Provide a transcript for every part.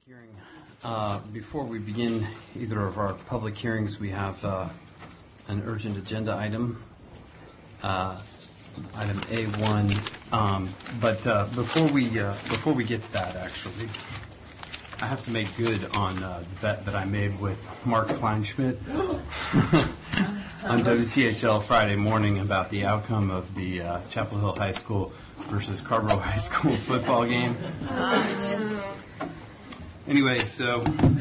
hearing. Before we begin either of our public hearings, we have an urgent agenda item, item A1. But before we get to that, actually, I have to make good on the bet that I made with Mark Kleinschmidt on WCHL Friday morning about the outcome of the Chapel Hill High School versus Carrboro High School football game. Yes. Anyway, so...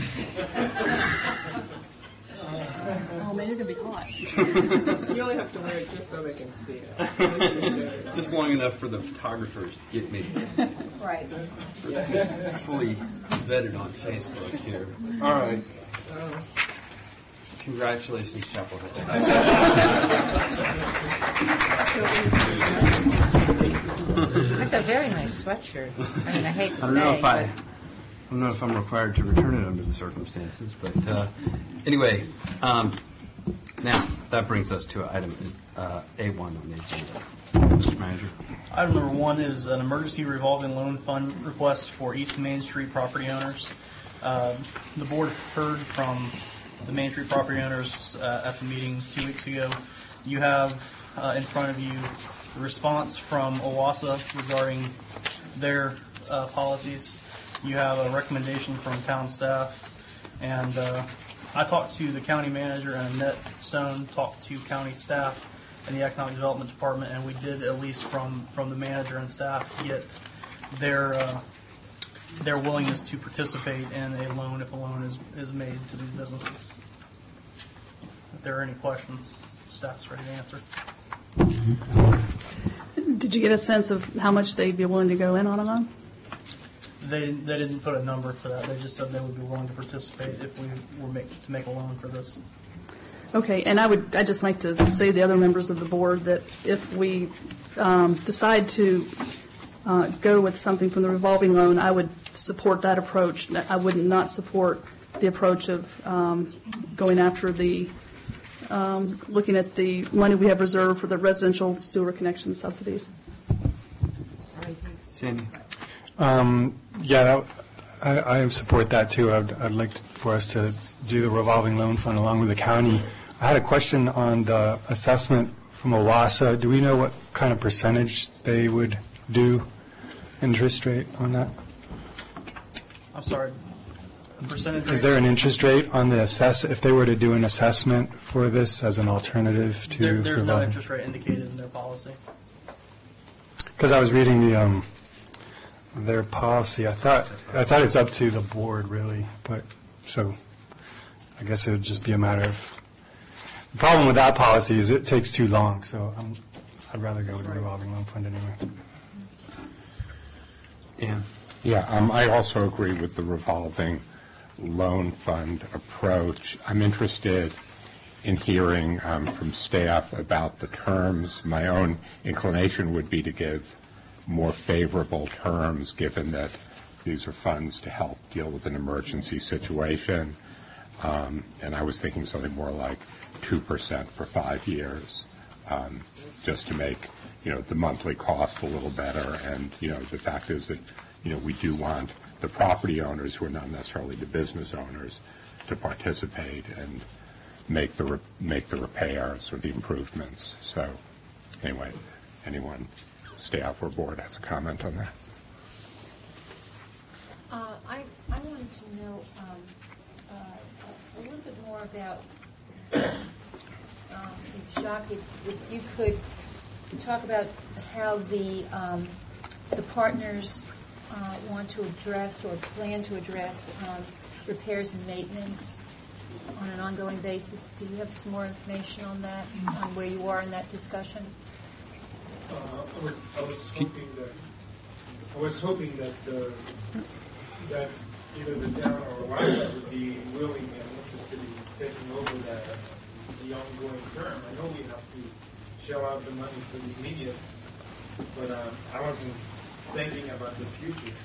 Oh, man, you're going to be hot. You only have to wear it just so they can see it. Just long enough for the photographers to get me Right. fully vetted on Facebook here. All right. Congratulations, Chapel Hill. That's a very nice sweatshirt. I mean, I hate to say, I don't know if I'm required to return it under the circumstances, but anyway, now that brings us to item A1 on the agenda. Mr. Manager. Item number 1 is an emergency revolving loan fund request for East Main Street property owners. The board heard from the Main Street property owners at the meeting 2 weeks ago. You have in front of you the response from OWASA regarding their policies. You have a recommendation from town staff, and I talked to the county manager, and Annette Stone talked to county staff and the Economic Development Department, and we did, at least from the manager and staff, get their willingness to participate in a loan if a loan is made to these businesses. If there are any questions, staff's ready to answer. Did you get a sense of how much they'd be willing to go in on a loan? They didn't put a number to that. They just said they would be willing to participate if we were to make a loan for this. Okay, and I'd just like to say to the other members of the board that if we decide to go with something from the revolving loan, I would support that approach. I would not support the approach of going after the looking at the money we have reserved for the residential sewer connection subsidies. Sandy. Yeah, I support that too. I'd like for us to do the revolving loan fund along with the county. I had a question on the assessment from OWASA. Do we know what kind of percentage they would do interest rate on that? I'm sorry. The percentage Is there an interest rate on the if they were to do an assessment for this as an alternative to there's no interest rate indicated in their policy. Because I was reading their policy. I thought it's up to the board really, but so I guess it would just be a matter of. The problem with that policy is it takes too long, so I'd rather go with the revolving loan fund anyway. Yeah, I also agree with the revolving loan fund approach. I'm interested in hearing from staff about the terms. My own inclination would be to give more favorable terms, given that these are funds to help deal with an emergency situation. And I was thinking something more like 2% for 5 years, just to make, the monthly cost a little better. And, the fact is that, we do want the property owners, who are not necessarily the business owners, to participate and make the repairs or the improvements. So, anyway, anyone, staff or board, has a comment on that? I wanted to know a little bit more about, Jacques, if you could talk about how the partners want to address or plan to address repairs and maintenance on an ongoing basis. Do you have some more information on that, on where you are in that discussion? I was hoping that either the town or WASA would be willing and interested in taking over the ongoing term. I know we have to shell out the money for the immediate, but I wasn't thinking about the future.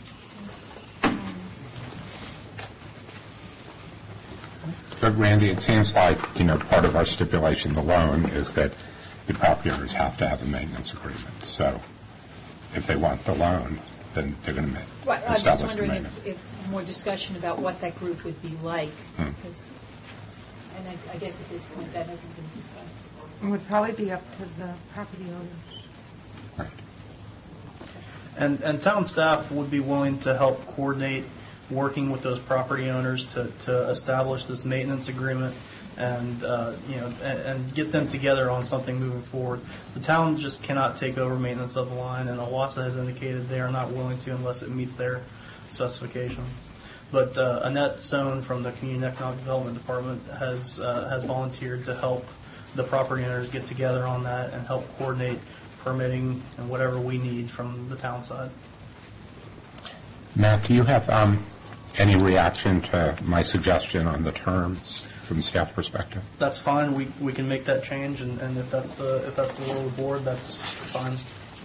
But Randy, it seems like, part of our stipulation, the loan, is that the property owners have to have a maintenance agreement. So if they want the loan, then they're going to Right, I'm just establish the wondering maintenance. if more discussion about what that group would be like, Hmm. because, and I guess at this point, that hasn't been discussed. It would probably be up to the property owners. Right. And town staff would be willing to help coordinate working with those property owners to establish this maintenance agreement and, and get them together on something moving forward. The town just cannot take over maintenance of the line, and OWASA has indicated they are not willing to unless it meets their specifications. But Annette Stone from the Community and Economic Development Department has volunteered to help the property owners get together on that and help coordinate permitting and whatever we need from the town side. Matt, do you have any reaction to my suggestion on the terms from staff perspective? That's fine. We can make that change, and if that's the will of the board, that's fine.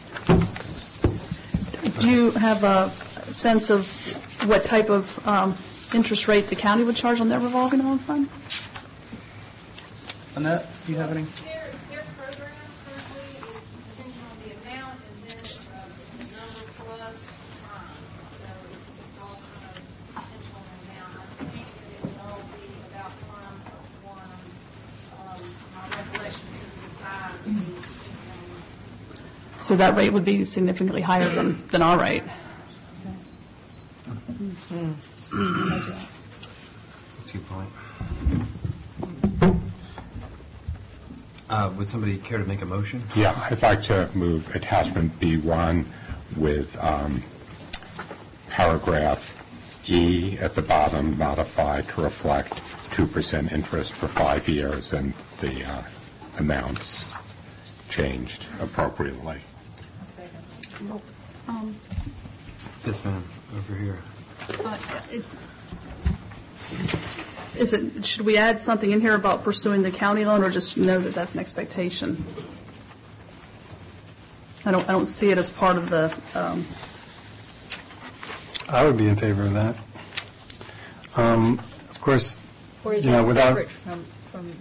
Do you have a sense of what type of interest rate the county would charge on their revolving loan fund? Annette, do you have any? Their program currently is contingent on the amount, and then it's a number plus time. So it's all kind of contingent on the amount. I think that it would all be about prime plus one. My recollection is the size of these. So that rate would be significantly higher than our rate. That's a good point. Would somebody care to make a motion? Yeah, I'd like to move attachment B1 with paragraph E at the bottom modified to reflect 2% interest for 5 years and the amounts changed appropriately. Yes, ma'am, over here. Should we add something in here about pursuing the county loan, or just know that that's an expectation? I don't see it as part of the. I would be in favor of that. Of course, Or is you know, that without separate from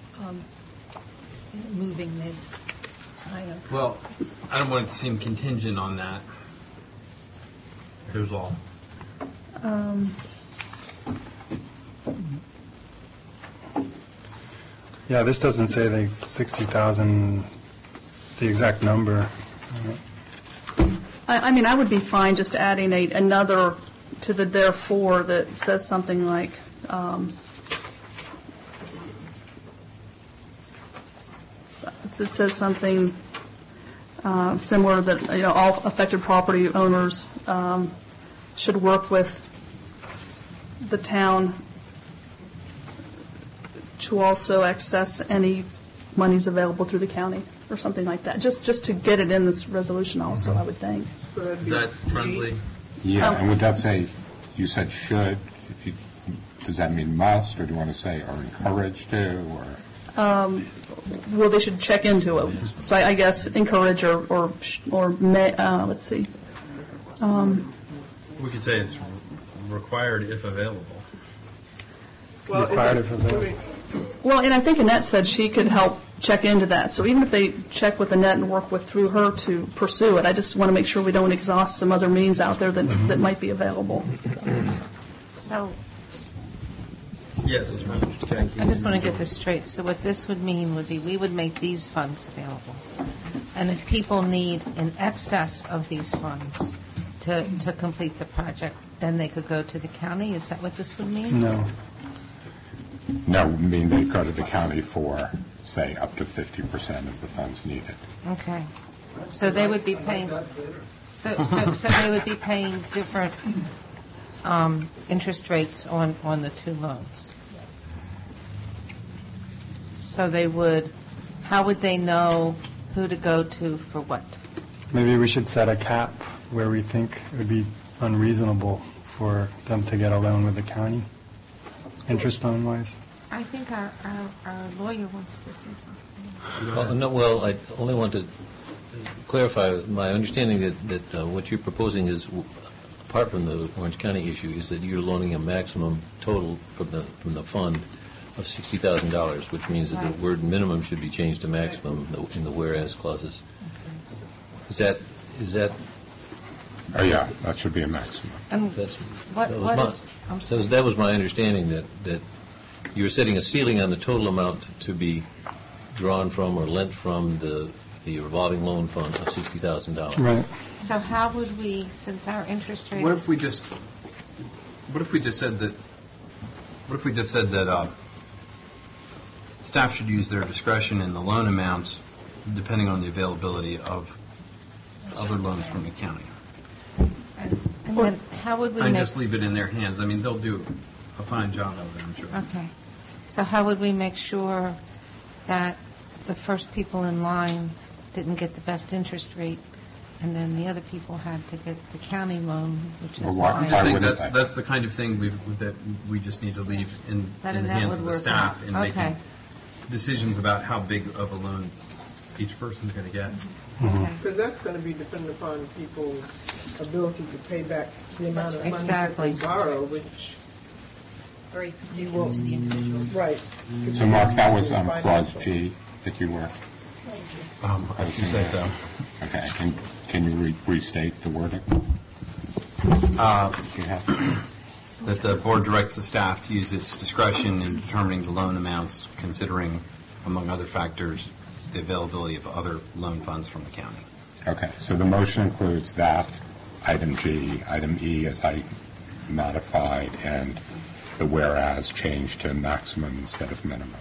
moving this item? Well, I don't want it to seem contingent on that. There's all. Yeah, this doesn't say the 60,000, the exact number. I mean, I would be fine just adding another to the therefore that says something like, that says something similar that, all affected property owners should work with the town to also access any monies available through the county, or something like that, just to get it in this resolution also, I would think. Is that friendly? Yeah, and would that say, you said should, does that mean must, or do you want to say are encouraged to, or? Well, they should check into it. So I guess encourage or may, let's see. We could say it's required if available. Well, Required is if it- available. Well, and I think Annette said she could help check into that. So even if they check with Annette and work through her to pursue it, I just want to make sure we don't exhaust some other means out there that might be available. So Yes. I just want to get this straight. So what this would mean would be we would make these funds available. And if people need in excess of these funds to complete the project, then they could go to the county? Is that what this would mean? No. No, would mean they go to the county for, say, up to 50% of the funds needed. Okay. So they would be paying, so they would be paying different interest rates on the two loans. So they would, how would they know who to go to for what? Maybe we should set a cap where we think it would be unreasonable for them to get a loan with the county, interest loan wise. I think our lawyer wants to say something. Well, I only want to clarify my understanding that what you're proposing is, apart from the Orange County issue, is that you're loaning a maximum total from the fund of $60,000, which means that the word minimum should be changed to maximum in the whereas clauses. Is that Oh, yeah, that should be a maximum. And That's- what that was my- is, I'm sorry. That was my understanding, that you were setting a ceiling on the total amount to be drawn from or lent from the revolving loan fund of $60,000. Right. So how would we, since our interest rate What is... if we just said that staff should use their discretion in the loan amounts depending on the availability of other loans from the county? And then how would we And make... just leave it in their hands. I mean, they'll do a fine job of it, I'm sure. Okay. So how would we make sure that the first people in line didn't get the best interest rate, and then the other people had to get the county loan, which is... Well, why- I'm higher? just saying wouldn't that's, they? that's the kind of thing that we just need to leave in That- the that hands would of the work staff out. in Okay. making decisions about how big of a loan each person's going to get. Okay. Because that's going to be dependent upon people's ability to pay back the amount of money that Exactly. they borrow, which, Very particular to the individual. right. So, Mark, that was clause G that you were... If you say so. Okay, and can you restate the wording? You have- That the board directs the staff to use its discretion in determining the loan amounts, considering, among other factors, the availability of other loan funds from the county. Okay, so the motion includes that, item G, item E as I modified, and the whereas changed to maximum instead of minimum.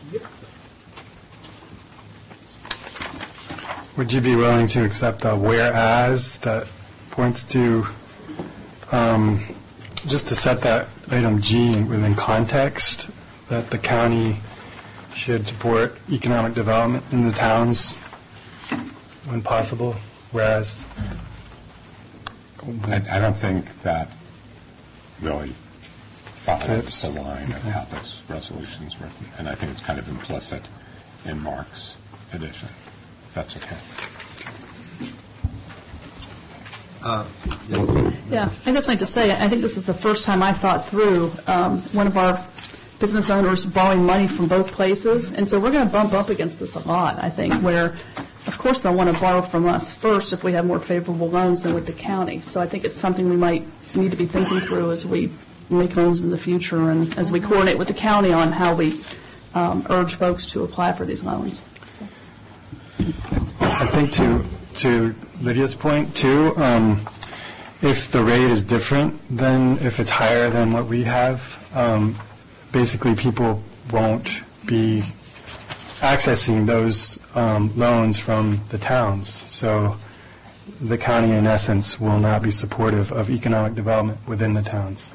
Would you be willing to accept a whereas that points to, just to set that item G within context, that the county should support economic development in the towns when possible, whereas... I don't think that really follows Fits. the line of how this resolution is written, and I think it's kind of implicit in Mark's addition. That's okay. Yeah, I'd just like to say, I think this is the first time I thought through one of our business owners borrowing money from both places, and so we're going to bump up against this a lot, I think, where, of course, they'll want to borrow from us first if we have more favorable loans than with the county. So I think it's something we might need to be thinking through as we make loans in the future and as we coordinate with the county on how we urge folks to apply for these loans. I think to Lydia's point, too, if the rate is different than, if it's higher than what we have, basically people won't be accessing those loans from the towns. So the county, in essence, will not be supportive of economic development within the towns.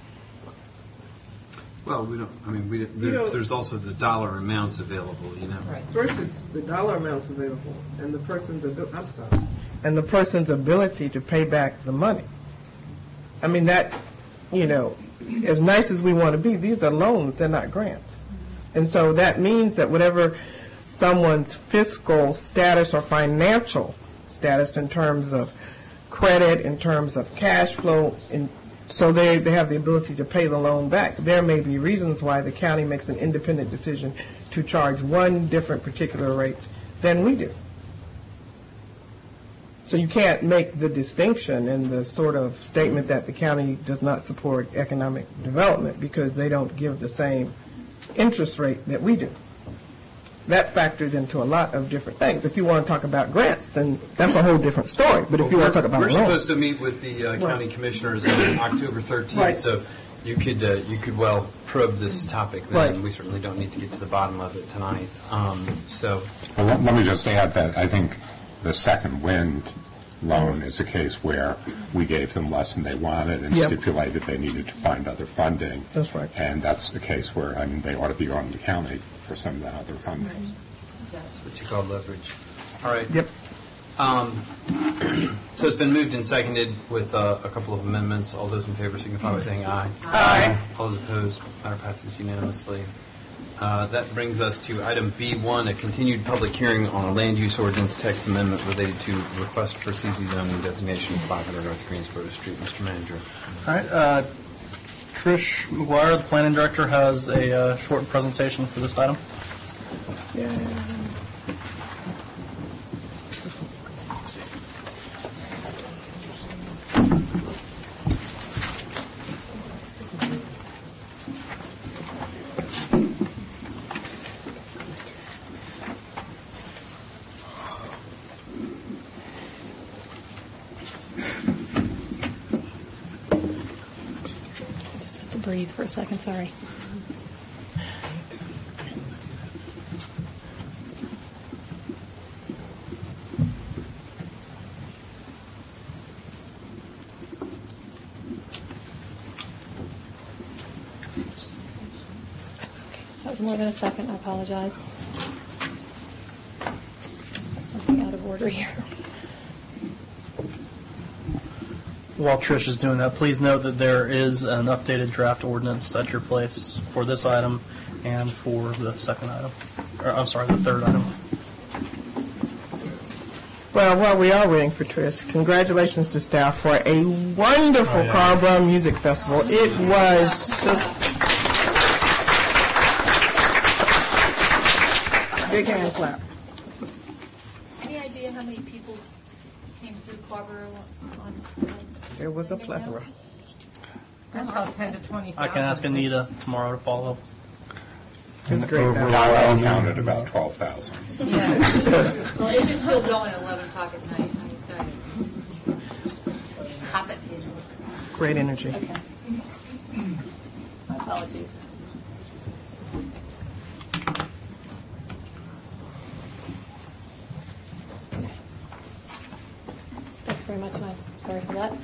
Well, there's also the dollar amounts available, you know. First, it's the dollar amounts available and the person's and the person's ability to pay back the money. I mean, that, as nice as we want to be, these are loans, they're not grants. And so that means that whatever someone's fiscal status or financial status in terms of credit, in terms of cash flow, so they have the ability to pay the loan back. There may be reasons why the county makes an independent decision to charge one different particular rate than we do. So you can't make the distinction in the sort of statement that the county does not support economic development because they don't give the same interest rate that we do. That factors into a lot of different things. If you want to talk about grants, then that's a whole different story. But if you want to talk about We're loans, supposed to meet with the county commissioners on October 13th, Right. so you could well probe this topic then. Right. We certainly don't need to get to the bottom of it tonight. Well, let me just add that I think the second wind loan is a case where we gave them less than they wanted and Yep. stipulated they needed to find other funding. That's right. And that's the case where, they ought to be on the county for some of that other funding. That's what you call leverage. All right. Yep. So it's been moved and seconded with a couple of amendments. All those in favor signify by saying aye. Aye. All those opposed, matter passes unanimously. That brings us to item B1, a continued public hearing on a land use ordinance text amendment related to request for CZ zoning designation of 500 North Greensboro Street. Mr. Manager. All right, Trish McGuire, the planning director, has a short presentation for this item. breathe for a second, sorry. That was more than a second, I apologize. Got something out of order here. While Trish is doing that, please note that there is an updated draft ordinance at your place for this item and for the second item. Or, I'm sorry, the third item. Well, while we are waiting for Trish, congratulations to staff for a wonderful Carl Brown Music Festival. It was just big hand clap. Any idea how many people came through Carver on Sunday? There was a plethora. I saw 10 to 20,000. I can ask Anita tomorrow to follow up. It's great. I counted about 12,000. Yeah. Well, it was still going at 11 o'clock at night, I can tell you. It's hopping. It's great energy. Okay. My apologies. Thanks very much, and I'm sorry for that.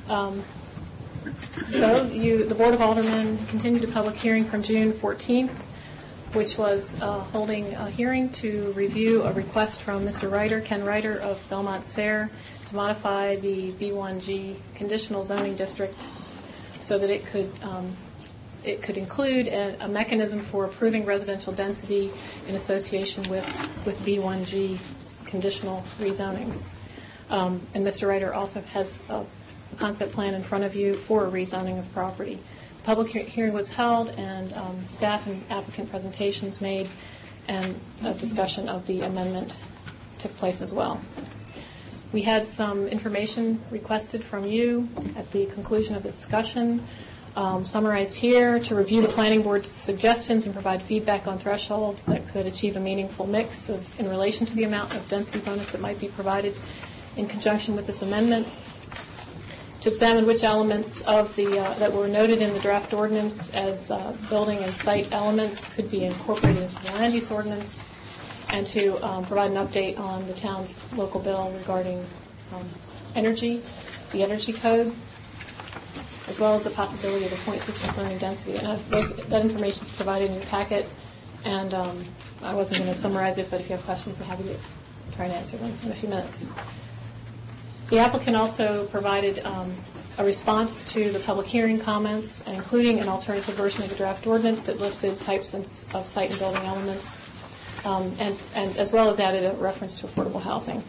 So the Board of Aldermen continued a public hearing from June 14th, which was holding a hearing to review a request from Mr. Ryder, Ken Ryder of Belmont Sayre, to modify the B1G conditional zoning district so that it could include a mechanism for approving residential density in association with B1G conditional rezonings. And Mr. Ryder also has a concept plan in front of you for a rezoning of property. The public hearing was held, and staff and applicant presentations made, and a discussion of the amendment took place as well. We had some information requested from you at the conclusion of the discussion, summarized here, to review the planning board's suggestions and provide feedback on thresholds that could achieve a meaningful mix in relation to the amount of density bonus that might be provided in conjunction with this amendment, to examine which elements of that were noted in the draft ordinance as building and site elements could be incorporated into the land use ordinance, and to provide an update on the town's local bill regarding energy, the energy code, as well as the possibility of a point system for earning density. And that information is provided in your packet, and I wasn't going to summarize it, but if you have questions, we're happy to try and answer them in a few minutes. The applicant also provided a response to the public hearing comments, including an alternative version of the draft ordinance that listed types of site and building elements, and as well as added a reference to affordable housing.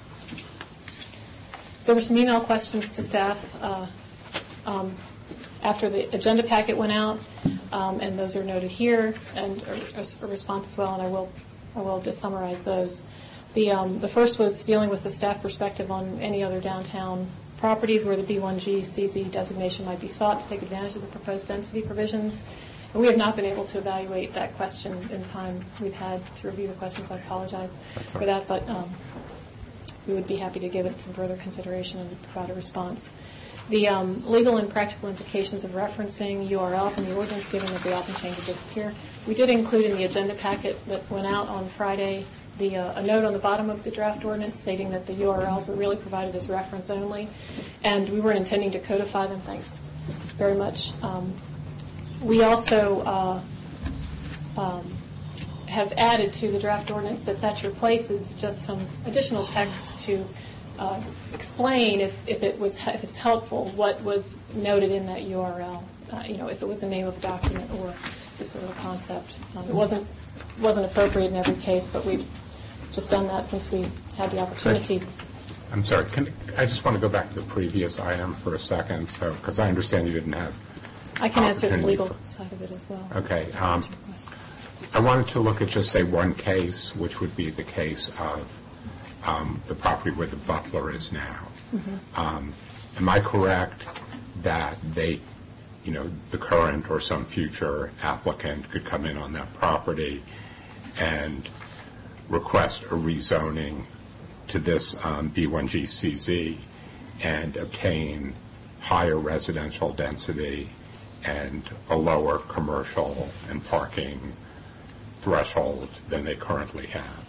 There were some email questions to staff after the agenda packet went out, and those are noted here, and a response as well, and I will just summarize those. The first was dealing with the staff perspective on any other downtown properties where the B1G CZ designation might be sought to take advantage of the proposed density provisions. And we have not been able to evaluate that question in time. We've had to review the questions. I apologize for that, but we would be happy to give it some further consideration and provide a response. The legal and practical implications of referencing URLs in the ordinance, given that they often change or disappear. We did include in the agenda packet that went out on Friday a note on the bottom of the draft ordinance stating that the URLs were really provided as reference only, and we weren't intending to codify them. Thanks very much. We also have added to the draft ordinance that's at your places just some additional text to explain, if it's helpful, what was noted in that URL. If it was the name of a document or just sort of a concept. It wasn't appropriate in every case, but we've just done that since we had the opportunity. I'm sorry. I just want to go back to the previous item for a second, because I understand you didn't have. I can answer the legal side of it as well. Okay. I wanted to look at just say one case, which would be the case of the property where the Butler is now. Mm-hmm. Am I correct that the current or some future applicant could come in on that property and request a rezoning to this B1G CZ and obtain higher residential density and a lower commercial and parking threshold than they currently have?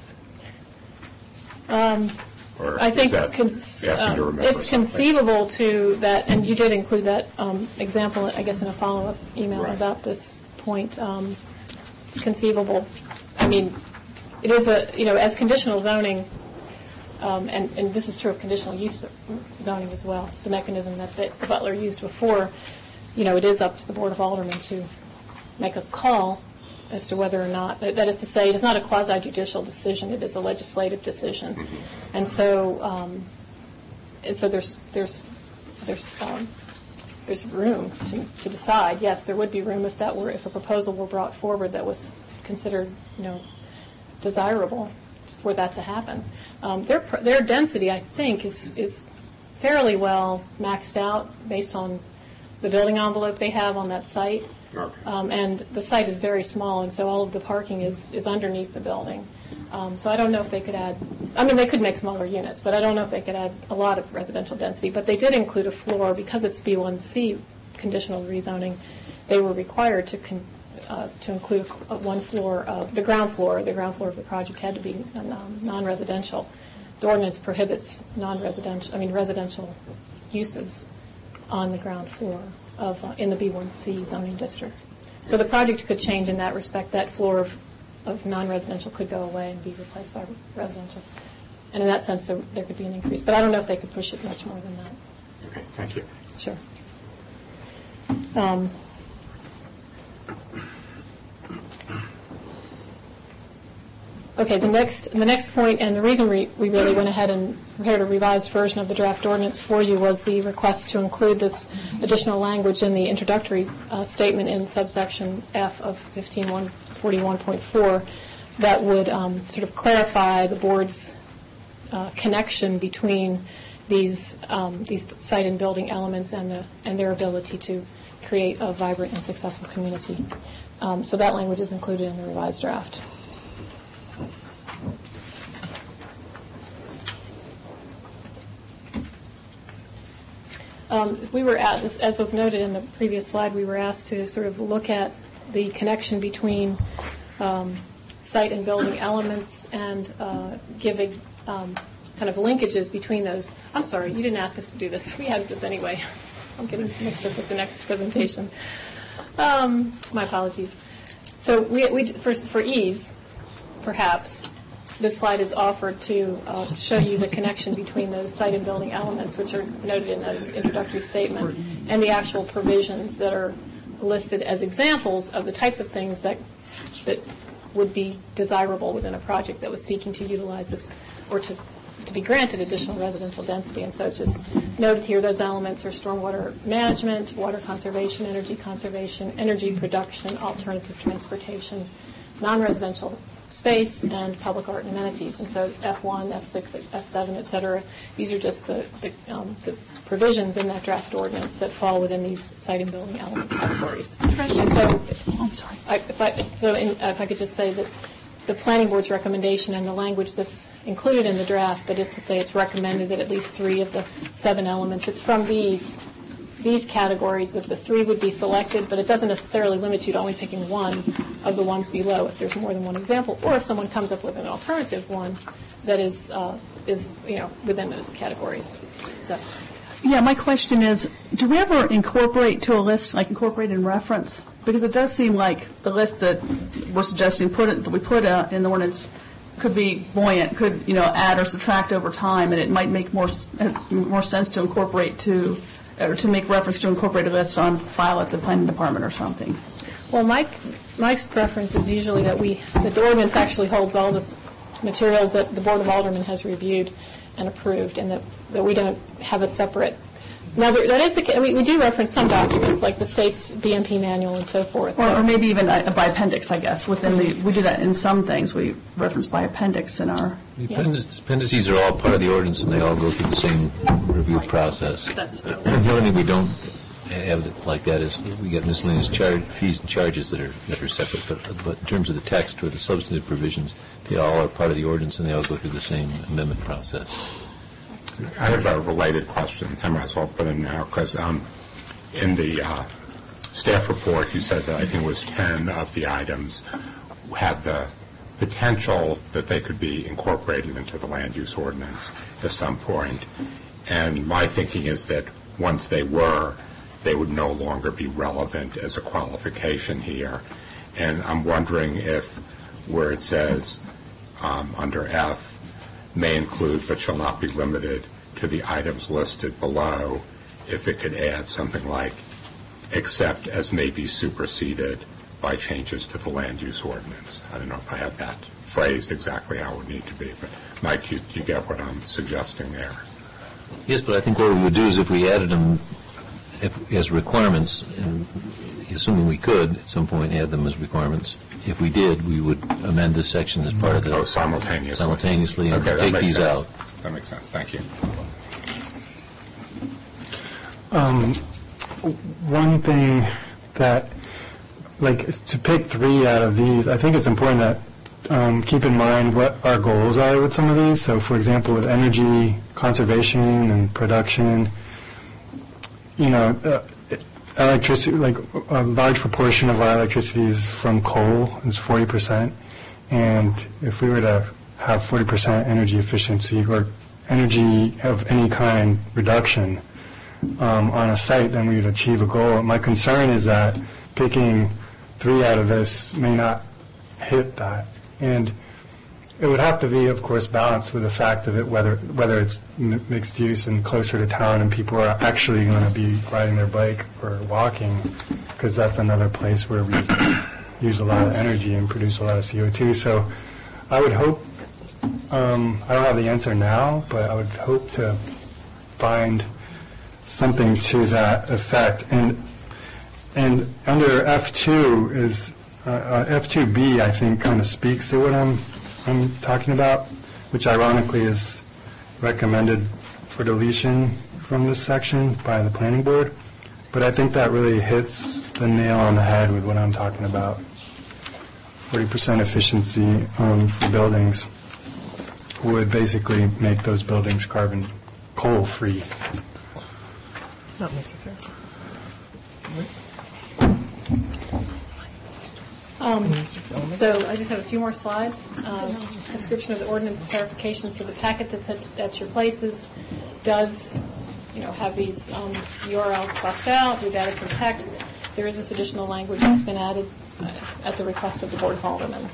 Or I think is that asking to remember it's something? conceivable to that, and you did include that example, I guess, in a follow-up email Right. about this point. It's conceivable. I mean, it is as conditional zoning, and this is true of conditional use zoning as well, the mechanism that Butler used before, it is up to the Board of Aldermen to make a call as to whether or not, that is to say, it is not a quasi-judicial decision, it is a legislative decision. Mm-hmm. And so there's room to decide. Yes, there would be room if a proposal were brought forward that was considered, desirable for that to happen. Their density, I think, is fairly well maxed out based on the building envelope they have on that site. Okay. And the site is very small, and so all of the parking is underneath the building. So I don't know if they could add, they could make smaller units, but I don't know if they could add a lot of residential density. But they did include a floor, because it's B1C conditional rezoning, they were required to include one floor, the ground floor of the project had to be non-residential. The ordinance prohibits residential uses on the ground floor in the B1C zoning district. So the project could change in that respect. That floor of non-residential could go away and be replaced by residential. And in that sense, there could be an increase. But I don't know if they could push it much more than that. Okay, thank you. Sure. Okay, the next point, and the reason we really went ahead and prepared a revised version of the draft ordinance for you was the request to include this additional language in the introductory statement in subsection F of 15141.4 that would sort of clarify the board's connection between these site and building elements and their ability to create a vibrant and successful community. So that language is included in the revised draft. We were asked, as was noted in the previous slide, we were asked to sort of look at the connection between site and building elements and give kind of linkages between those. I'm sorry, you didn't ask us to do this. We had this anyway. I'm getting mixed up with the next presentation. My apologies. So for ease, perhaps, this slide is offered to show you the connection between those site and building elements, which are noted in the introductory statement, and the actual provisions that are listed as examples of the types of things that would be desirable within a project that was seeking to utilize this or to be granted additional residential density. And so it's just noted here, those elements are stormwater management, water conservation, energy production, alternative transportation, non-residential space, and public art and amenities. And so F1, F6, F7, et cetera, these are just the provisions in that draft ordinance that fall within these site and building element categories. And so, if I could just say that the planning board's recommendation and the language that's included in the draft, that is to say it's recommended that at least 3 of the 7 elements, it's from these categories that the 3 would be selected, but it doesn't necessarily limit you to only picking one of the ones below if there's more than one example, or if someone comes up with an alternative one that is within those categories. So. Yeah, my question is, do we ever incorporate to a list, like incorporate in reference? Because it does seem like the list that we're suggesting that we put in the ordinance could be buoyant, could add or subtract over time, and it might make more sense to incorporate or to make reference to incorporate a list on file at the planning department or something. Well, Mike's preference is usually that the ordinance actually holds all the materials that the Board of Aldermen has reviewed and approved, and that we don't have a separate. Now, that is the case. We do reference some documents, like the state's BMP manual and so forth. Or maybe even by appendix, I guess. We do that in some things. We reference by appendix in our. The appendices are all part of the ordinance, and they all go through the same review process. The only thing we don't have like that is we get miscellaneous fees and charges that are separate. But in terms of the text or the substantive provisions, they all are part of the ordinance, and they all go through the same amendment process. I have a related question. I might as well put in now because in the staff report, you said that I think it was 10 of the items had the potential that they could be incorporated into the land use ordinance at some point. And my thinking is that once they were, they would no longer be relevant as a qualification here. And I'm wondering if where it says under F, may include but shall not be limited to the items listed below, if it could add something like, except as may be superseded by changes to the land use ordinance. I don't know if I have that phrased exactly how it would need to be, but Mike, you get what I'm suggesting there? Yes, but I think what we would do is if we added them as requirements, and assuming we could at some point add them as requirements, if we did, we would amend this section as part of the... simultaneously and okay, take these sense. out. That makes sense. Thank you. One thing that, like, to pick 3 out of these, I think it's important that keep in mind what our goals are with some of these. So, for example, with energy conservation and production, you know, electricity, like a large proportion of our electricity is from coal, it's 40%. And if we were to have 40% energy efficiency or energy of any kind reduction on a site, then we would achieve a goal. My concern is that picking 3 out of this may not hit that. And it would have to be, of course, balanced with the fact of it, whether it's mixed use and closer to town and people are actually going to be riding their bike or walking, because that's another place where we use a lot of energy and produce a lot of CO2. So I would hope, I don't have the answer now, but I would hope to find something to that effect. And under F2 is, F2B, I think, kind of speaks to what I'm talking about, which ironically is recommended for deletion from this section by the planning board. But I think that really hits the nail on the head with what I'm talking about. 40% efficiency for buildings would basically make those buildings carbon coal-free. Not necessarily. So I just have a few more slides. Description of the ordinance clarification. So the packet that's at your places does, have these URLs crossed out. We've added some text. There is this additional language that's been added at the request of the Board of Aldermen.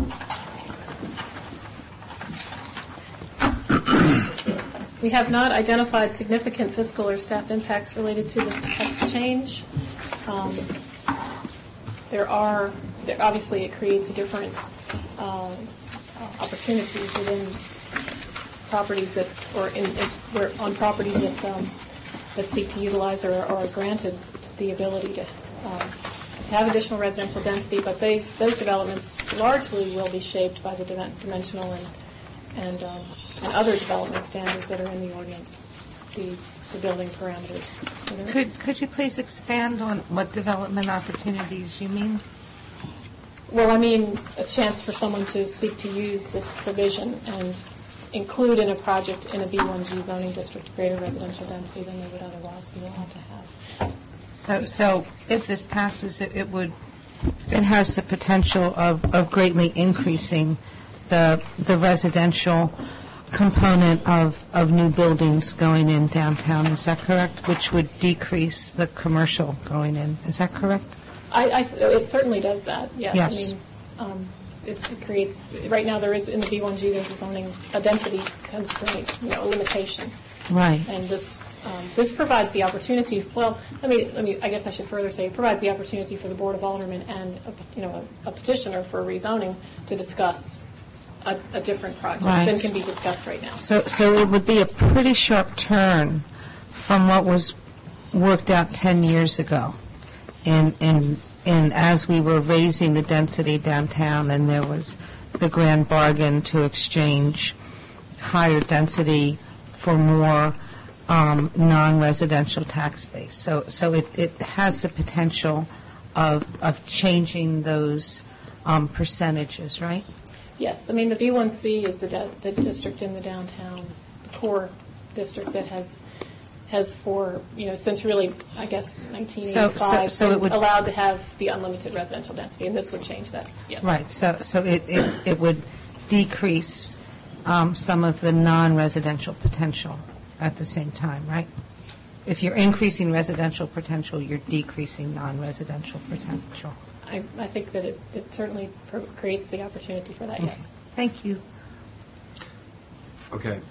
We have not identified significant fiscal or staff impacts related to this text change. Obviously, it creates a different opportunity within properties on properties that seek to utilize or are granted the ability to have additional residential density. But those developments largely will be shaped by the dimensional and other development standards that are in the ordinance, the building parameters. Could you please expand on what development opportunities you mean? Well, I mean a chance for someone to seek to use this provision and include in a project in a B1G zoning district greater residential density than they would otherwise be allowed to have. So if this passes, it has the potential of greatly increasing the residential component of new buildings going in downtown. Is that correct? Which would decrease the commercial going in. Is that correct? It certainly does that, yes. Yes. I mean, it creates, right now there is, in the B1G, there's a density constraint, a limitation. Right. And this provides the opportunity, I guess I should further say, it provides the opportunity for the Board of Aldermen and, a petitioner for rezoning to discuss a different project than can be discussed right now. So it would be a pretty sharp turn from what was worked out 10 years ago. And as we were raising the density downtown, and there was the grand bargain to exchange higher density for more non-residential tax base. So it has the potential of changing those percentages, right? Yes. I mean, the B1C is the district in the downtown, the core district that has has since really, I guess, So 1985, it would- been allowed to have the unlimited residential density, and this would change that, yes. Right, so it would decrease some of the non-residential potential at the same time, right? If you're increasing residential potential, you're decreasing non-residential potential. I think that it certainly creates the opportunity for that, yes. Thank you. Okay.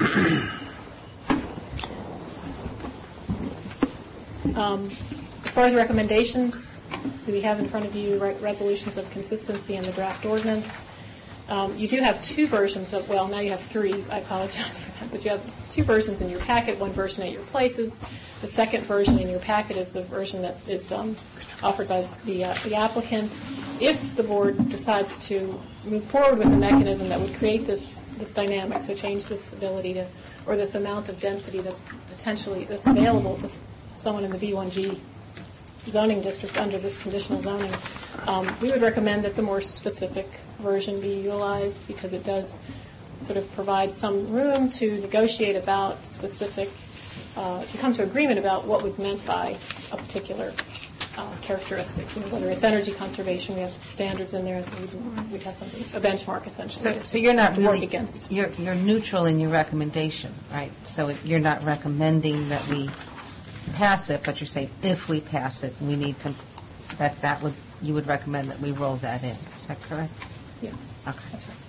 As far as recommendations, we have in front of you resolutions of consistency and the draft ordinance. You do have two versions of, well, now you have three, I apologize for that, but you have two versions in your packet, one version at your places. The second version in your packet is the version that is offered by the applicant. If the board decides to move forward with a mechanism that would create this dynamic, so change this ability to, or this amount of density that's available to someone in the B1G zoning district under this conditional zoning, we would recommend that the more specific version be utilized because it does sort of provide some room to negotiate about specific, to come to agreement about what was meant by a particular characteristic. Whether it's energy conservation, we have some standards in there, we'd have something, a benchmark essentially. So you're not to work really, against. You're neutral in your recommendation, right? So you're not recommending that we pass it, but you're saying if we pass it, we need to, you would recommend that we roll that in. Is that correct? Yeah. Okay. That's right.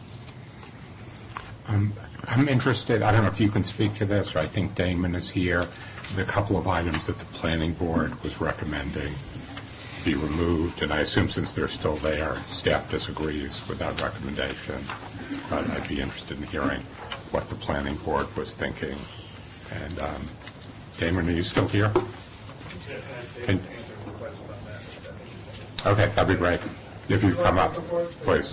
I'm interested, I don't know if you can speak to this, or I think Damon is here, the couple of items that the planning board was recommending be removed, and I assume since they're still there, staff disagrees with that recommendation. But I'd be interested in hearing what the planning board was thinking. And Damon, are you still here? Okay, that'd be great. If you come up, please.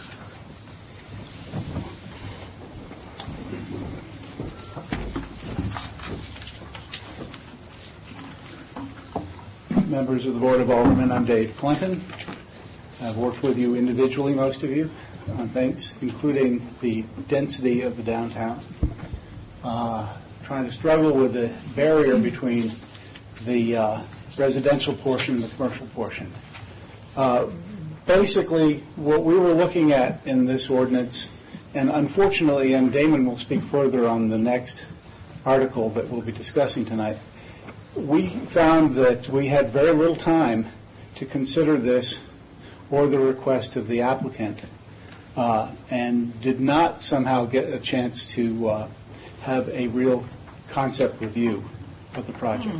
Members of the Board of Aldermen, I'm Dave Clinton. I've worked with you individually, most of you, on things, including the density of the downtown. Trying to struggle with the barrier between the residential portion and the commercial portion. Basically, what we were looking at in this ordinance, and unfortunately, and Damon will speak further on the next article that we'll be discussing tonight, we found that we had very little time to consider this or the request of the applicant and did not somehow get a chance to have a real concept review of the project.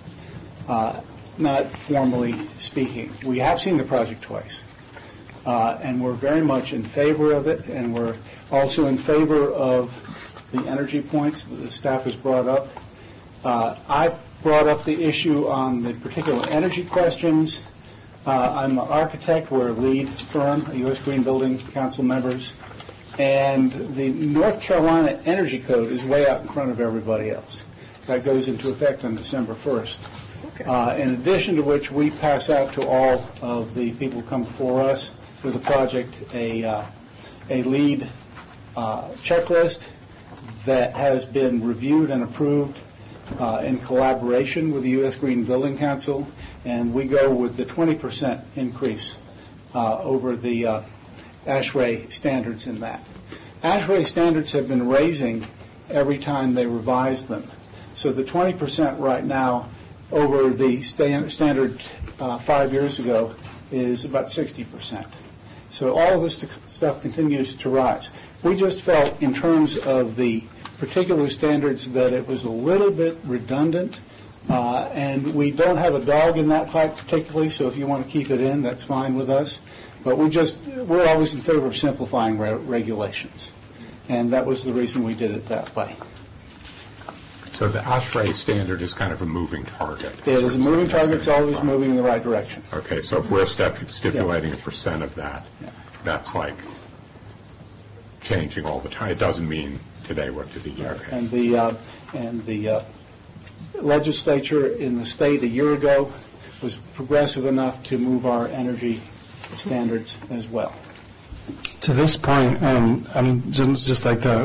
Not formally speaking. We have seen the project twice, and we're very much in favor of it, and we're also in favor of the energy points that the staff has brought up. I brought up the issue on the particular energy questions. I'm an architect. We're a lead firm, U.S. Green Building Council members. And the North Carolina Energy Code is way out in front of everybody else. That goes into effect on December 1st. Okay. In addition to which, we pass out to all of the people who come before us with the project a lead checklist that has been reviewed and approved in collaboration with the U.S. Green Building Council, and we go with the 20% increase over the ASHRAE standards in that. ASHRAE standards have been raising every time they revise them. So the 20% right now over the standard 5 years ago is about 60%. So all of this stuff continues to rise. We just felt in terms of the particular standards that it was a little bit redundant, and we don't have a dog in that fight particularly, so if you want to keep it in, that's fine with us. But we're always in favor of simplifying regulations, and that was the reason we did it that way. So the ASHRAE standard is kind of a moving target. It is a moving target. It's always moving in the right direction. Okay, so if we're stipulating a percent of that, that's like changing all the time. It doesn't mean today what to be. Okay. And the legislature in the state a year ago was progressive enough to move our energy standards as well. To this point, I mean, just like the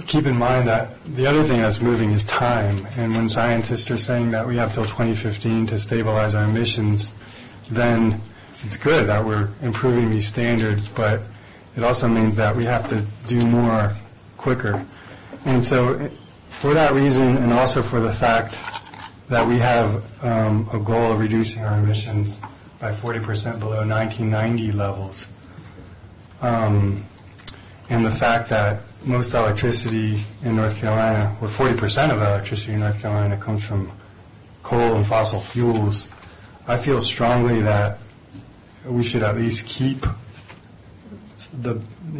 keep in mind that the other thing that's moving is time. And when scientists are saying that we have till 2015 to stabilize our emissions, then it's good that we're improving these standards, but it also means that we have to do more quicker. And so for that reason, and also for the fact that we have a goal of reducing our emissions by 40% below 1990 levels, and the fact that most electricity in North Carolina, or 40% of electricity in North Carolina, comes from coal and fossil fuels, I feel strongly that we should at least keep the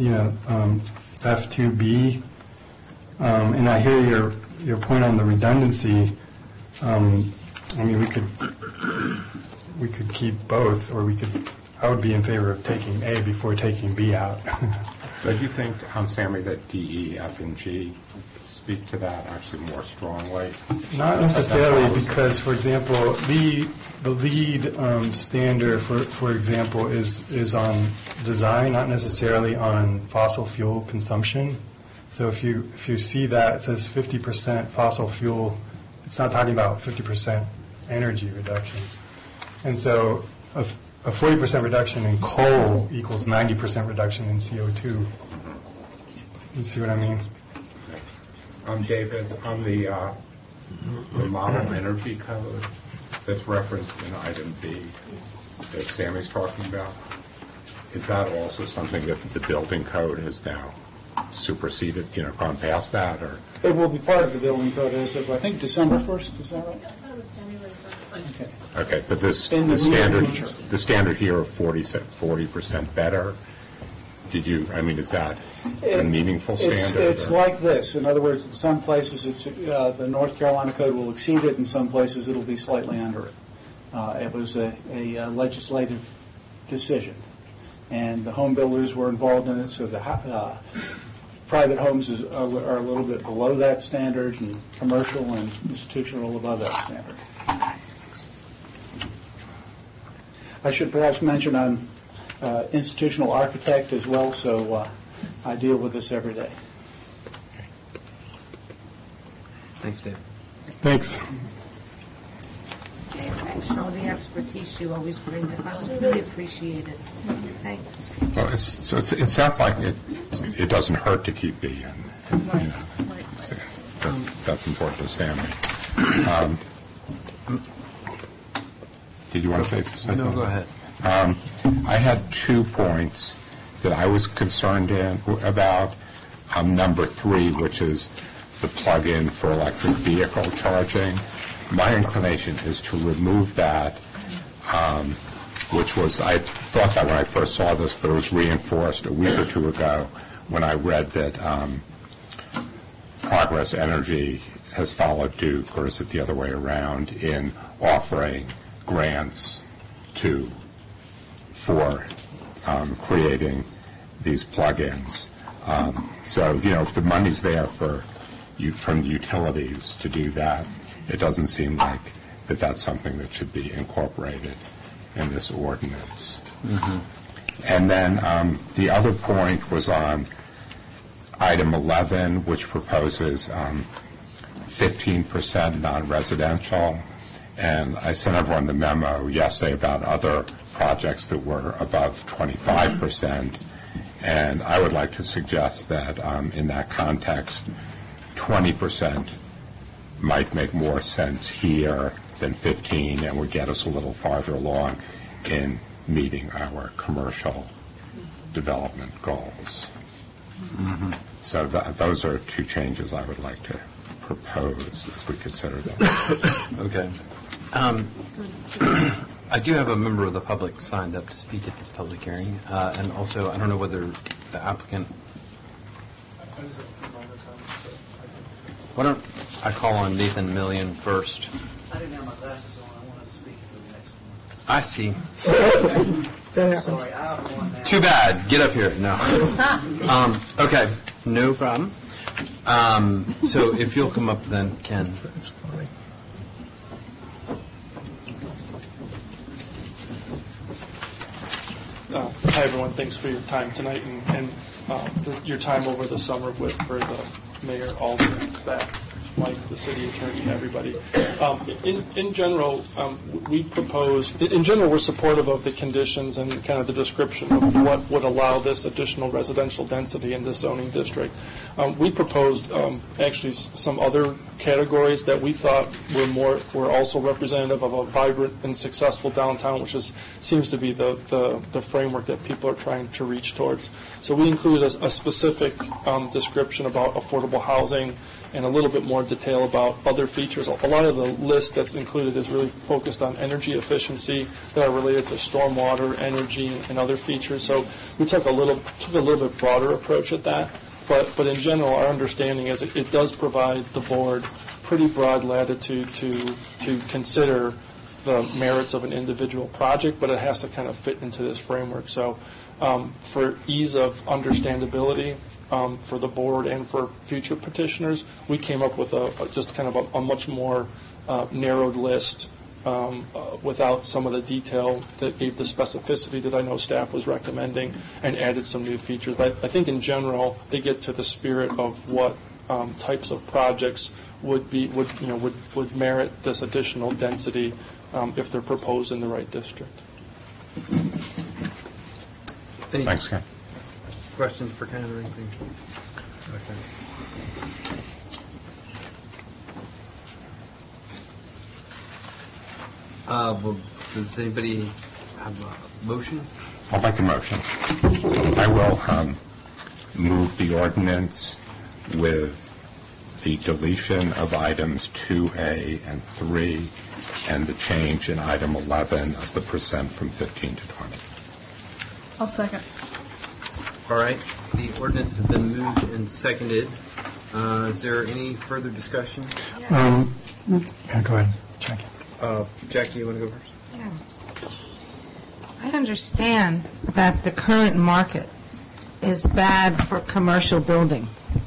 F2B. And I hear your point on the redundancy. I mean, we could keep both, or I would be in favor of taking A before taking B out. So do you think, Sammy, that D, E, F, and G speak to that actually more strongly? Not necessarily, because, for example, the lead standard, for example, is on design, not necessarily on fossil fuel consumption. So if you see that, it says 50% fossil fuel. It's not talking about 50% energy reduction. And so a 40% reduction in coal equals 90% reduction in CO2. You see what I mean? David, on the model energy code that's referenced in item B that Sammy's talking about, is that also something that the building code has now superseded, gone past that, or? It will be part of the building code as of, I think, December 1st, is that right? I thought it was January 1st. Okay, but the standard here of 40% better, is that a meaningful standard? It's like this. In other words, in some places, the North Carolina code will exceed it. In some places, it'll be slightly under it. It was a legislative decision, and the home builders were involved in it, so the private homes are a little bit below that standard, and commercial and institutional above that standard. I should perhaps mention I'm institutional architect as well, so I deal with this every day. Thanks, Dave. Thanks. Okay, thanks for all the expertise you always bring to us. We really appreciate it. Thanks. Well, it sounds like it doesn't hurt to keep B in. That's important to Sammy. Did you want to say something? No, go ahead. I had 2 points that I was concerned about. Number 3, which is the plug-in for electric vehicle charging. My inclination is to remove that, which was, I thought that when I first saw this, but it was reinforced a week or 2 ago when I read that Progress Energy has followed Duke, or is it the other way around, in offering grants for creating these plug-ins. So, if the money's there from the utilities to do that, it doesn't seem like that's something that should be incorporated in this ordinance. Mm-hmm. And then the other point was on item 11, which proposes 15% non-residential. And I sent everyone the memo yesterday about other projects that were above 25%. And I would like to suggest that in that context, 20% might make more sense here than 15 and would get us a little farther along in meeting our commercial development goals. Mm-hmm. So those are 2 changes I would like to propose as we consider them. Okay. I do have a member of the public signed up to speak at this public hearing, and also I don't know whether the applicant. Why don't I call on Nathan Millian first? I didn't have my glasses on. I wanted to speak to the next one. I see. Sorry, I have one now. Too bad. Get up here. No. Okay. No problem. So if you'll come up then, Ken. Hi, everyone. Thanks for your time tonight and your time over the summer for the Mayor, Alderman, staff, Mike, the city attorney, everybody. In general, we proposed, in general, we're supportive of the conditions and kind of the description of what would allow this additional residential density in this zoning district. We proposed actually some other categories that we thought were also representative of a vibrant and successful downtown, which seems to be the framework that people are trying to reach towards. So we included a specific description about affordable housing and a little bit more detail about other features. A lot of the list that's included is really focused on energy efficiency that are related to stormwater, energy, and other features. So we took a little bit broader approach at that. But in general, our understanding is it does provide the board pretty broad latitude to consider the merits of an individual project, but it has to kind of fit into this framework. So for ease of understandability, for the board and for future petitioners, we came up with just kind of a much more narrowed list without some of the detail that gave the specificity that I know staff was recommending, and added some new features. But I think in general they get to the spirit of what types of projects would merit this additional density if they're proposed in the right district. Thanks, Ken. Questions for Ken or anything? Okay. Well, does anybody have a motion? I'll make a motion. I will move the ordinance with the deletion of items 2A and 3 and the change in item 11 of the percent from 15 to 20. I'll second. All right. The ordinance has been moved and seconded. Is there any further discussion? Yeah, go ahead, Jackie. Jackie, you want to go first? Yeah. I understand that the current market is bad for commercial building.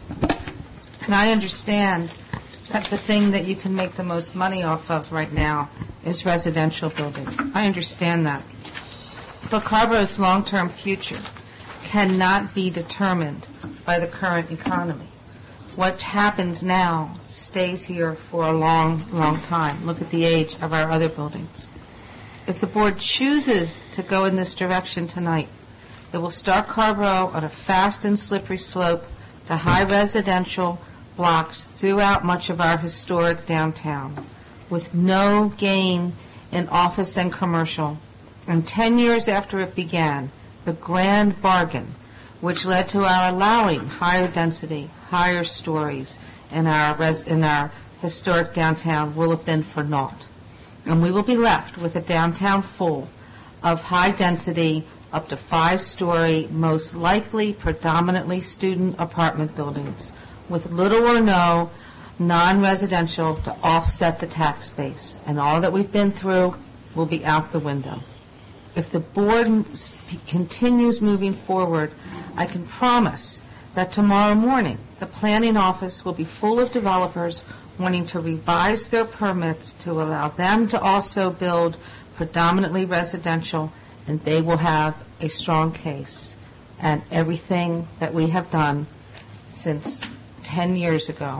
And I understand that the thing that you can make the most money off of right now is residential building. I understand that. But Carborough's long-term future cannot be determined by the current economy. What happens now stays here for a long, long time. Look at the age of our other buildings. If the board chooses to go in this direction tonight, it will start Carborough on a fast and slippery slope to high residential blocks throughout much of our historic downtown, with no gain in office and commercial. And 10 years after it began, the grand bargain, which led to our allowing higher density, higher stories in our historic downtown, will have been for naught. And we will be left with a downtown full of high density, up to 5-story, most likely predominantly student apartment buildings, with little or no non-residential to offset the tax base. And all that we've been through will be out the window. If the board continues moving forward, I can promise that tomorrow morning the planning office will be full of developers wanting to revise their permits to allow them to also build predominantly residential, and they will have a strong case. And everything that we have done since 10 years ago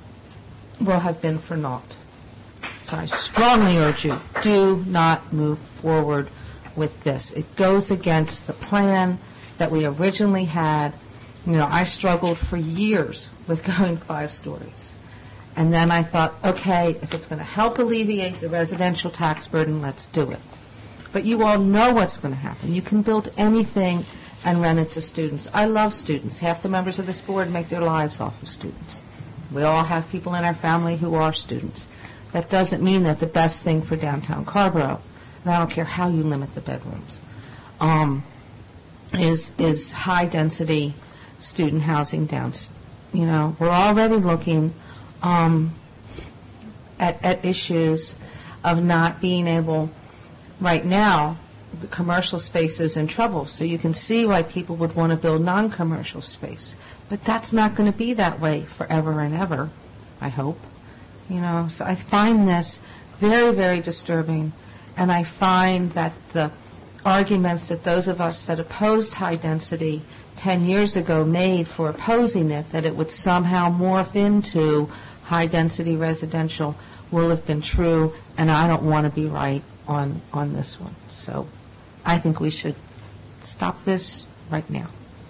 will have been for naught. So I strongly urge you, do not move forward with this. It goes against the plan that we originally had. You know, I struggled for years with going 5 stories. And then I thought, okay, if it's going to help alleviate the residential tax burden, let's do it. But you all know what's going to happen. You can build anything and rent it to students. I love students. Half the members of this board make their lives off of students. We all have people in our family who are students. That doesn't mean that the best thing for downtown Carborough, and I don't care how you limit the bedrooms, is high-density student housing down. You know, we're already looking at issues of not being able, right now, the commercial space is in trouble, so you can see why people would want to build non-commercial space. But that's not going to be that way forever and ever, I hope. You know, so I find this very, very disturbing, and I find that the arguments that those of us that opposed high density 10 years ago made for opposing it, that it would somehow morph into high-density residential, will have been true, and I don't want to be right on this one. So I think we should stop this right now.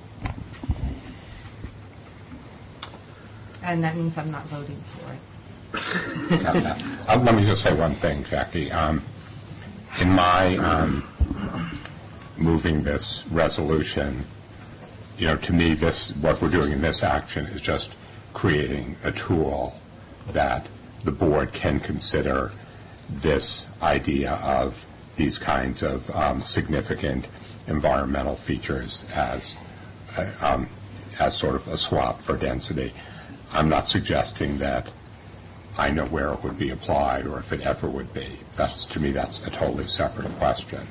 And that means I'm not voting for it. Let me just say one thing, Jackie. In my moving this resolution, to me, what we're doing in this action is just creating a tool that the board can consider this idea of these kinds of significant environmental features as sort of a swap for density. I'm not suggesting that I know where it would be applied or if it ever would be. To me, that's a totally separate question.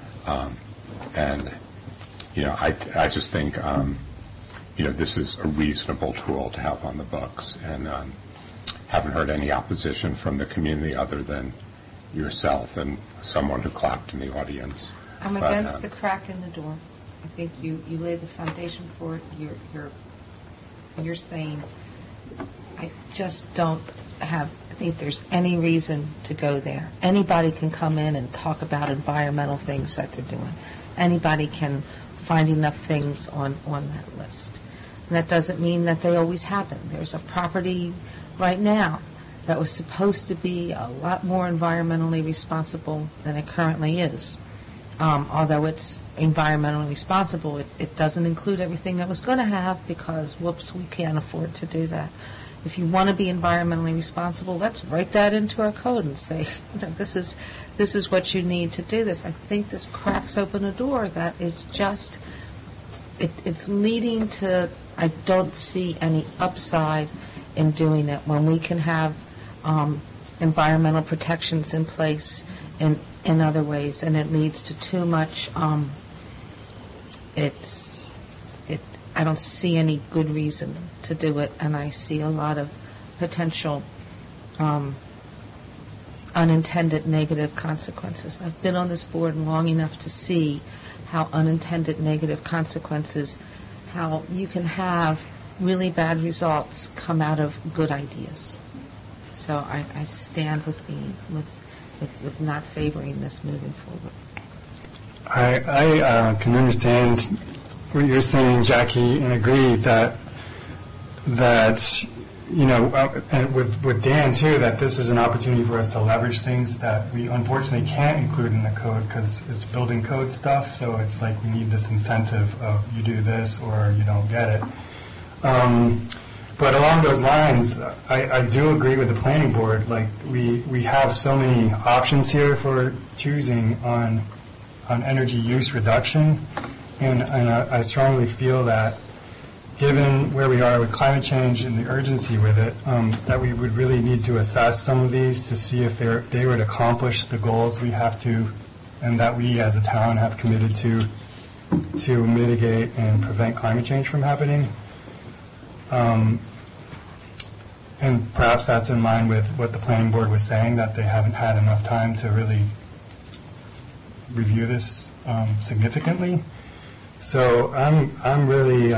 I just think, this is a reasonable tool to have on the books, and haven't heard any opposition from the community other than yourself and someone who clapped in the audience. I'm against the crack in the door. I think you laid the foundation for it. You're saying, I just don't think there's any reason to go there. Anybody can come in and talk about environmental things that they're doing. Anybody can find enough things on that list. And that doesn't mean that they always happen. There's a property right now that was supposed to be a lot more environmentally responsible than it currently is. Although it's environmentally responsible, it doesn't include everything that was going to have because, whoops, we can't afford to do that. If you want to be environmentally responsible, let's write that into our code and say, this is what you need to do this. I think this cracks open a door that is just, it's leading to, I don't see any upside in doing it when we can have environmental protections in place in other ways, and it leads to too much, I don't see any good reason to do it, and I see a lot of potential unintended negative consequences. I've been on this board long enough to see how unintended negative consequences, how you can have really bad results come out of good ideas. So I stand with not favoring this moving forward. I can understand what you're saying, Jackie, and agree that and with Dan too, that this is an opportunity for us to leverage things that we unfortunately can't include in the code because it's building code stuff. So it's like we need this incentive of you do this or you don't get it. But along those lines, I do agree with the planning board. Like we have so many options here for choosing on energy use reduction. And I strongly feel that given where we are with climate change and the urgency with it, that we would really need to assess some of these to see if they would accomplish the goals we have to, and that we as a town have committed to mitigate and prevent climate change from happening. And perhaps that's in line with what the planning board was saying, that they haven't had enough time to really review this significantly. So I'm really,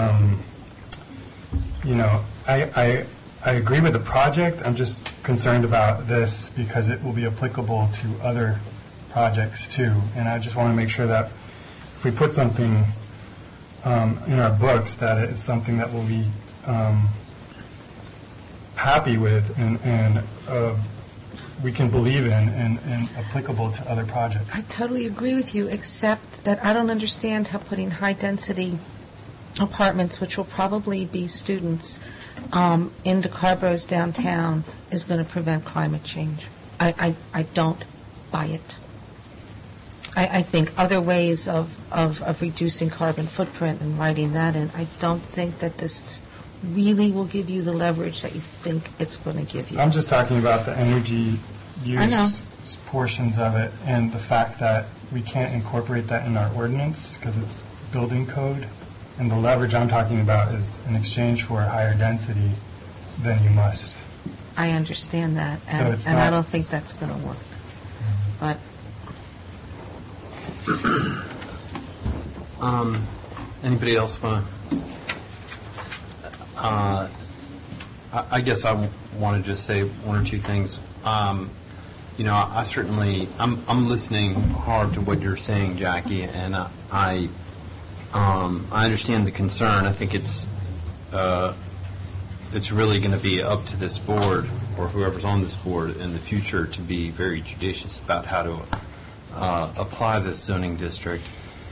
I agree with the project. I'm just concerned about this because it will be applicable to other projects too. And I just want to make sure that if we put something in our books, that it's something that we'll be happy with and we can believe in and applicable to other projects. I totally agree with you, except that I don't understand how putting high-density apartments, which will probably be students, into Carborough's downtown is going to prevent climate change. I don't buy it. I think other ways of reducing carbon footprint and writing that in, I don't think that this really will give you the leverage that you think it's going to give you. I'm just talking about the energy use portions of it and the fact that we can't incorporate that in our ordinance because it's building code. And the leverage I'm talking about is in exchange for a higher density, then you must. I understand that, and I don't think that's going to work. But anybody else want to I guess I want to just say one or two things. You know, I certainly, I'm listening hard to what you're saying, Jackie, and I understand the concern. I think it's really going to be up to this board or whoever's on this board in the future to be very judicious about how to apply this zoning district.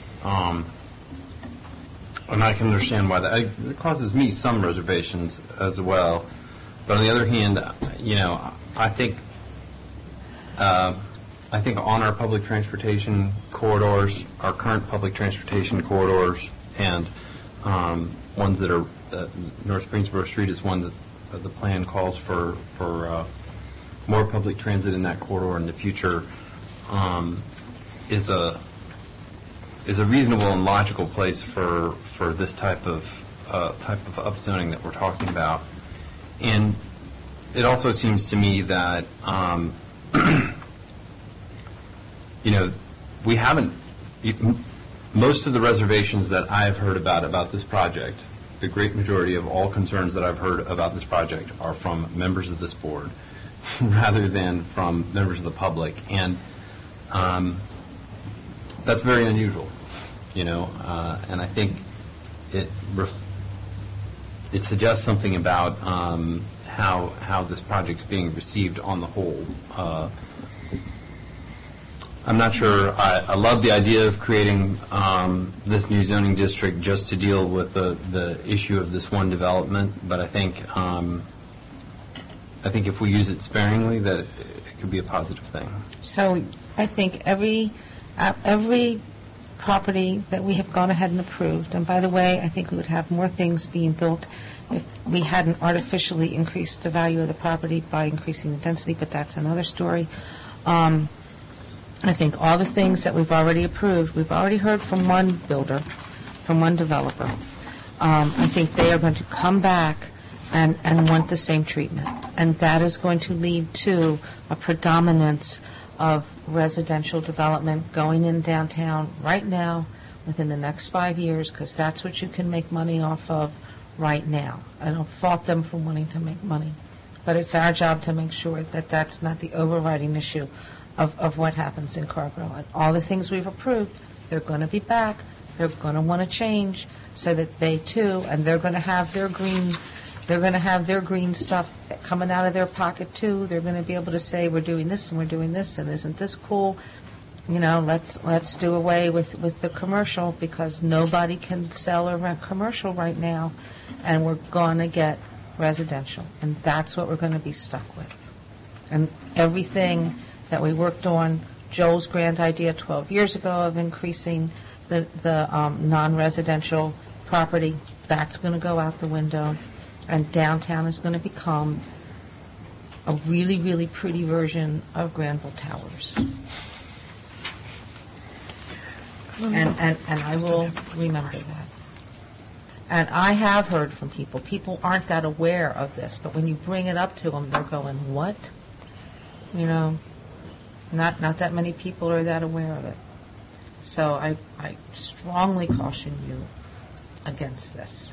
And I can understand why that it causes me some reservations as well. But on the other hand, you know, I think on our public transportation corridors, our current public transportation corridors, and ones that are North Greensboro Street is one that the plan calls for more public transit in that corridor in the future, is a reasonable and logical place for this type of upzoning that we're talking about. And it also seems to me that you know, we haven't, most of the reservations that I've heard about this project, the great majority of all concerns that I've heard about this project are from members of this board rather than from members of the public. And that's very unusual, you know, and I think it suggests something about how this project's being received on the whole. I'm not sure. I love the idea of creating this new zoning district just to deal with the issue of this one development, but I think if we use it sparingly, that it could be a positive thing. So I think every property that we have gone ahead and approved, and by the way, I think we would have more things being built if we hadn't artificially increased the value of the property by increasing the density, but that's another story. I think all the things that we've already approved, we've already heard from one builder, from one developer. I think they are going to come back and want the same treatment. And that is going to lead to a predominance of residential development going in downtown right now within the next 5 years, because that's what you can make money off of right now. I don't fault them for wanting to make money, but it's our job to make sure that that's not the overriding issue of what happens in Cargill. And all the things we've approved, they're going to be back, they're going to want to change so that they too, and they're going to have their green stuff coming out of their pocket too. They're going to be able to say, we're doing this and we're doing this, and isn't this cool? You know, let's do away with the commercial, because nobody can sell or rent commercial right now, and we're going to get residential, and that's what we're going to be stuck with. And everything that we worked on, Joel's grand idea 12 years ago of increasing the non-residential property, that's going to go out the window, and downtown is going to become a really, really pretty version of Granville Towers. And I will remember that. And I have heard from people. People aren't that aware of this, but when you bring it up to them, they're going, what? You know, not that many people are that aware of it. So I strongly caution you against this.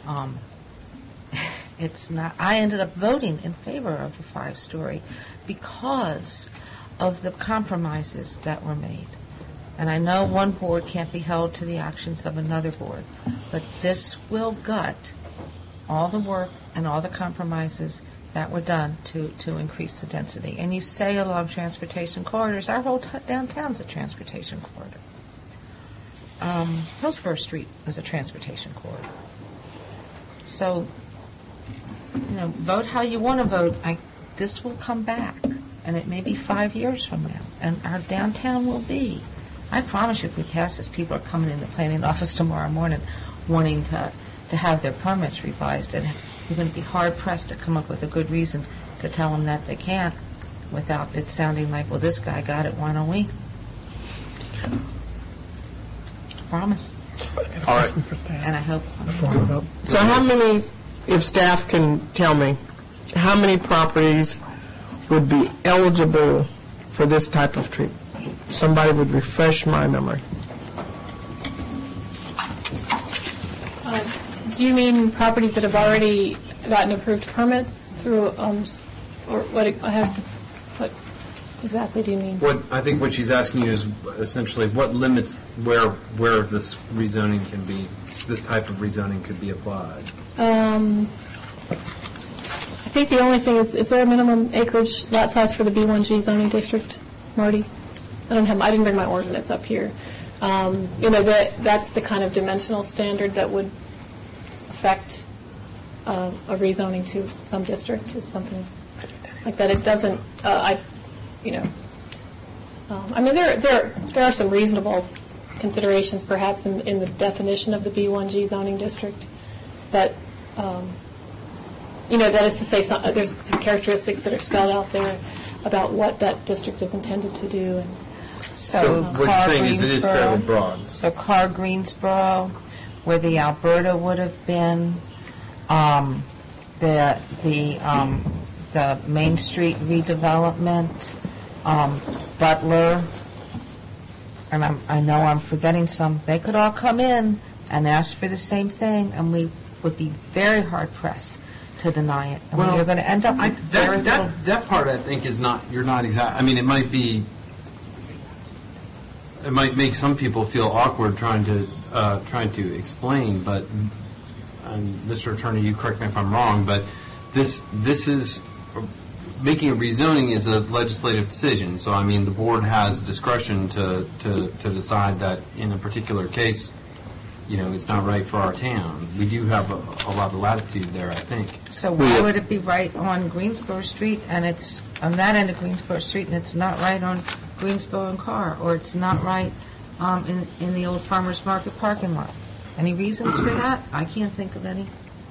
It's not. I ended up voting in favor of the 5-story because of the compromises that were made. And I know one board can't be held to the actions of another board, but this will gut all the work and all the compromises that were done to increase the density. And you say along transportation corridors, our whole downtown's a transportation corridor. Hillsborough Street is a transportation corridor. So, you know, vote how you want to vote. This will come back, and it may be 5 years from now, and our downtown will be. I promise you, if we pass this, people are coming in the planning office tomorrow morning wanting to have their permits revised, and you're going to be hard-pressed to come up with a good reason to tell them that they can't without it sounding like, well, this guy got it, why don't we? Promise. All right. And I hope. So how many, if staff can tell me, how many properties would be eligible for this type of treatment? Somebody would refresh my memory. Do you mean properties that have already gotten approved permits through, or what exactly do you mean? I think what she's asking you is essentially what limits where this rezoning can be, this type of rezoning could be applied. I think the only thing is there a minimum acreage lot size for the B1G zoning district, Marty? I didn't bring my ordinance up here. That's the kind of dimensional standard that would affect a rezoning to some district, is something like that. It doesn't, there are some reasonable considerations perhaps in the definition of the B1G zoning district, but that is to say there's some characteristics that are spelled out there about what that district is intended to do. And so what you're saying is it is fairly broad. So Carr Greensboro, where the Alberta would have been, the Main Street redevelopment, Butler, and I know I'm forgetting some. They could all come in and ask for the same thing, and we would be very hard pressed to deny it. And you're going to end up with that part I think is not. You're not exact. I mean, it might make some people feel awkward trying to explain, but Mr. Attorney, you correct me if I'm wrong, but this is making a rezoning is a legislative decision. So I mean, the board has discretion to decide that in a particular case, it's not right for our town. We do have a lot of latitude there, I think. So why would it be right on Greensboro Street, and it's on that end of Greensboro Street, and it's not right on Greensboro and Carr, or it's not right in the old Farmers Market parking lot? Any reasons for that? I can't think of any.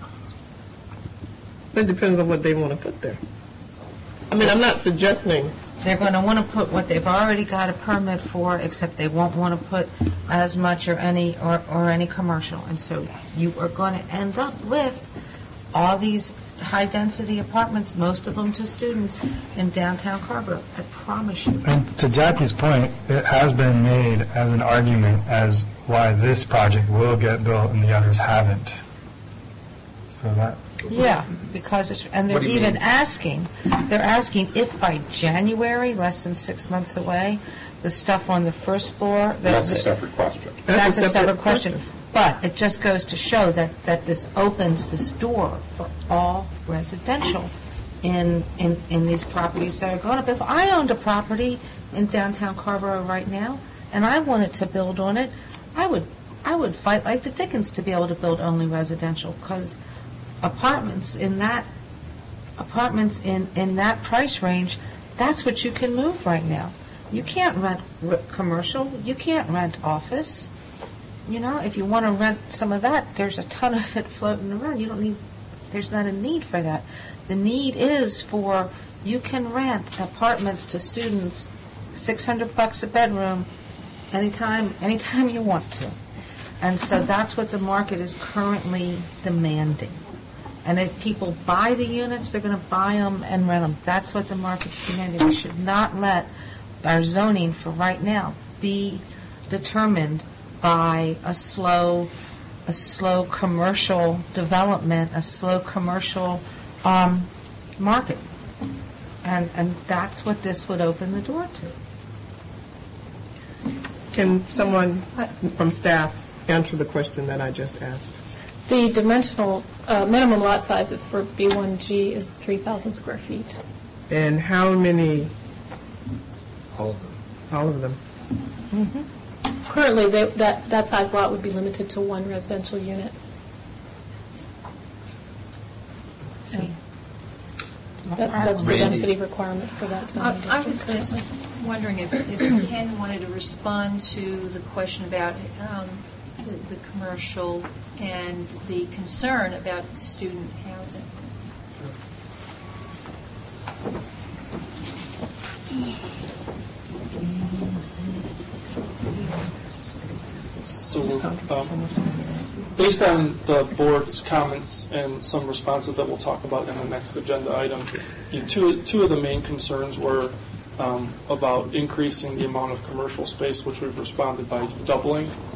It depends on what they want to put there. I mean, I'm not suggesting. They're going to want to put what they've already got a permit for, except they won't want to put as much or any commercial. And so you are going to end up with all these high-density apartments, most of them to students, in downtown Carrboro. I promise you. And to Jackie's point, it has been made as an argument as why this project will get built and the others haven't. So that. Yeah, because they're even asking if by January, less than 6 months away, the stuff on the first floor. That's a separate question. That's a separate question. But it just goes to show that this opens this door for all residential in these properties that are going up. If I owned a property in downtown Carrboro right now and I wanted to build on it, I would fight like the dickens to be able to build only residential, because apartments in that price range, that's what you can move right now. You can't rent commercial. You can't rent office. If you want to rent some of that, there's a ton of it floating around. There's not a need for that. The need is for, you can rent apartments to students, $600 a bedroom, anytime you want to. And so that's what the market is currently demanding. And if people buy the units, they're going to buy them and rent them. That's what the market's demanding. We should not let our zoning for right now be determined by a slow commercial development, a slow commercial market. And that's what this would open the door to. Can someone from staff answer the question that I just asked? The dimensional minimum lot sizes for B1G is 3,000 square feet. And how many? All of them. All of them. Mm-hmm. Currently, that size lot would be limited to one residential unit. See. That's the density requirement for that zoning district. I was just wondering if Ken wanted to respond to the question about the commercial and the concern about student housing. So, based on the board's comments and some responses that we'll talk about in the next agenda item, two of the main concerns were about increasing the amount of commercial space, which we've responded by doubling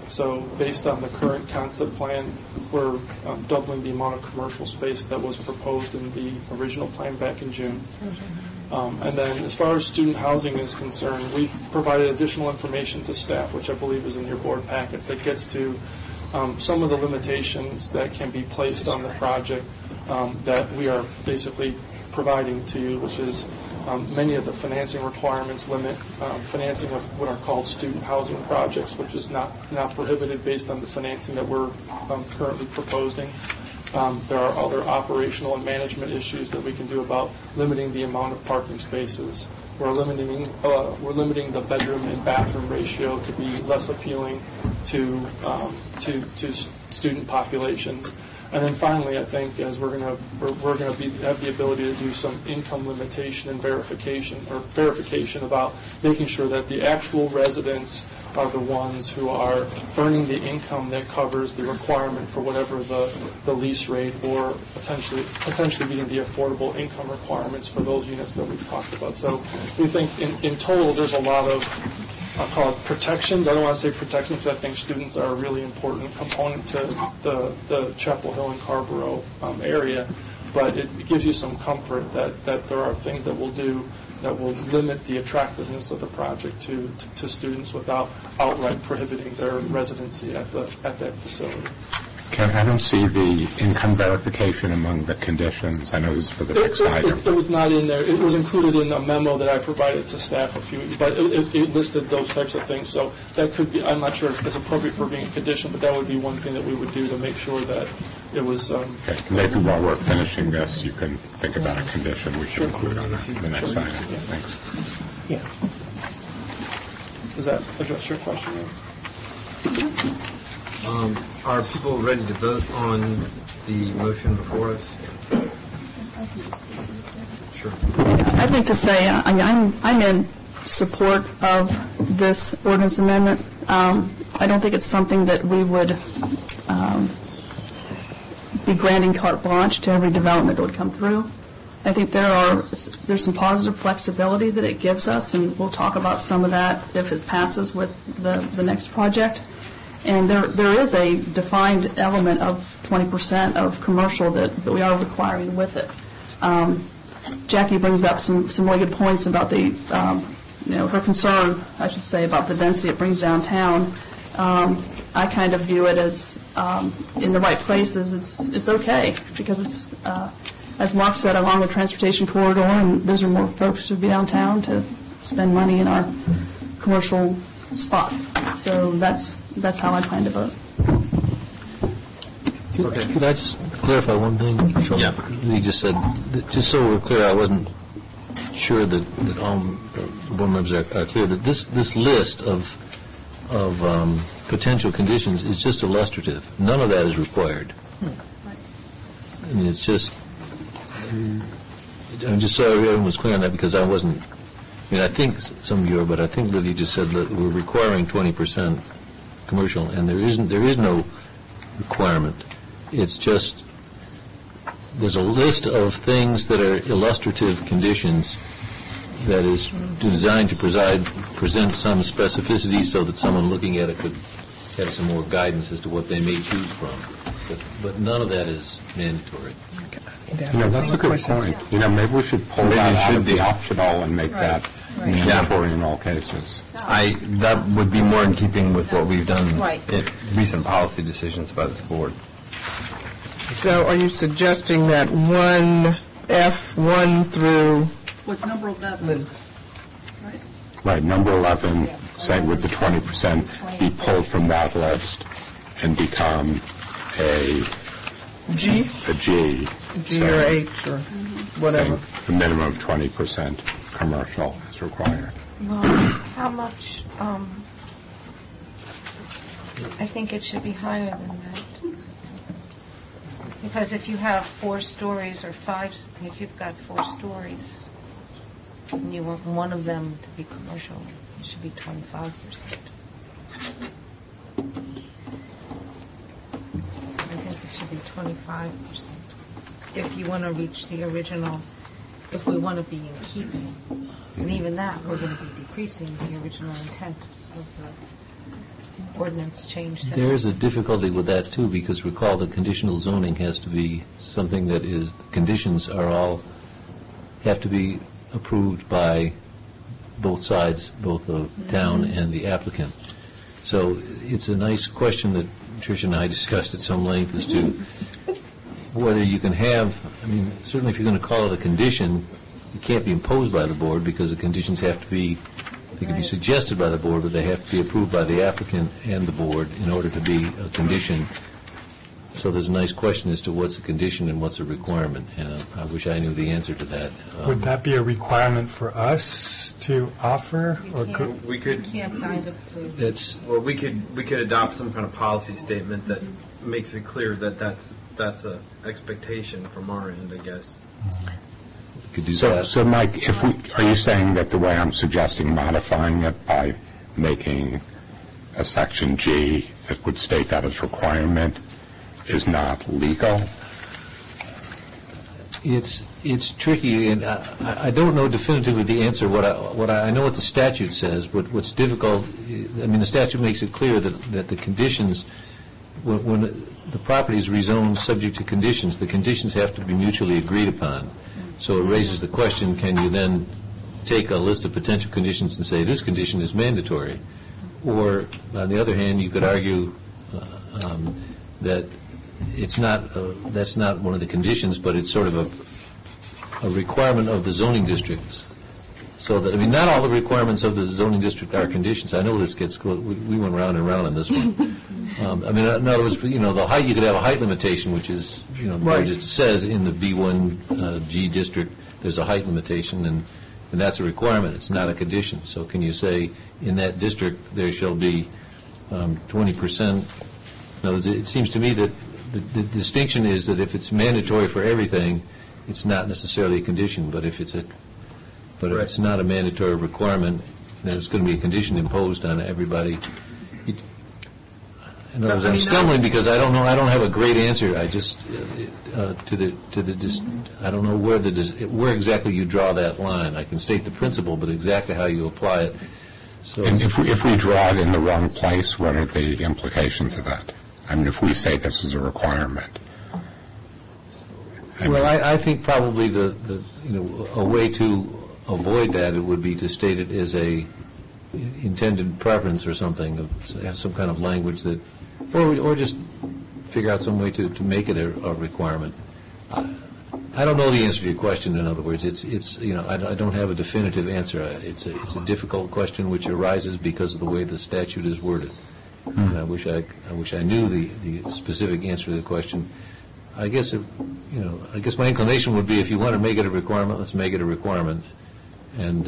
So based on the current concept plan, we're doubling the amount of commercial space that was proposed in the original plan back in June. And then as far as student housing is concerned, we've provided additional information to staff, which I believe is in your board packets, that gets to some of the limitations that can be placed on the project that we are basically providing to you, which is many of the financing requirements limit financing of what are called student housing projects, which is not prohibited based on the financing that we're currently proposing. There are other operational and management issues that we can do about limiting the amount of parking spaces. We're limiting the bedroom and bathroom ratio to be less appealing to student populations. And then finally, I think as we're going to have the ability to do some income limitation and verification about making sure that the actual residents are the ones who are earning the income that covers the requirement for whatever the lease rate or potentially meeting the affordable income requirements for those units that we've talked about. So we think in total there's a lot of, I'll call it protections. I don't want to say protections because I think students are a really important component to the Chapel Hill and Carrboro area, but it gives you some comfort that there are things that we'll do that will limit the attractiveness of the project to students without outright prohibiting their residency at that facility. Ken, I don't see the income verification among the conditions. I know this is for the next item. It was not in there. It was included in a memo that I provided to staff a few weeks, but it listed those types of things. So that could be, I'm not sure if it's appropriate for being a condition, but that would be one thing that we would do to make sure that it was... Okay. Maybe while we're finishing this, you can think about a condition we should include on the next item. Thanks. Yeah. Does that address your question? Are people ready to vote on the motion before us? Sure. I'd like to say I'm in support of this ordinance amendment. I don't think it's something that we would be granting carte blanche to every development that would come through. I think there's some positive flexibility that it gives us, and we'll talk about some of that if it passes with the next project. And there is a defined element of 20% of commercial that we are requiring with it. Jackie brings up some really good points about the, her concern, I should say, about the density it brings downtown. I kind of view it as in the right places, it's okay, because it's, as Mark said, along the transportation corridor, and those are more folks who would be downtown to spend money in our commercial spots. So that's how I plan to vote. Could I just clarify one thing? Yeah. You just said, just so we're clear, I wasn't sure that all board members are clear, that this list of potential conditions is just illustrative. None of that is required. I mean, it's just, I'm just so everyone was clear on that, because I wasn't, I think some of you are, but I think Livy just said that we're requiring 20% commercial, and there is no requirement. It's just there's a list of things that are illustrative conditions that is designed to present some specificity so that someone looking at it could have some more guidance as to what they may choose from. But none of that is mandatory. That's a good point. Maybe we should pull that out of the optional and make that mandatory in all cases. That would be more in keeping with what we've done in recent policy decisions by this board. So are you suggesting that 1F1 through... What's number 11? Right, number 11, saying with the 20%, be pulled from that list and become a G? A G. G or H or whatever. A minimum of 20% commercial is required. Well, how much? I think it should be higher than that. Because if you have 4 stories or 5, if you've got 4 stories and you want one of them to be commercial, it should be 25%. I think it should be 25%. If you want to reach the original, if we want to be in keeping. And even that, we're going to be decreasing the original intent of ordinance change. that- There's a difficulty with that, too, because recall that conditional zoning has to be something that is, conditions are all, have to be approved by both sides, both the town and the applicant. So it's a nice question that Tricia and I discussed at some length as to whether you can have, I mean, certainly if you're going to call it a condition, it can't be imposed by the board because the conditions have to be, they can be suggested by the board, but they have to be approved by the applicant and the board in order to be a condition. So there's a nice question as to what's a condition and what's a requirement, and I wish I knew the answer to that. Would that be a requirement for us to offer? Or could We could, Can't kind of. It's, well, we could adopt some kind of policy statement that makes it clear that that's a expectation from our end, I guess. could do So, that. so Mike, are you saying that the way I'm suggesting modifying it by making a section G that would state that as requirement is not legal? It's tricky, and I don't know definitively the answer. I know what the statute says, but what's difficult, I mean, the statute makes it clear that the conditions, when the property is rezoned subject to conditions, the conditions have to be mutually agreed upon. So it raises the question, can you then take a list of potential conditions and say, this condition is mandatory? Or, on the other hand, you could argue that it's not, that's not one of the conditions, but it's sort of a requirement of the zoning districts. So that, I mean, not all the requirements of the zoning district are conditions. I know this gets, we went round and round on this one. I mean, in other words, you know, the height, you could have a height limitation, which is, you know, Right. it just says in the B1G district, there's a height limitation, and that's a requirement. It's not a condition. So can you say, in that district, there shall be 20%? No, it seems to me that the distinction is that if it's mandatory for everything, it's not necessarily a condition, but if it's not a mandatory requirement, then it's going to be a condition imposed on everybody. In other words, I'm stumbling because I don't know. I don't have a great answer. I just I don't know where exactly you draw that line. I can state the principle, but exactly how you apply it. So, And if we draw it in the wrong place, what are the implications of that? I mean, if we say this is a requirement. well, I think probably the a way to avoid that it would be to state it as a intended preference or something, have some kind of language that, or just figure out some way to make it a requirement. I don't know the answer to your question. In other words, it's you know, I don't have a definitive answer. It's a difficult question which arises because of the way the statute is worded. And I wish I knew the specific answer to the question. I guess I guess my inclination would be, if you want to make it a requirement, let's make it a requirement. And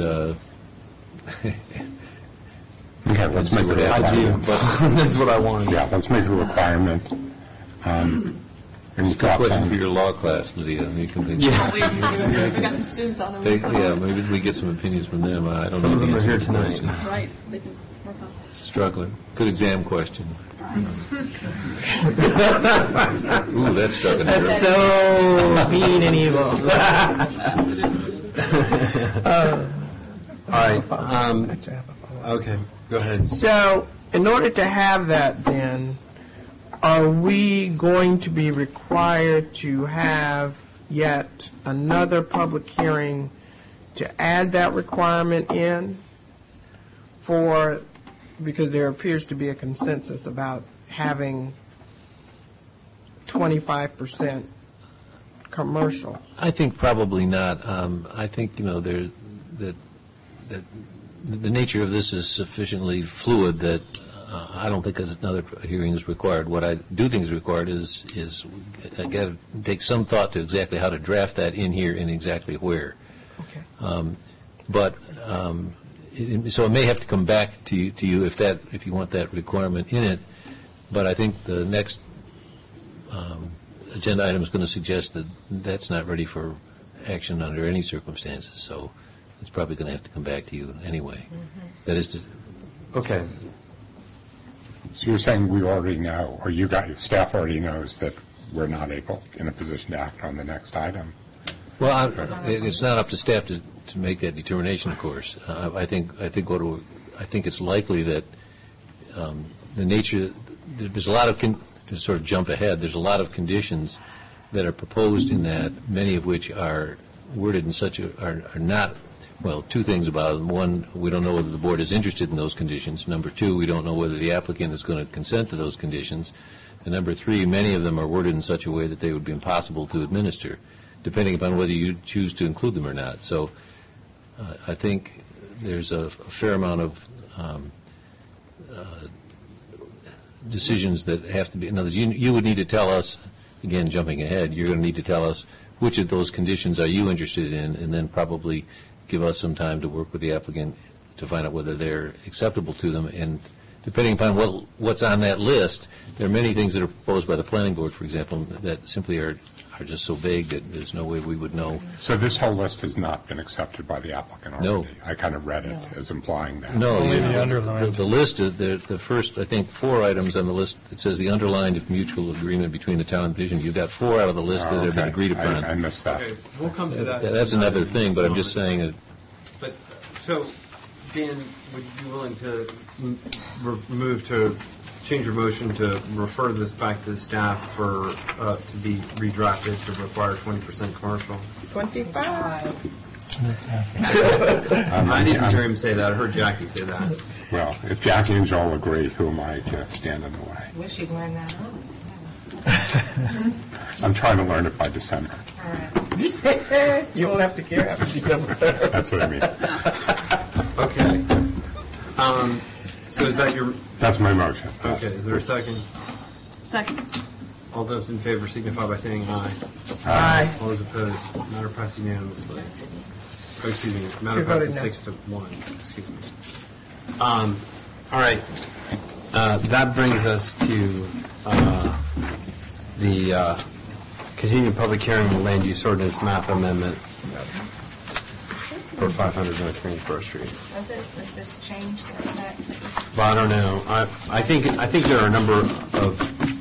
Okay, let's make it a requirement. That's what I wanted. Yeah, let's make it a requirement. It's a good question for your law class, Lydia. You can think. We got some students on the Yeah, maybe we get some opinions from them. I don't know. Some of the them are answer here to the tonight. question. Right, they can work on it. Struggling. Good exam question. Ooh, that's struck a nerve. That's so mean and evil. All right. Okay, go ahead. So, in order to have that, then, are we going to be required to have yet another public hearing to add that requirement in because there appears to be a consensus about having 25% commercial? I think probably not. I think, that the nature of this is sufficiently fluid that I don't think another hearing is required. What I do think is required is I got to take some thought to exactly how to draft that in here and exactly where. Okay. So it may have to come back to you if you want that requirement in it. But I think the next agenda item is going to suggest that that's not ready for action under any circumstances. So it's probably going to have to come back to you anyway. Mm-hmm. That is to. Okay. So you're saying we already know, or you guys, staff already knows that we're not in a position to act on the next item? Well, it's not up to staff to make that determination, of course. I think it's likely that the nature, there's a lot of, to sort of jump ahead, there's a lot of conditions that are proposed in that, many of which are worded in such are not, well, two things about them. One, we don't know whether the board is interested in those conditions. Number two, we don't know whether the applicant is going to consent to those conditions. And number three, many of them are worded in such a way that they would be impossible to administer, depending upon whether you choose to include them or not. So I think there's a fair amount of decisions that have to be, in other words, you would need to tell us, again, jumping ahead, you're going to need to tell us which of those conditions are you interested in, and then probably give us some time to work with the applicant to find out whether they're acceptable to them. And depending upon what's on that list, there are many things that are proposed by the planning board, for example, that simply are just so vague that there's no way we would know. So this whole list has not been accepted by the applicant already? No. I kind of read it as implying that. No, the list, the first, I think, 4 items on the list, it says the underlined if mutual agreement between the town and division. You've got 4 out of the list that have been agreed upon. I missed that. Okay, we'll come to that. That's another thing, but I'm just saying that. But, so, Dan, would you be willing to move to change your motion to refer this back to the staff for, to be redrafted to require 20% commercial? 25. I didn't hear him say that. I heard Jackie say that. Well, if Jackie and Joel agree, who am I to stand in the way? Wish you'd learned that early. I'm trying to learn it by December. All right. You don't have to care after December. That's what I mean. Okay. So is that your... That's my motion. Okay, is there a second? Second. All those in favor signify by saying aye. Aye. All those opposed, matter passes unanimously. Oh, excuse me, matter passes 6-1. Excuse me. All right. That brings us to the continued public hearing on the land use ordinance map amendment for 500 North Greensboro Street. Does this change that? Well, I don't know. I think there are a number of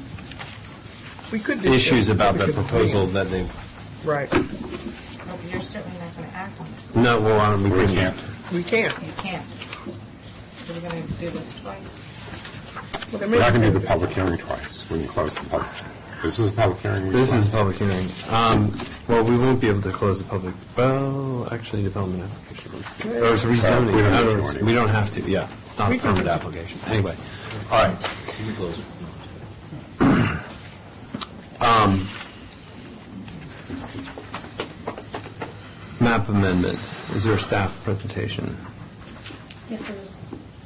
issues about that proposal that they. Right. No, but you're certainly not going to act on it. No, well, we can't. We can't. You can't. So we're going to do this twice. Well, We're not going to do the public hearing twice. We can close the public. This is a public hearing. This is a public hearing. Well, we won't be able to close the public. Well, actually, development application. Or it's rezoning. We don't have to. Yeah, it's not a permit application. Anyway, all right. You can close it. Map amendment. Is there a staff presentation? Yes, it is.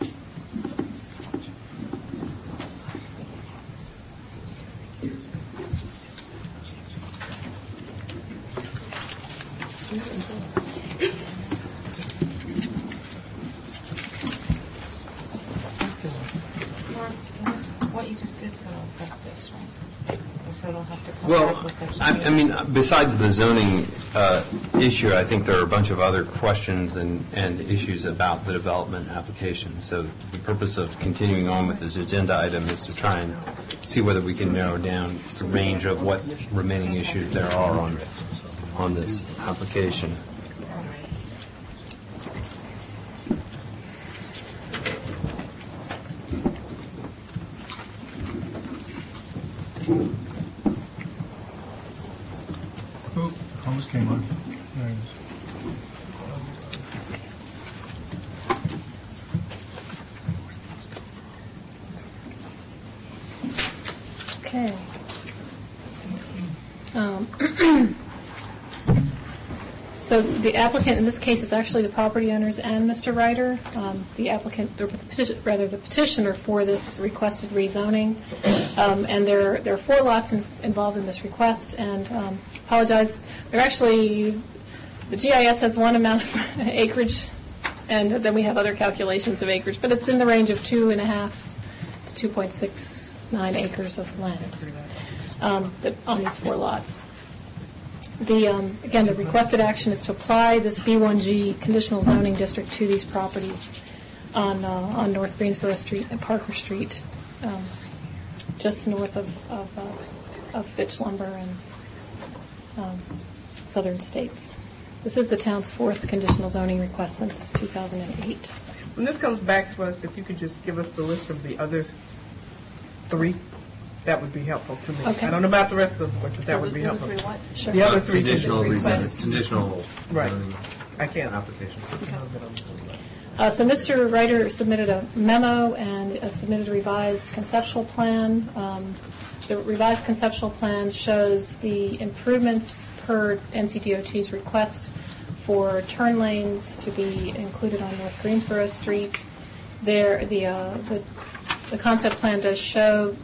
What you just did is going to affect this, right? So it'll have to come Well, back with their... I mean, besides the zoning issue, I think there are a bunch of other questions and issues about the development application. So the purpose of continuing on with this agenda item is to try and see whether we can narrow down the range of what remaining issues there are on this application. Almost came on. There it is. Okay. So the applicant in this case is actually the property owners and Mr. Ryder. The applicant, or the petitioner for this requested rezoning. And there are 4 lots involved in this request. And apologize, they're actually, the GIS has one amount of acreage, and then we have other calculations of acreage, but it's in the range of 2.5 to 2.69 acres of land on these 4 lots. Again, the requested action is to apply this B1G conditional zoning district to these properties on North Greensboro Street and Parker Street, just north of Fitch Lumber and Southern States. This is the town's 4th conditional zoning request since 2008. When this comes back to us, if you could just give us the list of the other 3, that would be helpful to me. Okay. I don't know about the rest of them, but that would be helpful. Sure. The other 3 Conditional conditions. conditional Right. zoning I can't. application. So Mr. Ryder submitted a memo and submitted a revised conceptual plan. The revised conceptual plan shows the improvements per NCDOT's request for turn lanes to be included on North Greensboro Street. There, the concept plan does show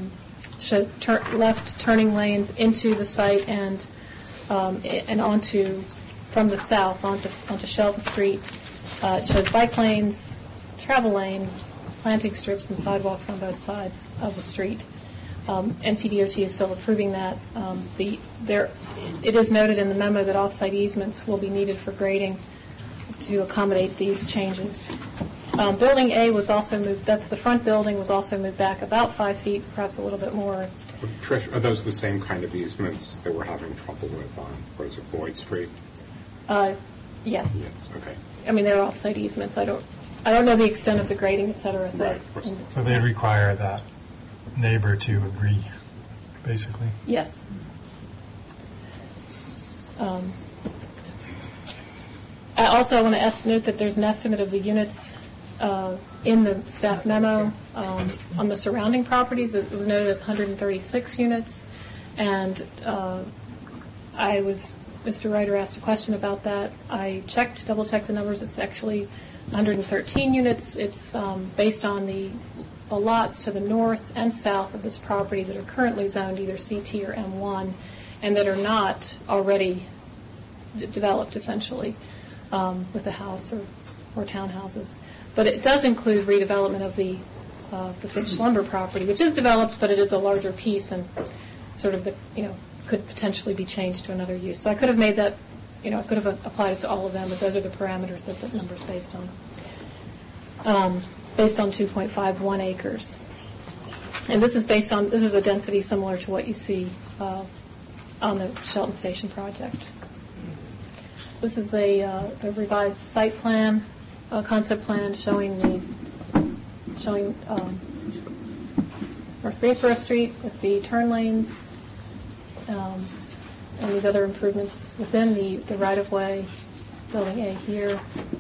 left turning lanes into the site and onto from the south onto Shelton Street. It shows bike lanes, travel lanes, planting strips, and sidewalks on both sides of the street. NCDOT is still approving that. It is noted in the memo that off-site easements will be needed for grading to accommodate these changes. Building A was also moved, that's the front building, was also moved back about 5 feet, perhaps a little bit more. Trish, are those the same kind of easements that we're having trouble with on, what is it, Boyd Street? Yes. Yes, okay. I mean, they're off-site easements. I don't know the extent of the grading, et cetera. So, So they require that neighbor to agree, basically? Yes. I also want to note that there's an estimate of the units in the staff memo on the surrounding properties. It was noted as 136 units, and Mr. Ryder asked a question about that. I double-checked the numbers. It's actually 113 units. It's based on the lots to the north and south of this property that are currently zoned either CT or M1 and that are not already developed, essentially, with a house or townhouses. But it does include redevelopment of the Finch Lumber property, which is developed, but it is a larger piece and sort of could potentially be changed to another use. So I could have made that, I could have applied it to all of them, but those are the parameters that the number's based on. Based on 2.51 acres. And this is a density similar to what you see on the Shelton Station project. This is the revised site plan, concept plan showing North Greensboro Street with the turn lanes and these other improvements within the right-of-way, building A here.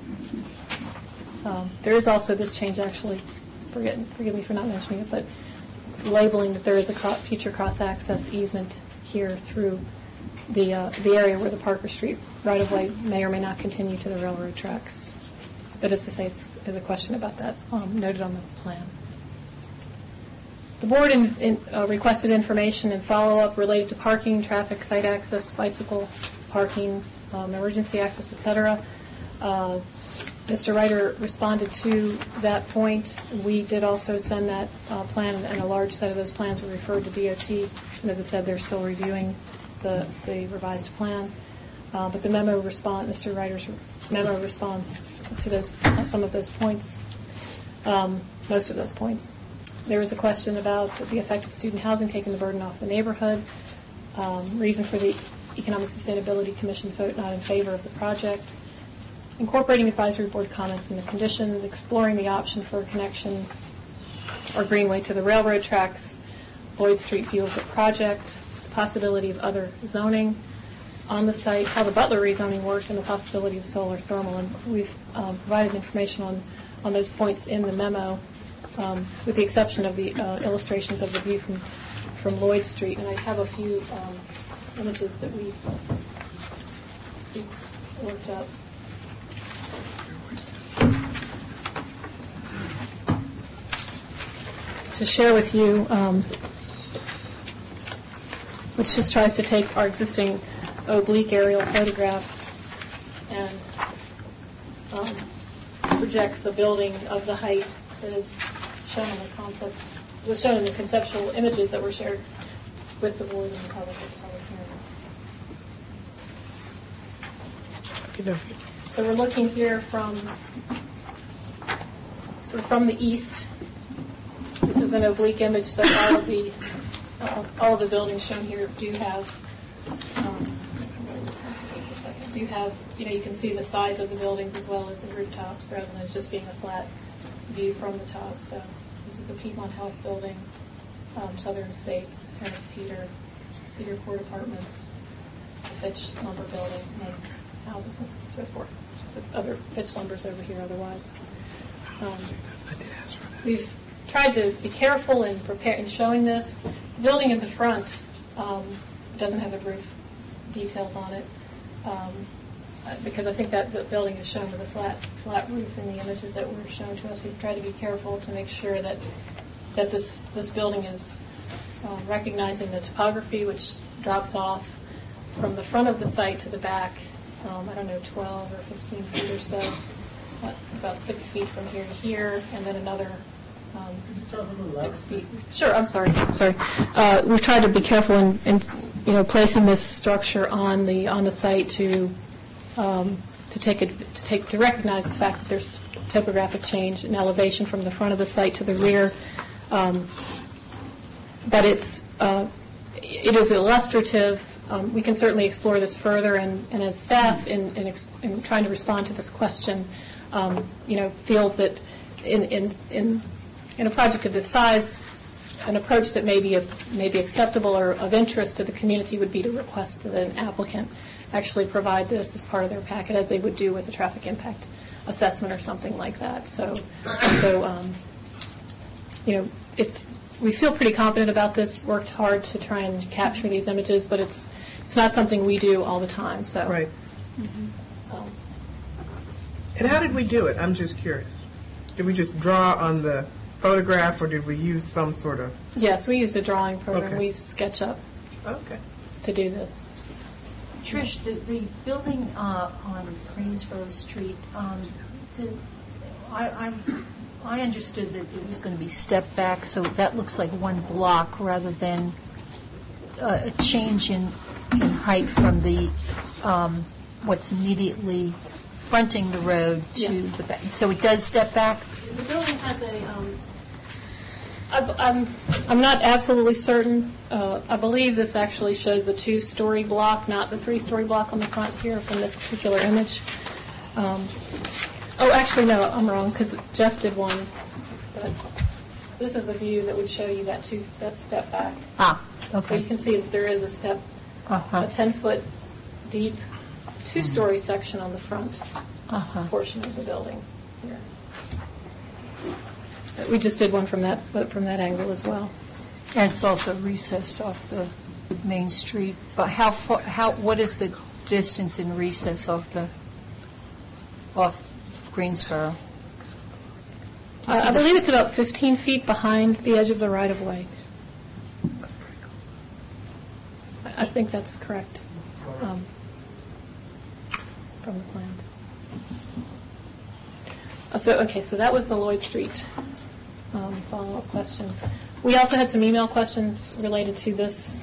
There is also this change, actually, forgive me for not mentioning it, but labeling that there is a future cross-access easement here through the area where the Parker Street right-of-way may or may not continue to the railroad tracks. That is to say, there's a question about that noted on the plan. The board requested information and follow-up related to parking, traffic, site access, bicycle parking, emergency access, etc. Mr. Ryder responded to that point. We did also send that plan, and a large set of those plans were referred to DOT. And as I said, they're still reviewing the revised plan. But the Mr. Ryder's memo responds to some of those points, most of those points. There was a question about the effect of student housing taking the burden off the neighborhood, reason for the Economic Sustainability Commission's vote not in favor of the project, incorporating advisory board comments in the conditions, exploring the option for a connection or greenway to the railroad tracks, Lloyd Street view of the project, the possibility of other zoning on the site, how the Butler rezoning worked, and the possibility of solar thermal. And we've provided information on those points in the memo, with the exception of the illustrations of the view from Lloyd Street. And I have a few images that we worked up. To share with you, which just tries to take our existing oblique aerial photographs and projects a building of the height that is shown in the conceptual images that were shared with the board and the public at the public hearing. So we're looking here from the east. This is an oblique image, so all of the buildings shown here do have, you can see the size of the buildings as well as the rooftops, rather than it just being a flat view from the top. So this is the Piedmont House building, Southern States, Harris Teeter, Cedar Court Apartments, the Fitch Lumber Building, and houses and so forth. With other Fitch Lumbers over here otherwise. We've tried to be careful in showing this. The building in the front doesn't have the roof details on it because I think that the building is shown with a flat roof in the images that were shown to us. We've tried to be careful to make sure that this building is recognizing the topography, which drops off from the front of the site to the back, 12 or 15 feet or so, about 6 feet from here to here, and then another 6 feet. Sure, I'm sorry. We've tried to be careful in placing this structure on the site to recognize the fact that there's topographic change in elevation from the front of the site to the rear. But it is illustrative. We can certainly explore this further, and as staff, in trying to respond to this question, feels that in a project of this size, an approach that may be acceptable or of interest to the community would be to request that an applicant actually provide this as part of their packet, as they would do with a traffic impact assessment or something like that. We feel pretty confident about this. Worked hard to try and capture these images, but it's not something we do all the time. So. Right. And how did we do it? I'm just curious. Did we just draw on the photograph, or did we use some sort of? Yes, we used a drawing program. Okay. We used SketchUp. Okay. To do this. Trish, the building on Greensboro Street, I understood that it was going to be stepped back, so that looks like one block rather than a change in height from the what's immediately fronting the road to the back. So it does step back? The building has I'm not absolutely certain. I believe this actually shows the 2-story block, not the 3-story block on the front here from this particular image. Actually, no, I'm wrong, because Jeff did one. But this is a view that would show you that step back. Okay. So you can see that there is a step, a 10-foot deep 2-story section on the front portion of the building here. We just did one from that angle as well. And it's also recessed off the main street. But what is the distance in recess off Greensboro? I believe it's about 15 feet behind the edge of the right-of-way. I think that's correct from the plans. So that was the Lloyd Street follow-up question. We also had some email questions related to this,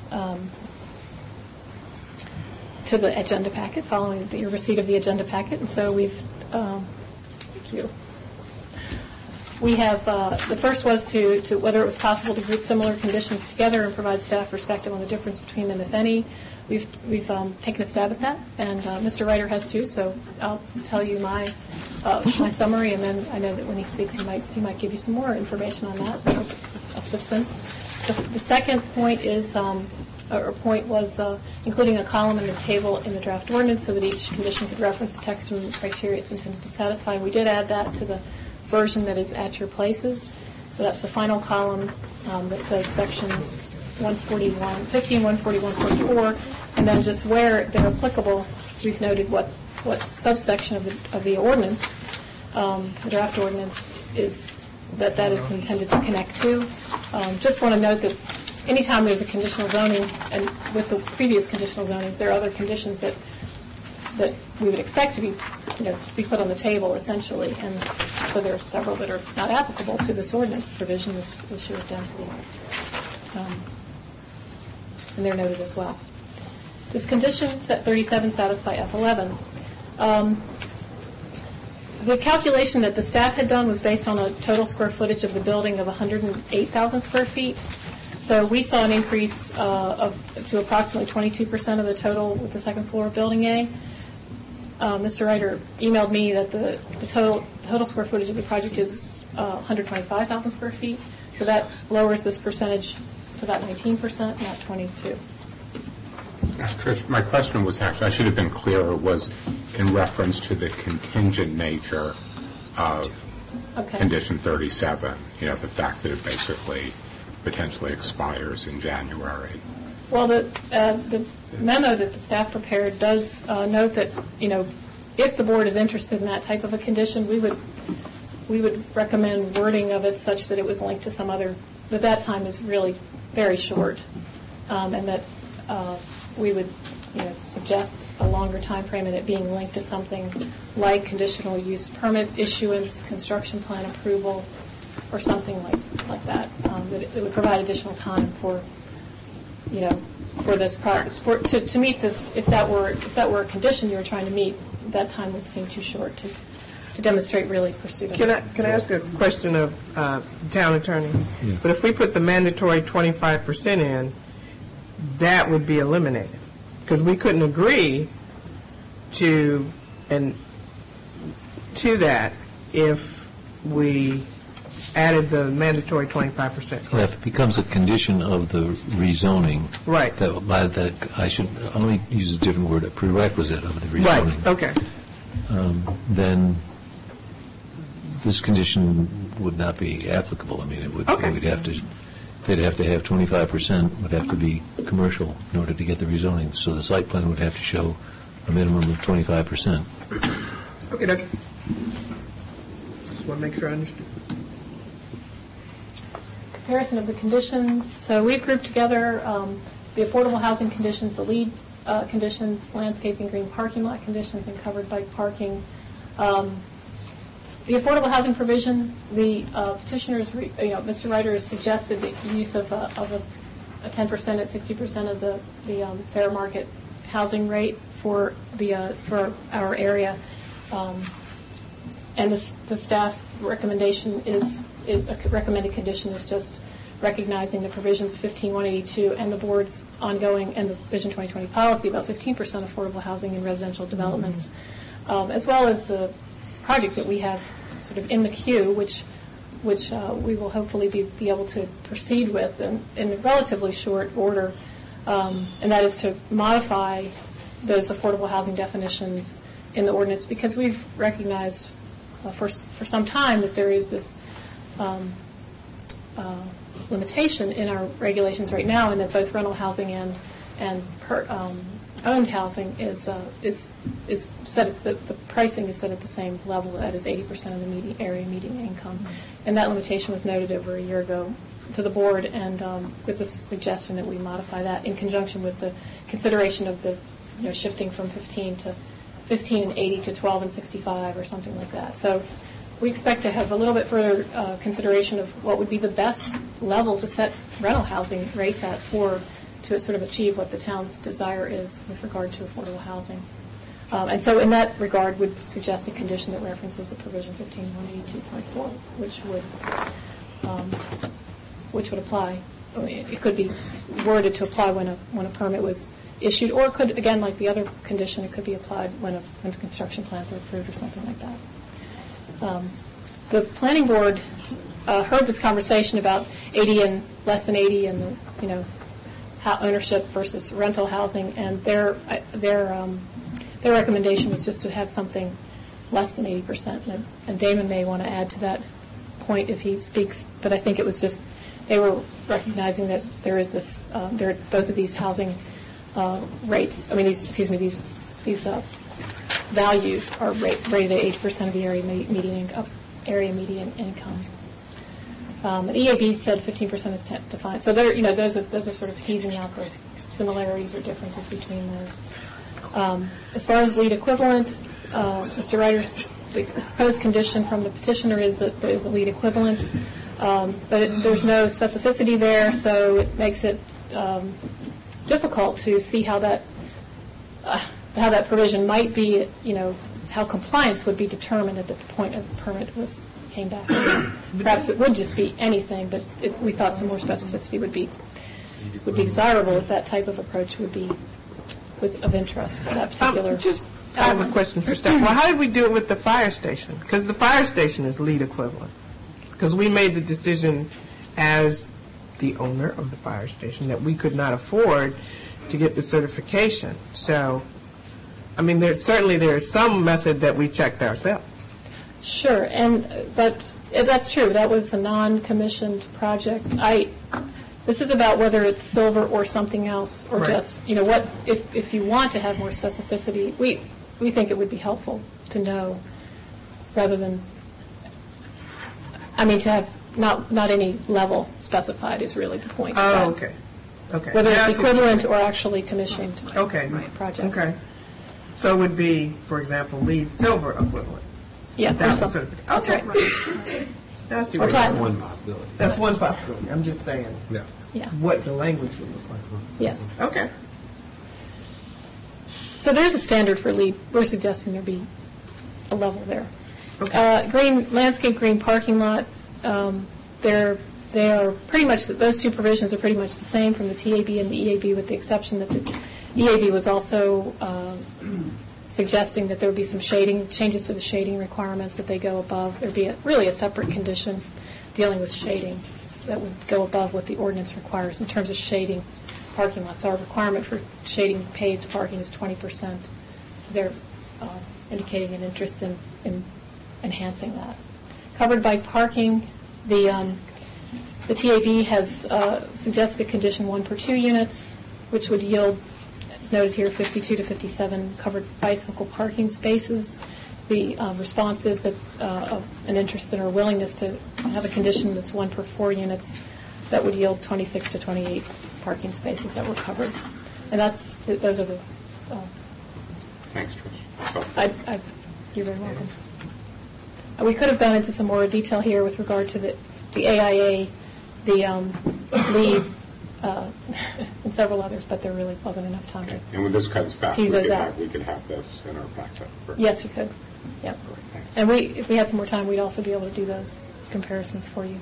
to the agenda packet, following your receipt of the agenda packet. And so we've, thank you. We have, the first was to whether it was possible to group similar conditions together and provide staff perspective on the difference between them, if any. We've taken a stab at that, and Mr. Ryder has too, so I'll tell you my summary, and then I know that when he speaks he might give you some more information on that, assistance. The second point is, was including a column in the table in the draft ordinance so that each condition could reference the text and criteria it's intended to satisfy. And we did add that to the version that is at your places. So that's the final column that says section 141.44, and then just where they're applicable, we've noted what subsection of the ordinance, the draft ordinance, is that is intended to connect to. Just want to note that anytime there's a conditional zoning, and with the previous conditional zonings, there are other conditions that we would expect to be put on the table, essentially, and so there are several that are not applicable to this ordinance provision, this issue of density, and they're noted as well. Does condition set 37 satisfy F11? The calculation that the staff had done was based on a total square footage of the building of 108,000 square feet. So we saw an increase to approximately 22% of the total with the second floor of Building A. Mr. Ryder emailed me that the total square footage of the project is 125,000 square feet. So that lowers this percentage to that 19%, not 22. Trish, my question was actually, I should have been clearer, was in reference to the contingent nature of Condition 37, the fact that it basically potentially expires in January. Well, the memo that the staff prepared does note that, if the board is interested in that type of a condition, we would recommend wording of it such that it was linked to some other, that time is really very short, and that we would suggest a longer time frame and it being linked to something like conditional use permit issuance, construction plan approval, or something like that. That it would provide additional time for this project to meet this. If that were a condition you were trying to meet, that time would seem too short to demonstrate really pursuit. Can I ask a question of town attorney? Yes. But if we put the mandatory 25% in, that would be eliminated because we couldn't agree to that if we added the mandatory 25%. Well, if it becomes a condition of the rezoning, right? That I should only use a different word, a prerequisite of the rezoning. Right. Okay. Then this condition would not be applicable. I mean, it would. Okay. They'd have to have 25% would have to be commercial in order to get the rezoning. So the site plan would have to show a minimum of 25%. Okay. Just want to make sure I understood. Comparison of the conditions. So we've grouped together the affordable housing conditions, the lead conditions, landscaping, green parking lot conditions, and covered bike parking. The affordable housing provision, the petitioners, Mr. Ryder has suggested the use of a 10% at 60% of the fair market housing rate for our area, and the staff recommendation is a recommended condition is just recognizing the provisions of 15182 and the board's ongoing and the Vision 2020 policy about 15% affordable housing in residential developments, as well as the project that we have sort of in the queue, which we will hopefully be able to proceed with in relatively short order, and that is to modify those affordable housing definitions in the ordinance because we've recognized for some time that there is this limitation in our regulations right now, and that both rental housing and owned housing is set at the pricing is set at the same level, that is 80% of the area median income, and that limitation was noted over a year ago to the board, and with the suggestion that we modify that in conjunction with the consideration of the shifting from 15 and 80 to 12 and 65 or something like that. So we expect to have a little bit further consideration of what would be the best level to set rental housing rates at to sort of achieve what the town's desire is with regard to affordable housing. And so in that regard would suggest a condition that references the provision 15182.4, which would apply. I mean, it could be worded to apply when a permit was issued, or it could, again, like the other condition, it could be applied when construction plans are approved or something like that. The planning board heard this conversation about 80 and less than 80 and ownership versus rental housing, and their recommendation was just to have something less than 80%. And Damon may want to add to that point if he speaks, but I think it was just they were recognizing that there is this both of these housing rates. I mean, these values are rated at 80% of the area median income. And EAB said 15% is defined. So those are sort of teasing out the similarities or differences between those. As far as lead equivalent, Mr. Ryder's the proposed condition from the petitioner is that there is a lead equivalent, but there's no specificity there, so it makes it difficult to see how that provision might be, how compliance would be determined at the point of the permit came back. Perhaps it would just be anything, but we thought some more specificity would be desirable if that type of approach was of interest to that particular. I have a question for staff. Well, how did we do it with the fire station? Because the fire station is lead equivalent. Because we made the decision as the owner of the fire station, that we could not afford to get the certification. So, I mean, there is some method that we checked ourselves. Sure, but that's true. That was a non-commissioned project. This is about whether it's silver or something else, or just, what, if you want to have more specificity, we think it would be helpful to know, rather than, to have not any level specified is really the point. Oh, okay. Whether it's equivalent or actually commissioned projects. Okay. So it would be, for example, LEED silver equivalent. Yeah, without that's certificate. right. Now I see Or what platinum. you're saying. One possibility. That's one possibility. I'm just saying Yeah. what the language would look like. Yes. Okay. So there's a standard for LEED. We're suggesting there be a level there. Landscape green parking lot, they are pretty much, those two provisions are pretty much the same from the TAB and the EAB, with the exception that the EAB was also suggesting that there would be some changes to the shading requirements, that they go above. There'd be really a separate condition dealing with shading that would go above what the ordinance requires in terms of shading parking lots. Our requirement for shading paved parking is 20%. They're indicating an interest in enhancing that. Covered by parking, the TAB has suggested condition 1 per 2 units, which would yield, as noted here, 52 to 57 covered bicycle parking spaces. The response is that an interest in or willingness to have a condition that's 1 per 4 units that would yield 26 to 28 parking spaces that were covered. And those are the... Thanks, Trish. You're very welcome. We could have gone into some more detail here with regard to the AIA, the LEED, and several others, but there really wasn't enough time to And when this comes back, tease those out. we could have this in our backup. Yes, you could. Yeah. And if we had some more time, we'd also be able to do those comparisons for you.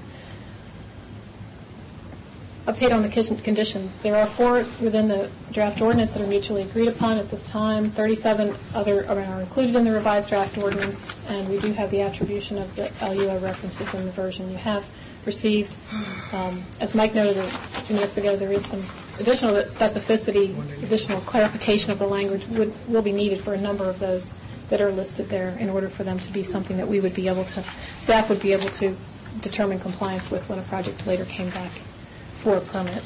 Update on the conditions. There are 4 within the draft ordinance that are mutually agreed upon at this time. 37 other are included in the revised draft ordinance, and we do have the attribution of the LUO references in the version you have received. As Mike noted a few minutes ago, there is some additional specificity, additional clarification of the language will be needed for a number of those that are listed there in order for them to be something that staff would be able to determine compliance with when a project later came back for a permit.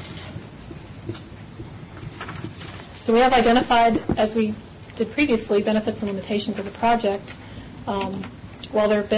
So we have identified, as we did previously, benefits and limitations of the project. While there's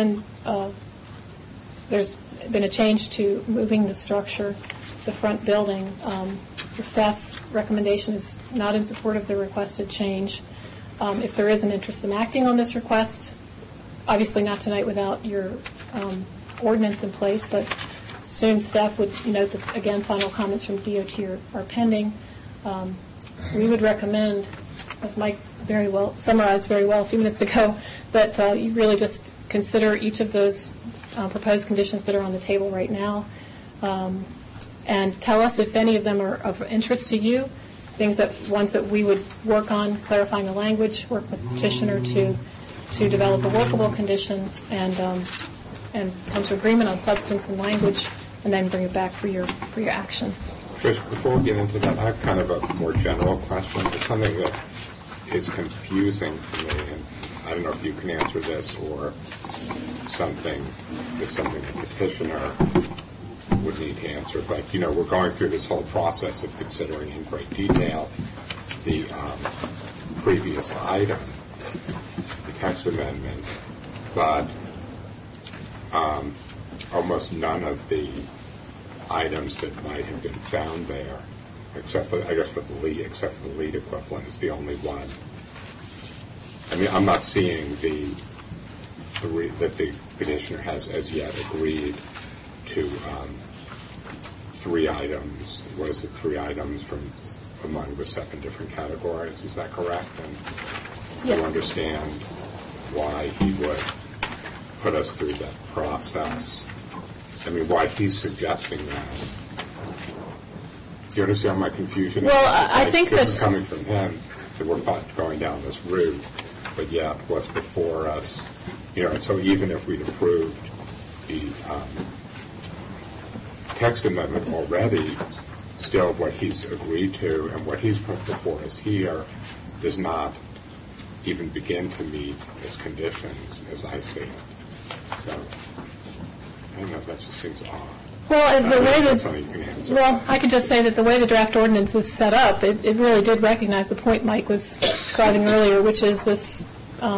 been a change to moving the structure, the front building, the staff's recommendation is not in support of the requested change. If there is an interest in acting on this request, obviously not tonight without your ordinance in place, but soon staff would note that, again, final comments from DOT are pending. We would recommend, as Mike summarized very well a few minutes ago, that you really just consider each of those proposed conditions that are on the table right now, and tell us if any of them are of interest to you, ones that we would work on clarifying the language, work with the petitioner to develop a workable condition, and come to agreement on substance and language, and then bring it back for your action. Trish, before we get into that, I have kind of a more general question. It's something that is confusing to me, and I don't know if you can answer this or something the petitioner would need to answer. But, we're going through this whole process of considering in great detail the previous item, the text amendment, but almost none of the items that might have been found there, except for the lead equivalent is the only one. I mean, I'm not seeing that the petitioner has as yet agreed to 3 items. What is it? 3 items from among the 7 different categories. Is that correct? And yes. Do you understand why he would put us through that process? I mean, why he's suggesting that? Do you understand my confusion? Well, I think this is coming from him, that we're not going down this route, but yet what's before us, and so even if we'd approved the text amendment already, still what he's agreed to and what he's put before us here does not even begin to meet his conditions as I see it. So, I don't know, that just seems odd. Well, the way that's something you can answer. well, I could just say that the way the draft ordinance is set up, it really did recognize the point Mike was describing earlier, which is this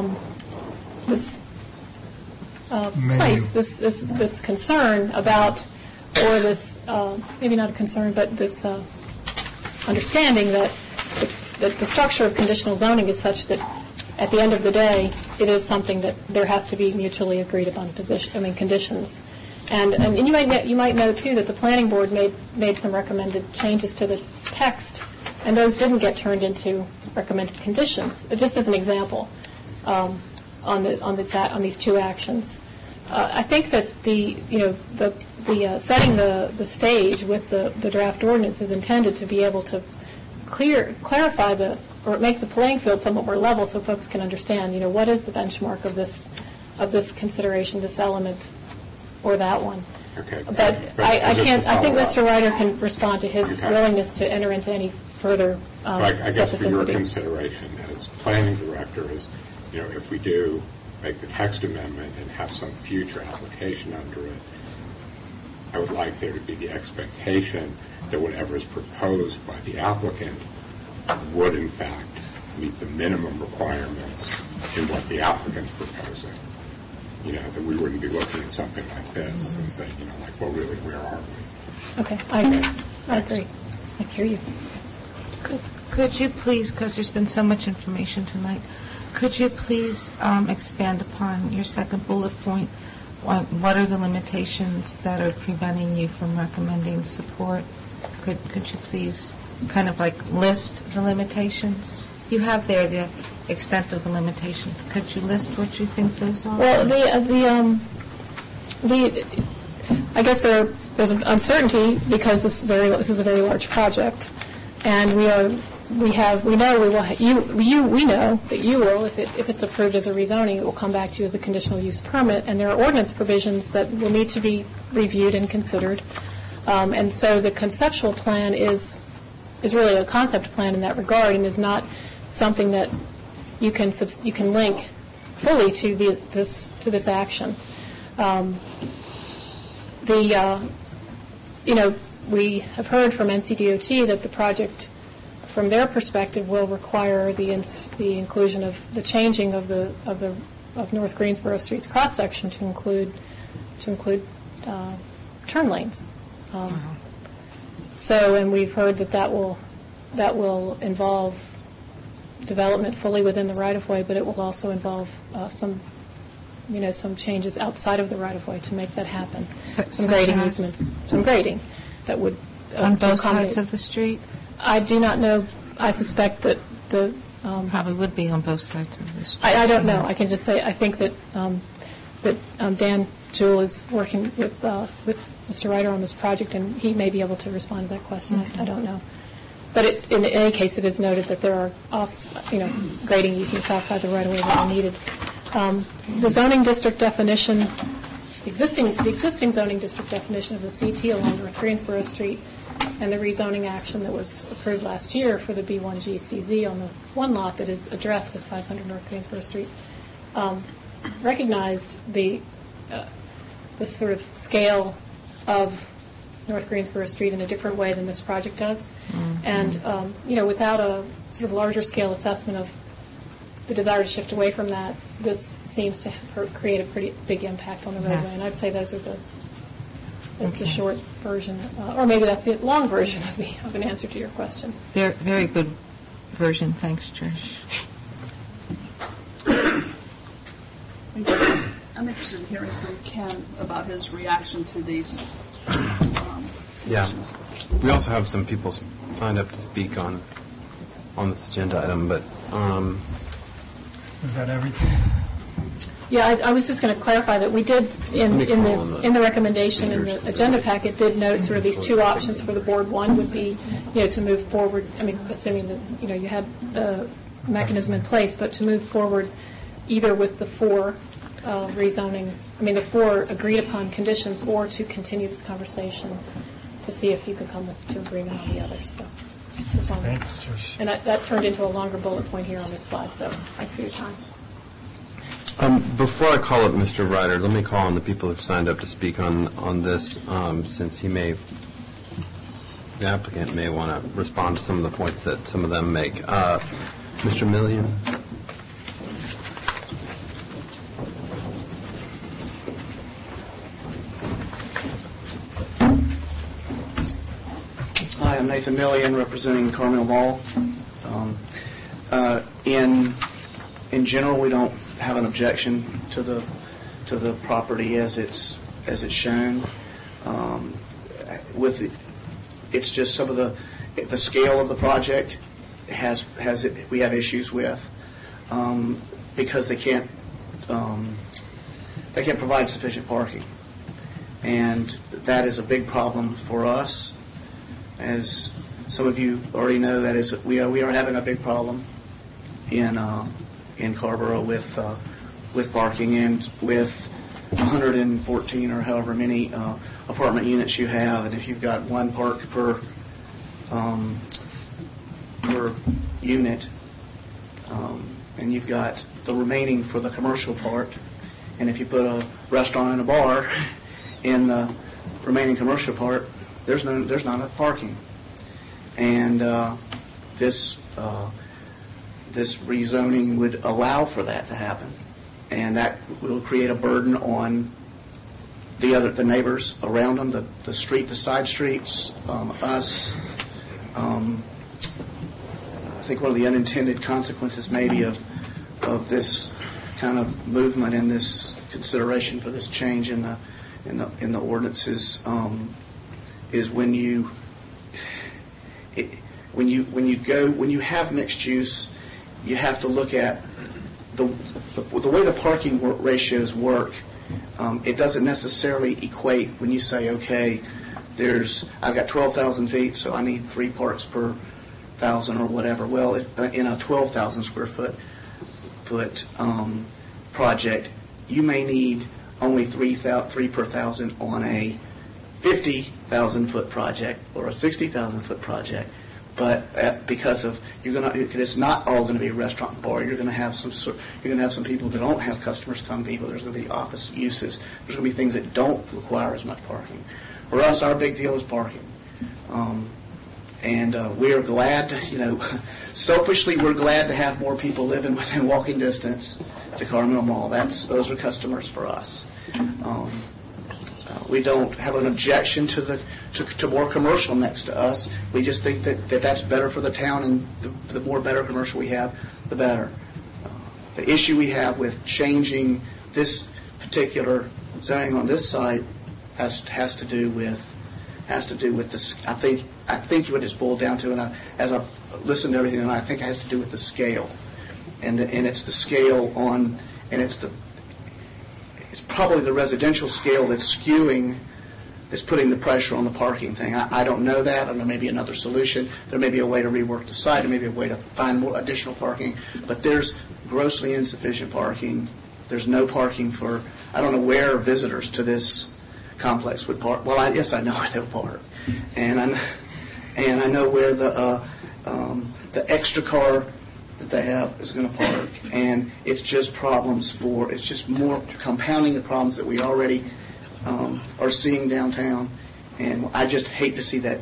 this concern about, or this maybe not a concern, but this understanding that the structure of conditional zoning is such that at the end of the day, it is something that there have to be mutually agreed upon conditions. And you might know, too, that the planning board made some recommended changes to the text, and those didn't get turned into recommended conditions. Just as an example, on these two actions, I think that setting the stage with the draft ordinance is intended to be able to clarify or make the playing field somewhat more level, so folks can understand, what is the benchmark of this consideration, this element, or that one. Okay. But I can't. I think Mr. Ryder can respond to his willingness to enter into any further I guess for your specificity. consideration as planning director is, if we do make the text amendment and have some future application under it, I would like there to be the expectation that whatever is proposed by the applicant would in fact meet the minimum requirements in what the applicant's proposing. That we wouldn't be looking at something like this and saying, well, really, where are we? Okay, I agree. I hear you. Could you please, because there's been so much information tonight, could you please expand upon your second bullet point? What are the limitations that are preventing you from recommending support? Could you please kind of list the limitations? You have there the extent of the limitations. Could you list what you think those are? Well, I guess there's an uncertainty because this is a very large project, and we know that you will, if it's approved as a rezoning, it will come back to you as a conditional use permit, and there are ordinance provisions that will need to be reviewed and considered, and so the conceptual plan is really a concept plan in that regard, and is not something that you can link fully to this action. We have heard from NCDOT that the project, from their perspective, will require the inclusion of the changing of North Greensboro Street's cross section to include turn lanes. So, and we've heard that will involve development fully within the right-of-way, but it will also involve some changes outside of the right-of-way to make that happen. Some grading easements, some grading that would on both sides of the street. I do not know. I suspect that probably would be on both sides of the street. I don't know. I can just say I think that Dan Jewell is working with Mr. Ryder on this project, and he may be able to respond to that question. Okay. I don't know. But in any case, it is noted that there are grading easements outside the right-of-way that are needed. The zoning district definition, the existing zoning district definition of the CT along North Greensboro Street, and the rezoning action that was approved last year for the B1G CZ on the one lot that is addressed as 500 North Greensboro Street, recognized the sort of scale of North Greensboro Street in a different way than this project does. Mm-hmm. And, without a sort of larger scale assessment of the desire to shift away from that, this seems to create a pretty big impact on the roadway. Yes. And I'd say that's the short version, or maybe that's the long version of an answer to your question. Very, very good version. Thanks, Trish. I'm interested in hearing from Ken about his reaction to these. Yeah. We also have some people signed up to speak on this agenda item, but is that everything? Yeah, I was just going to clarify that we did in the recommendation in the agenda packet did note sort of these two options for the board. One would be to move forward. I mean, assuming that you had a mechanism in place, but to move forward either with the four rezoning. I mean, the four agreed upon conditions, or to continue this conversation to see if you can come to agreement on the others. So, just wanted to- Thanks, Trish. And that turned into a longer bullet point here on this slide, so thanks for your time. Before I call up Mr. Ryder, let me call on the people who've signed up to speak on this, since the applicant may want to respond to some of the points that some of them make. Mr. Millian? Hi, I'm Nathan Millian, representing Carmel Mall. In general, we don't have an objection to the property as it's shown. It's just some of the scale of the project we have issues with because they can't provide sufficient parking, and that is a big problem for us. As some of you already know, that is we are having a big problem in Carrboro with parking, and with 114 or however many apartment units you have, and if you've got one park per unit, and you've got the remaining for the commercial part, and if you put a restaurant and a bar in the remaining commercial part, there's not enough parking, and this rezoning would allow for that to happen, and that will create a burden on the neighbors around them, the side streets, us. I think one of the unintended consequences maybe of this kind of movement and this consideration for this change in the ordinances is when you have mixed use, you have to look at the way the parking ratios work. It doesn't necessarily equate when you say, okay, I've got 12,000 feet, so I need 3 parks per 1,000 or whatever. Well, in a 12,000 square foot project, you may need only 3 per 1,000 on a 50,000 foot project or a 60,000 foot project. But because of it's not all going to be a restaurant and bar. You're going to have some people that don't have customers come. There's going to be office uses. There's going to be things that don't require as much parking. For us, our big deal is parking, and we are glad to, selfishly, we're glad to have more people living within walking distance to Carmel Mall. Those are customers for us. We don't have an objection to more commercial next to us. We just think that that's better for the town, and the more better commercial we have, the better. The issue we have with changing this particular zoning on this site has to do with this. I think what it's boiled down to, and as I've listened to everything, and I think it has to do with the scale, and it's the scale on, and it's probably the residential scale that's putting the pressure on the parking thing. I don't know that. I don't know, maybe another solution. There may be a way to rework the site. There may be a way to find more additional parking. But there's grossly insufficient parking. There's no parking for, I don't know where visitors to this complex would park. Well, yes, I know where they'll park. And I know where the extra car that they have is going to park, and it's just it's just more compounding the problems that we already are seeing downtown, and I just hate to see that.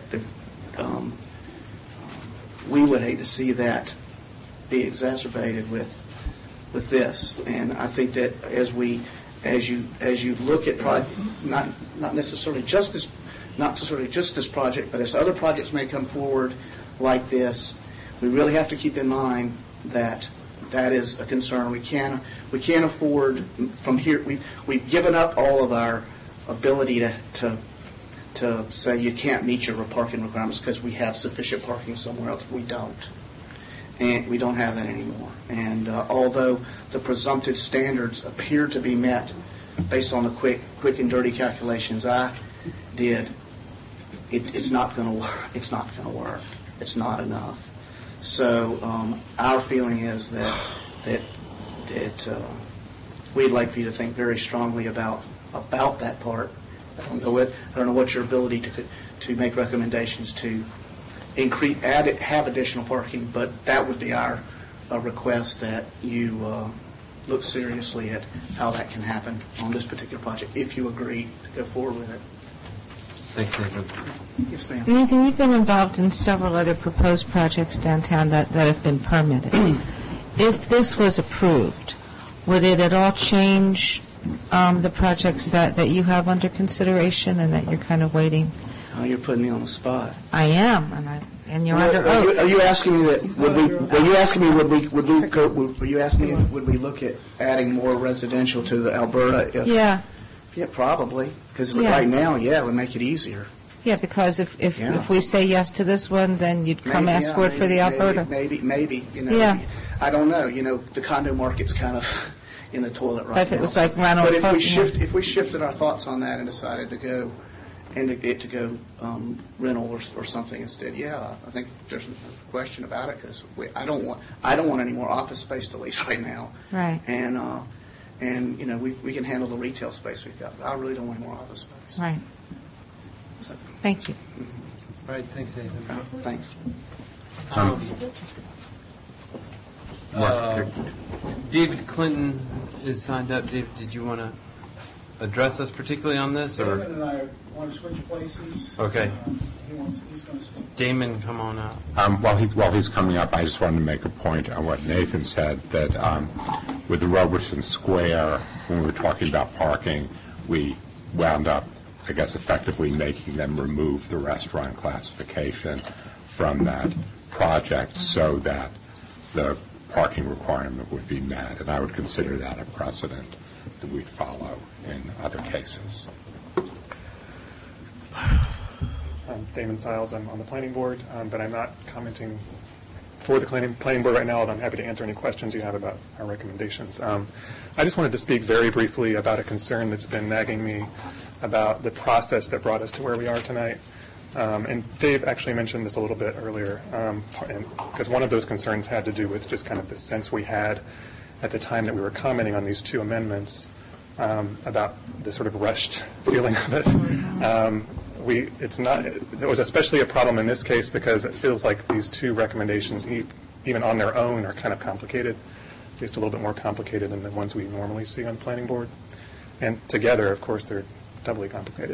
We would hate to see that be exacerbated with this, and I think that as you look at not necessarily just this project, but as other projects may come forward like this, we really have to keep in mind that is a concern. We can't afford from here. We've given up all of our ability to say you can't meet your parking requirements because we have sufficient parking somewhere else. We don't, and we don't have that anymore. And although the presumptive standards appear to be met based on the quick and dirty calculations I did, it's not going to work. It's not going to work. It's not enough. So our feeling is that we'd like for you to think very strongly about that part. I don't know what your ability to make recommendations to have additional parking, but that would be our request that you look seriously at how that can happen on this particular project, if you agree to go forward with it. Thanks, Nathan. Yes, ma'am. Nathan, you've been involved in several other proposed projects downtown that have been permitted. If this was approved, would it at all change the projects that you have under consideration and that you're kind of waiting? Oh, you're putting me on the spot. I am, and you're under oath. Are you asking me that? Were you asking me would we look at adding more residential to the Alberta? Yeah. Yeah, probably. Because right now, it would make it easier. Yeah, because if we say yes to this one, then you'd come ask for it for the Alberta. Maybe. Yeah. I don't know. The condo market's kind of in the toilet right now. If it was like Ronald But if we shifted our thoughts on that and decided to go rental or something instead, I think there's no question about it, because I don't want any more office space to lease right now. Right. And we can handle the retail space we've got. But I really don't want any more office space. Right. So, thank you. All right, thanks, Nathan. Thanks. David Clinton is signed up. David, did you want to address us particularly on this? Or? David and I want to switch places. Okay. He's going to speak. Damon, come on up. While he's coming up, I just wanted to make a point on what Nathan said, that with the Roberson Square, when we were talking about parking, we wound up, I guess, effectively making them remove the restaurant classification from that project so that the parking requirement would be met, and I would consider that a precedent that we'd follow in other cases. I'm Damon Siles. I'm on the planning board, but I'm not commenting for the planning board right now, although I'm happy to answer any questions you have about our recommendations. I just wanted to speak very briefly about a concern that's been nagging me about the process that brought us to where we are tonight. And Dave actually mentioned this a little bit earlier, because one of those concerns had to do with just kind of the sense we had at the time that we were commenting on these two amendments about the sort of rushed feeling of it. It was especially a problem in this case because it feels like these two recommendations, even on their own, are kind of complicated, at least a little bit more complicated than the ones we normally see on the planning board. And together, of course, they're doubly complicated.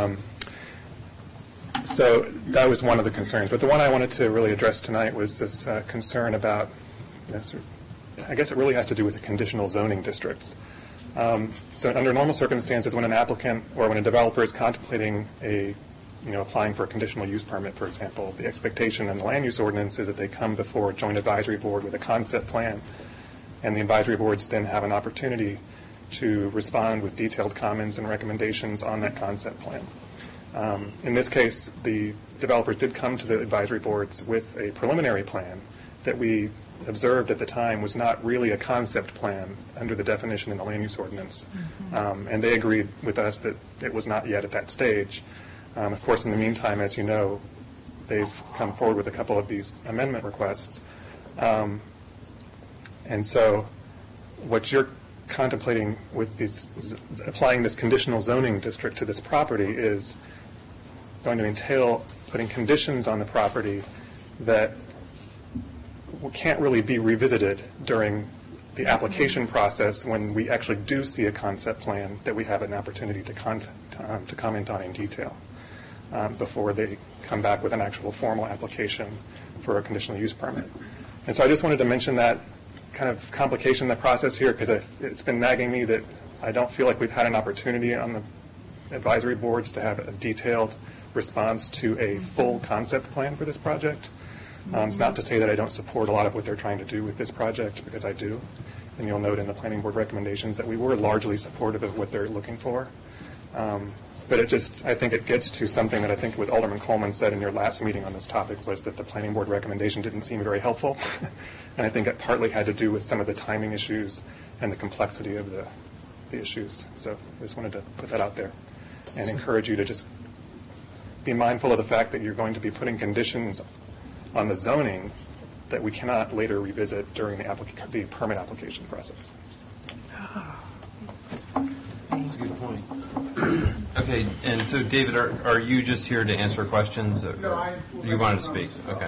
So that was one of the concerns. But the one I wanted to really address tonight was this concern about, I guess it really has to do with the conditional zoning districts. So under normal circumstances, when an applicant or when a developer is contemplating applying for a conditional use permit, for example, the expectation in the land use ordinance is that they come before a joint advisory board with a concept plan, and the advisory boards then have an opportunity to respond with detailed comments and recommendations on that concept plan. In this case, the developers did come to the advisory boards with a preliminary plan that we observed at the time was not really a concept plan under the definition in the land use ordinance. And they agreed with us that it was not yet at that stage. Of course, in the meantime, as you know, they've come forward with a couple of these amendment requests. And so what you're contemplating with applying this conditional zoning district to this property is going to entail putting conditions on the property that can't really be revisited during the application process when we actually do see a concept plan that we have an opportunity to comment on in detail before they come back with an actual formal application for a conditional use permit. And so I just wanted to mention that kind of complication in the process here, because it's been nagging me that I don't feel like we've had an opportunity on the advisory boards to have a detailed response to a full concept plan for this project. It's not to say that I don't support a lot of what they're trying to do with this project, because I do. And you'll note in the planning board recommendations that we were largely supportive of what they're looking for. But I think it gets to something that I think was Alderman Coleman said in your last meeting on this topic, was that the planning board recommendation didn't seem very helpful. And I think it partly had to do with some of the timing issues and the complexity of the issues. So I just wanted to put that out there and encourage you to just be mindful of the fact that you're going to be putting conditions on the zoning that we cannot later revisit during the permit application process. That's a good point. Okay. Okay, and so David, are you just here to answer questions? Or No, you wanted to speak? Okay.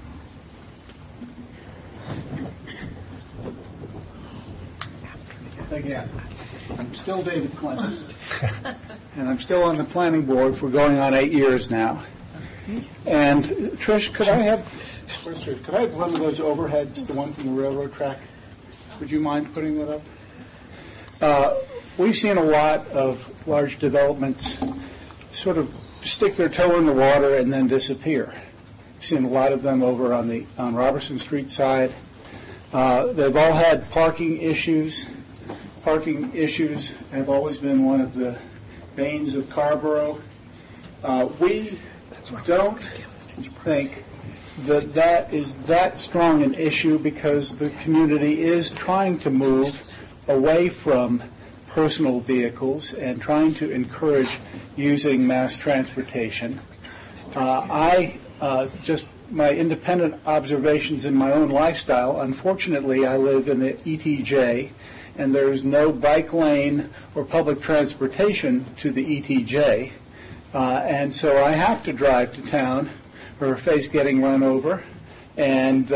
Again, I'm still David Clinton, and I'm still on the planning board for going on 8 years now. And Trish, could I have one of those overheads, the one from the railroad track? Would you mind putting that up? We've seen a lot of large developments sort of stick their toe in the water and then disappear. We've seen a lot of them over on Robertson Street side. They've all had parking issues. Parking issues have always been one of the banes of Carrboro. We don't think that is that strong an issue because the community is trying to move away from personal vehicles and trying to encourage using mass transportation. My independent observations in my own lifestyle, unfortunately, I live in the ETJ, and there is no bike lane or public transportation to the ETJ. And so I have to drive to town or face getting run over. And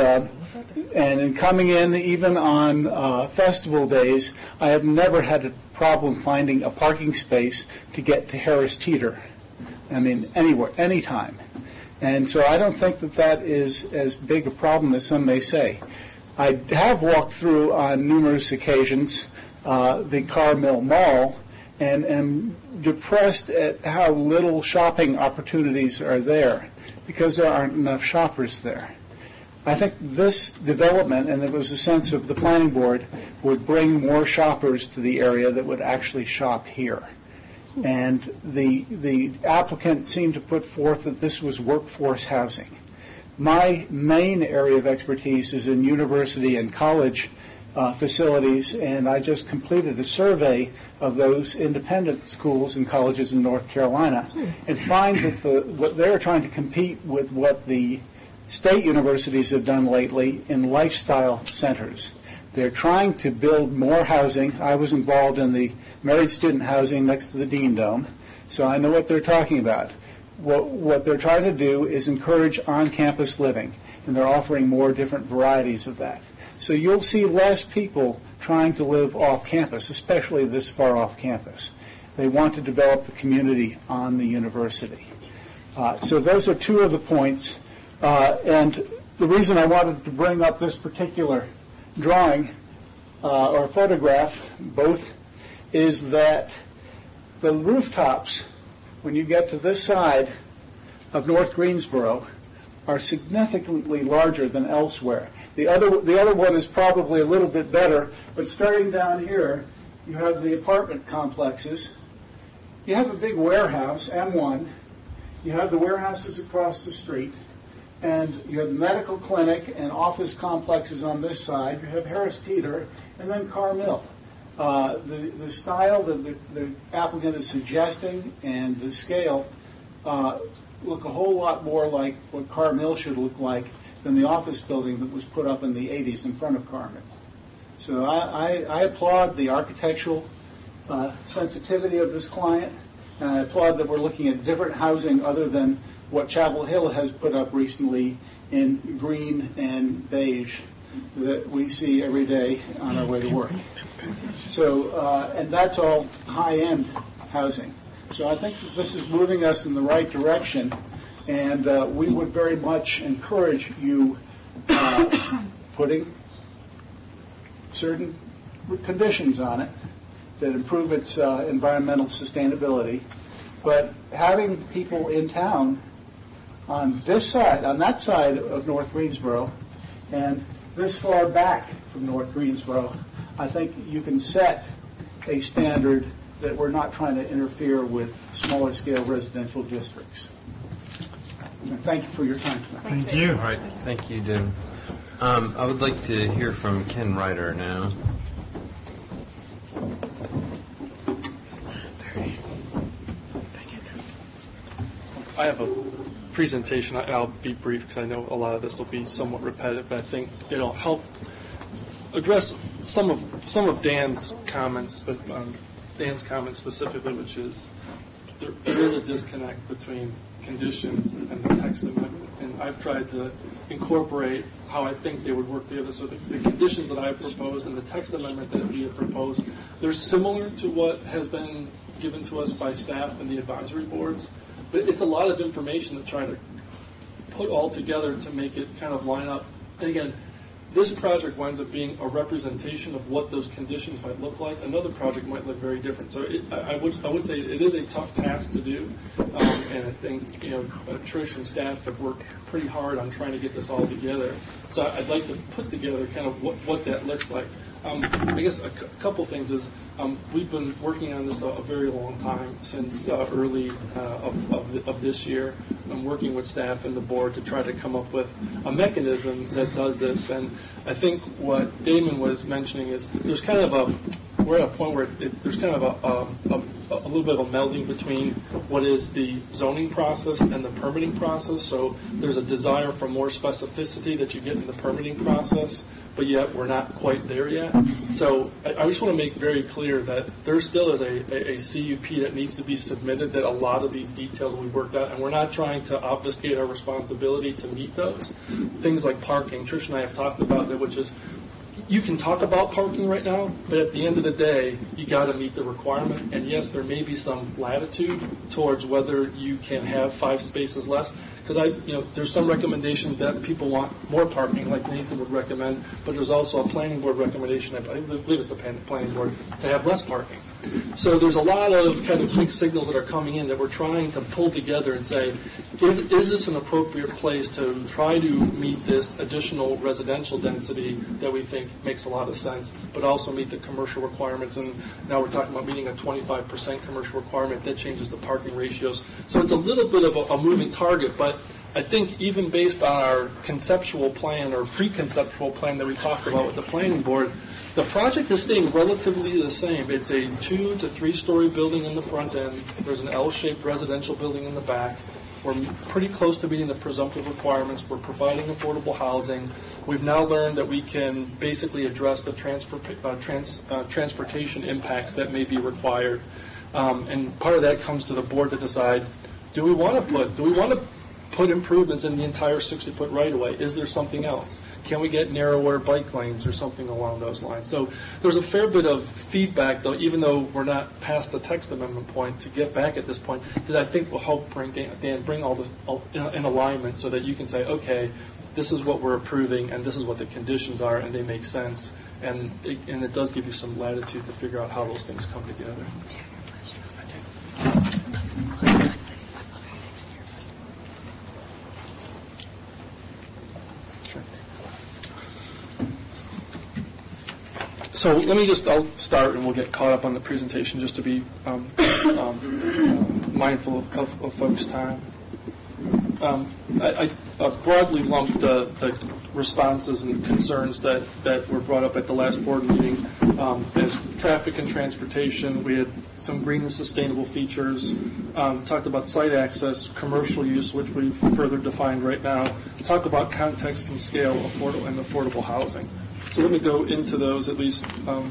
in coming in, even on festival days, I have never had a problem finding a parking space to get to Harris Teeter. I mean, anywhere, anytime. And so I don't think that is as big a problem as some may say. I have walked through on numerous occasions the Carmill Mall and am depressed at how little shopping opportunities are there because there aren't enough shoppers there. I think this development, and there was a sense of the planning board, would bring more shoppers to the area that would actually shop here. And the applicant seemed to put forth that this was workforce housing. My main area of expertise is in university and college facilities, and I just completed a survey of those independent schools and colleges in North Carolina and find that what they're trying to compete with what the state universities have done lately in lifestyle centers. They're trying to build more housing. I was involved in the married student housing next to the Dean Dome, so I know what they're talking about. What they're trying to do is encourage on-campus living, and they're offering more different varieties of that. So you'll see less people trying to live off campus, especially this far off campus. They want to develop the community on the university. So those are two of the points. And the reason I wanted to bring up this particular drawing or photograph, both, is that the rooftops, when you get to this side of North Greensboro, are significantly larger than elsewhere. The other one is probably a little bit better, but starting down here, you have the apartment complexes. You have a big warehouse, M1. You have the warehouses across the street. And you have the medical clinic and office complexes on this side. You have Harris Teeter, and then Carmill. The style that the applicant is suggesting and the scale look a whole lot more like what Carmill should look like than the office building that was put up in the 80s in front of Carmill. So I applaud the architectural sensitivity of this client, and I applaud that we're looking at different housing other than what Chapel Hill has put up recently in green and beige that we see every day on our way to work. So, and that's all high-end housing. So I think that this is moving us in the right direction, and we would very much encourage you putting certain conditions on it that improve its environmental sustainability, but having people in town on this side, on that side of North Greensboro, and this far back from North Greensboro, I think you can set a standard that we're not trying to interfere with smaller scale residential districts. And thank you for your time tonight. Thank you. All right, thank you, Jim. I would like to hear from Ken Ryder now. I have a presentation. I'll be brief because I know a lot of this will be somewhat repetitive, but I think it'll help address some of Dan's comments specifically, which is there is a disconnect between conditions and the text amendment, and I've tried to incorporate how I think they would work together. So the conditions that I've proposed and the text amendment that we have proposed, they're similar to what has been given to us by staff and the advisory boards, but it's a lot of information to try to put all together to make it kind of line up. And again, this project winds up being a representation of what those conditions might look like. Another project might look very different. So I would say it is a tough task to do, and I think Trish and staff have worked pretty hard on trying to get this all together. So I'd like to put together kind of what that looks like. I guess a couple things is we've been working on this a very long time, since early of this year. I'm working with staff and the board to try to come up with a mechanism that does this. And I think what Damon was mentioning is there's kind of we're at a point where there's kind of a little bit of a melding between what is the zoning process and the permitting process. So there's a desire for more specificity that you get in the permitting process, but yet we're not quite there yet. So I just want to make very clear that there still is a CUP that needs to be submitted, that a lot of these details will be worked out, and we're not trying to obfuscate our responsibility to meet those. Things like parking, Trish and I have talked about that, which is you can talk about parking right now, but at the end of the day, you got to meet the requirement. And yes, there may be some latitude towards whether you can have 5 spaces less. Because there's some recommendations that people want more parking, like Nathan would recommend, but there's also a planning board recommendation, I believe it's the planning board, to have less parking. So there's a lot of kind of mixed signals that are coming in that we're trying to pull together and say, is this an appropriate place to try to meet this additional residential density that we think makes a lot of sense, but also meet the commercial requirements? And now we're talking about meeting a 25% commercial requirement that changes the parking ratios. So it's a little bit of a moving target, but I think even based on our conceptual plan or pre-conceptual plan that we talked about with the planning board, the project is staying relatively the same. It's a 2 to 3 story building in the front end. There's an L-shaped residential building in the back. We're pretty close to meeting the presumptive requirements. We're providing affordable housing. We've now learned that we can basically address the transportation impacts that may be required. And part of that comes to the board to decide, do we want to put improvements in the entire 60-foot right-of-way? Is there something else? Can we get narrower bike lanes or something along those lines? So there's a fair bit of feedback, though, even though we're not past the text amendment point, to get back at this point, that I think will help bring all this in alignment so that you can say, okay, this is what we're approving and this is what the conditions are, and they make sense. And it does give you some latitude to figure out how those things come together. So let me I'll start and we'll get caught up on the presentation just to be mindful of folks' time. I broadly lumped the responses and concerns that were brought up at the last board meeting as traffic and transportation. We had some green and sustainable features, talked about site access, commercial use, which we've further defined right now, talk about context and scale, affordable housing. So let me go into those at least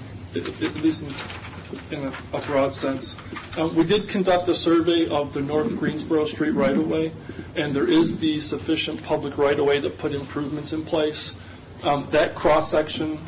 in a broad sense. We did conduct a survey of the North Greensboro Street right-of-way, and there is the sufficient public right-of-way to put improvements in place. That cross-section...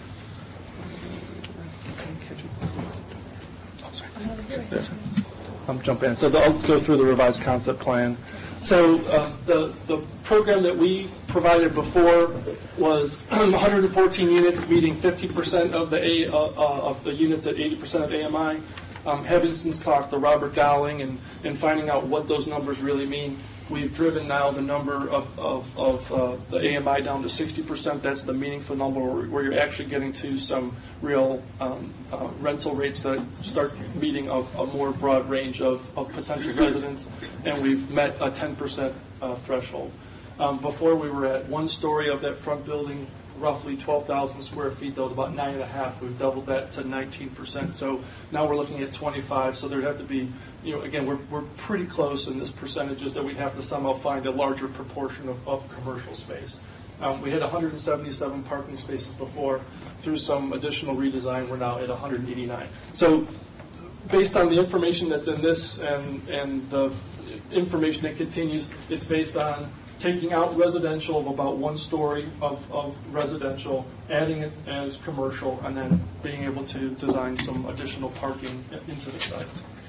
I'm jumping in. So I'll go through the revised concept plan. So the program that we provided before was 114 units, meeting 50% of the units at 80% of AMI. Having since talked to Robert Dowling and finding out what those numbers really mean, we've driven now the number of the AMI down to 60%. That's the meaningful number where you're actually getting to some real rental rates that start meeting a more broad range of potential residents, and we've met a 10% threshold. Before we were at 1 story of that front building, roughly 12,000 square feet. That was about 9.5. We've doubled that to 19%. So now we're looking at 25. So there'd have to be, again, we're pretty close in this percentages that we'd have to somehow find a larger proportion of commercial space. We had 177 parking spaces before. Through some additional redesign, we're now at 189. So based on the information that's in this and the information that continues, it's based on taking out residential of about 1 story of residential, adding it as commercial, and then being able to design some additional parking into the site.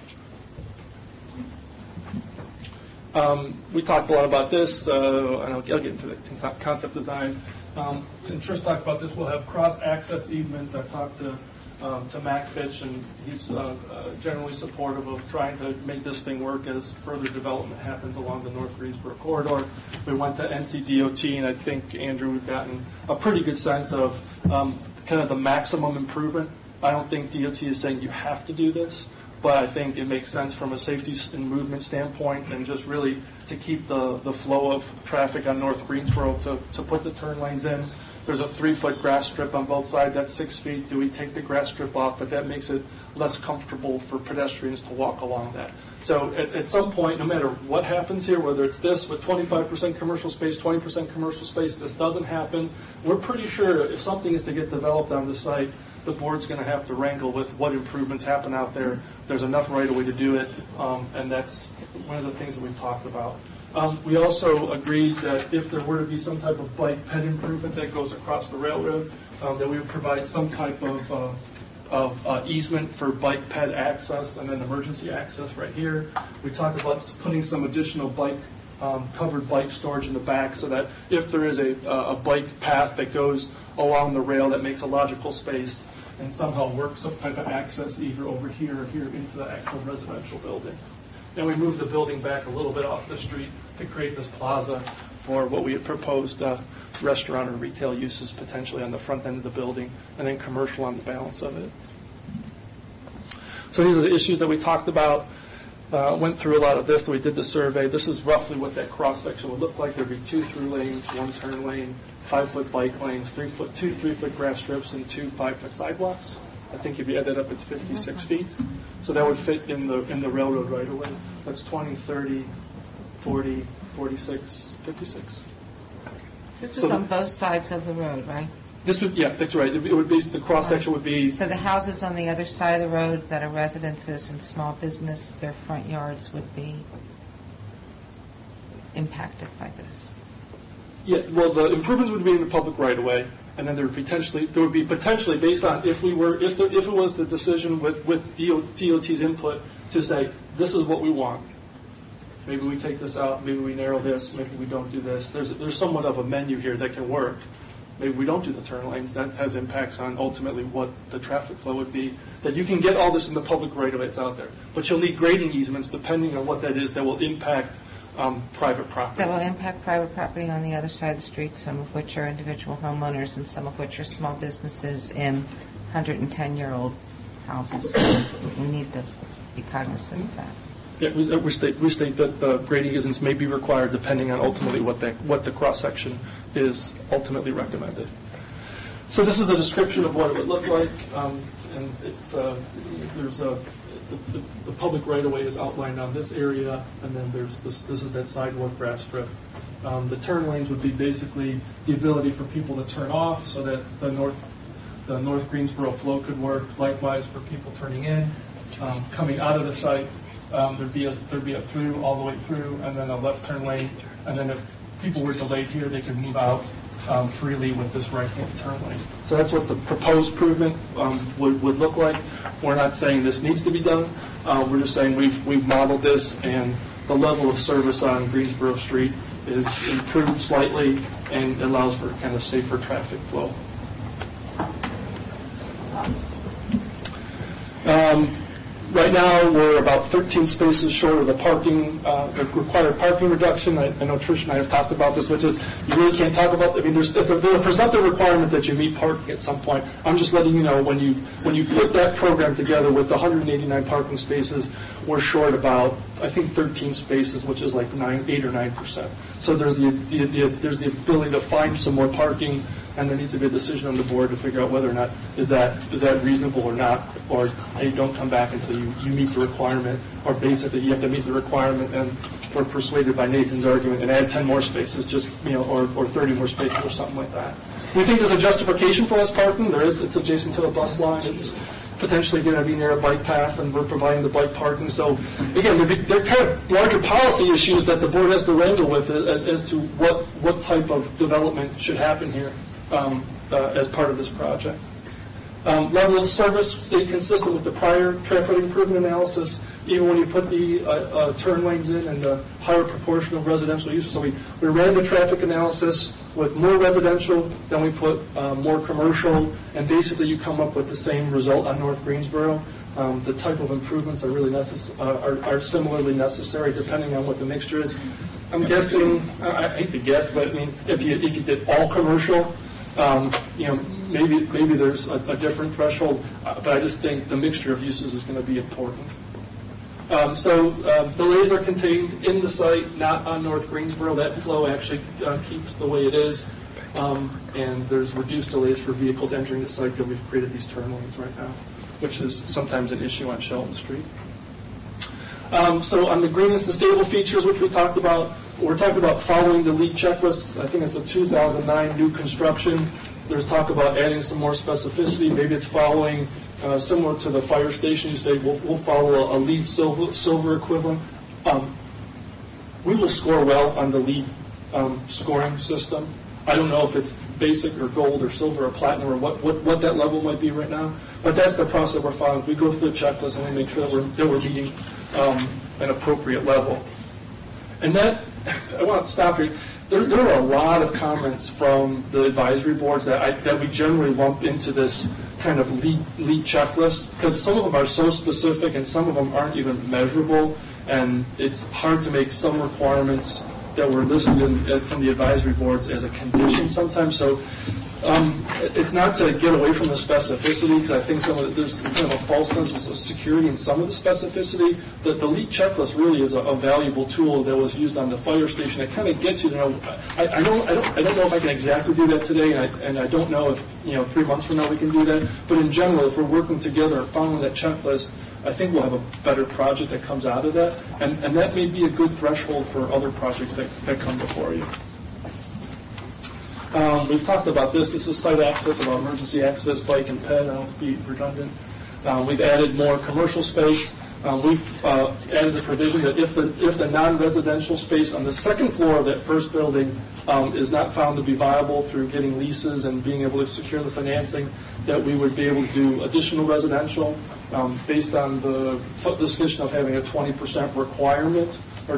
We talked a lot about this, and I'll get into the concept design. And Trish talked about this. We'll have cross-access easements. I talked to Mac Fitch, and he's generally supportive of trying to make this thing work as further development happens along the North Greensboro corridor. We went to NCDOT, and I think, Andrew, we've gotten a pretty good sense of kind of the maximum improvement. I don't think DOT is saying you have to do this, but I think it makes sense from a safety and movement standpoint, and just really to keep the flow of traffic on North Greensboro to put the turn lanes in. There's a 3-foot grass strip on both sides. That's 6 feet. Do we take the grass strip off? But that makes it less comfortable for pedestrians to walk along that. So at some point, no matter what happens here, whether it's this with 25% commercial space, 20% commercial space, this doesn't happen, we're pretty sure if something is to get developed on the site, the board's going to have to wrangle with what improvements happen out there. There's enough right-of-way to do it, and that's one of the things that we've talked about. We also agreed that if there were to be some type of bike ped improvement that goes across the railroad, that we would provide some type of easement for bike ped access and then emergency access right here. We talked about putting some additional covered bike storage in the back so that if there is a bike path that goes along the rail that makes a logical space and somehow work some type of access either over here or here into the actual residential building. Then we moved the building back a little bit off the street to create this plaza for what we had proposed restaurant or retail uses potentially on the front end of the building, and then commercial on the balance of it. So these are the issues that we talked about. Went through a lot of this, that we did the survey. This is roughly what that cross-section would look like. There'd be 2 through lanes, 1 turn lane, 5-foot bike lanes, 2 3-foot grass strips, and 2 5-foot sidewalks. I think if you add that up, it's 56 feet. So that would fit in the railroad right away. That's 20, 30, 40, 46, 56. This is on both sides of the road, right? This would, yeah, that's right. It would be, the cross-section would be... So the houses on the other side of the road that are residences and small business, their front yards would be impacted by this? Yeah, well, the improvements would be in the public right-of-way, and then there would be potentially based on if it was the decision with DOT's input to say, this is what we want. Maybe we take this out, maybe we narrow this, maybe we don't do this. There's somewhat of a menu here that can work. Maybe we don't do the turn lanes. That has impacts on ultimately what the traffic flow would be. That you can get all this in the public right-of-way, it's out there. But you'll need grading easements depending on what that is that will impact private property. That will impact private property on the other side of the street, some of which are individual homeowners and some of which are small businesses in 110-year-old houses. So we need to be cognizant of that. Yeah, we state that the grading easements may be required depending on ultimately what the cross-section is ultimately recommended. So this is a description of what it would look like, and it's the public right-of-way is outlined on this area, and then there's this is that sidewalk grass strip. The turn lanes would be basically the ability for people to turn off so that the North Greensboro flow could work. Likewise for people turning in, coming out of the site. There'd be a through all the way through, and then a left turn lane. And then if people were delayed here, they could move out freely with this right-hand turn lane. So that's what the proposed improvement would look like. We're not saying this needs to be done. We're just saying we've modeled this, and the level of service on Greensboro Street is improved slightly and allows for kind of safer traffic flow. Right now, we're about 13 spaces short of the required parking reduction. I know Trish and I have talked about this, which is you really can't talk about. I mean, there's a presumptive requirement that you meet parking at some point. I'm just letting you know when you put that program together with the 189 parking spaces, we're short about I think 13 spaces, which is like 8 or 9%. So there's the ability to find some more parking. And there needs to be a decision on the board to figure out whether or not is that reasonable or not, or hey, don't come back until you meet the requirement, or basically you have to meet the requirement, and we're persuaded by Nathan's argument and add 10 more spaces, or 30 more spaces or something like that. We think there's a justification for less parking. There is. It's adjacent to the bus line. potentially going to be near a bike path, and we're providing the bike parking. So again, they're kind of larger policy issues that the board has to wrangle with as to what type of development should happen here as part of this project. Level of service stayed consistent with the prior traffic improvement analysis, even when you put the turn lanes in and the higher proportion of residential uses. So we ran the traffic analysis with more residential, then we put more commercial, and basically you come up with the same result on North Greensboro. The type of improvements are really are similarly necessary depending on what the mixture is. I'm guessing, I hate to guess, but I mean, if you did all commercial, maybe there's a different threshold, but I just think the mixture of uses is going to be important. So delays are contained in the site, not on North Greensboro. That flow actually keeps the way it is, and there's reduced delays for vehicles entering the site that we've created these turn lanes right now, which is sometimes an issue on Shelton Street. So on the green and sustainable features, which we talked about, we're talking about following the LEED checklists. I think it's a 2009 new construction. There's talk about adding some more specificity. Maybe it's following similar to the fire station. You say we'll follow a LEED silver equivalent. We will score well on the LEED scoring system. I don't know if it's basic or gold or silver or platinum or what that level might be right now, but that's the process we're following. We go through the checklist and we make sure that we're meeting an appropriate level. And that, I want to stop here. There are a lot of comments from the advisory boards that we generally lump into this kind of LEED checklist, because some of them are so specific and some of them aren't even measurable, and it's hard to make some requirements that were listed from the advisory boards as a condition sometimes. So it's not to get away from the specificity, because I think there's kind of a false sense of security in some of the specificity. The LEED checklist really is a valuable tool that was used on the fire station. It kind of gets you to know. I don't know if I can exactly do that today, and I don't know if 3 months from now we can do that. But in general, if we're working together and following that checklist, I think we'll have a better project that comes out of that, and that may be a good threshold for other projects that come before you. We've talked about this. This is site access, about emergency access, bike and ped. I don't be redundant. We've added more commercial space. We've added a provision that if the non-residential space on the second floor of that first building is not found to be viable through getting leases and being able to secure the financing, that we would be able to do additional residential based on the discussion of having a 20% requirement or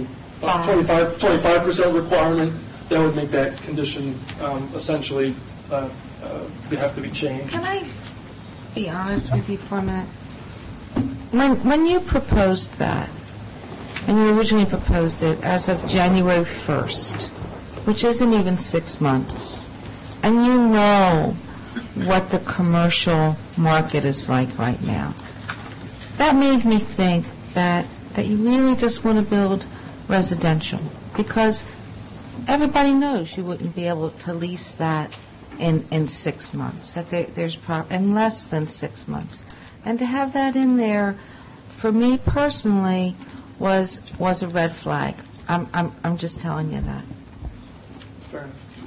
25% requirement. That would make that condition essentially have to be changed. Can I be honest with you for a minute? When you proposed that, and you originally proposed it as of January 1st, which isn't even 6 months, and you know what the commercial market is like right now, that made me think that you really just want to build residential, because everybody knows you wouldn't be able to lease that in 6 months, that there's in less than 6 months. And to have that in there, for me personally, was a red flag. I'm just telling you that. Fair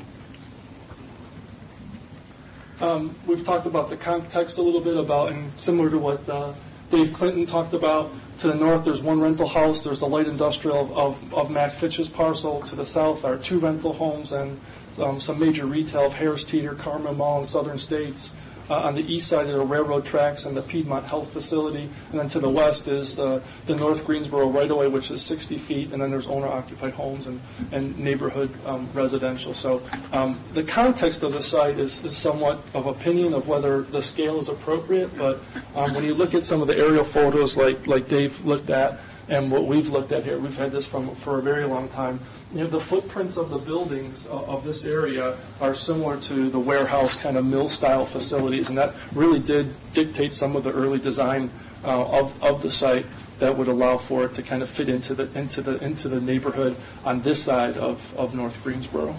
enough. We've talked about the context a little bit and similar to what Dave Clinton talked about. To the north, there's one rental house. There's the light industrial of Mac Fitch's parcel. To the south are 2 rental homes and some major retail of Harris Teeter, Carmel Mall, and Southern States. On the east side are the railroad tracks and the Piedmont Health Facility. And then to the west is the North Greensboro right-of-way, which is 60 feet. And then there's owner-occupied homes and neighborhood residential. So the context of the site is somewhat of opinion of whether the scale is appropriate. But when you look at some of the aerial photos like Dave looked at and what we've looked at here, we've had this for a very long time. The footprints of the buildings of this area are similar to the warehouse kind of mill-style facilities, and that really did dictate some of the early design of the site that would allow for it to kind of fit into the neighborhood on this side of North Greensboro.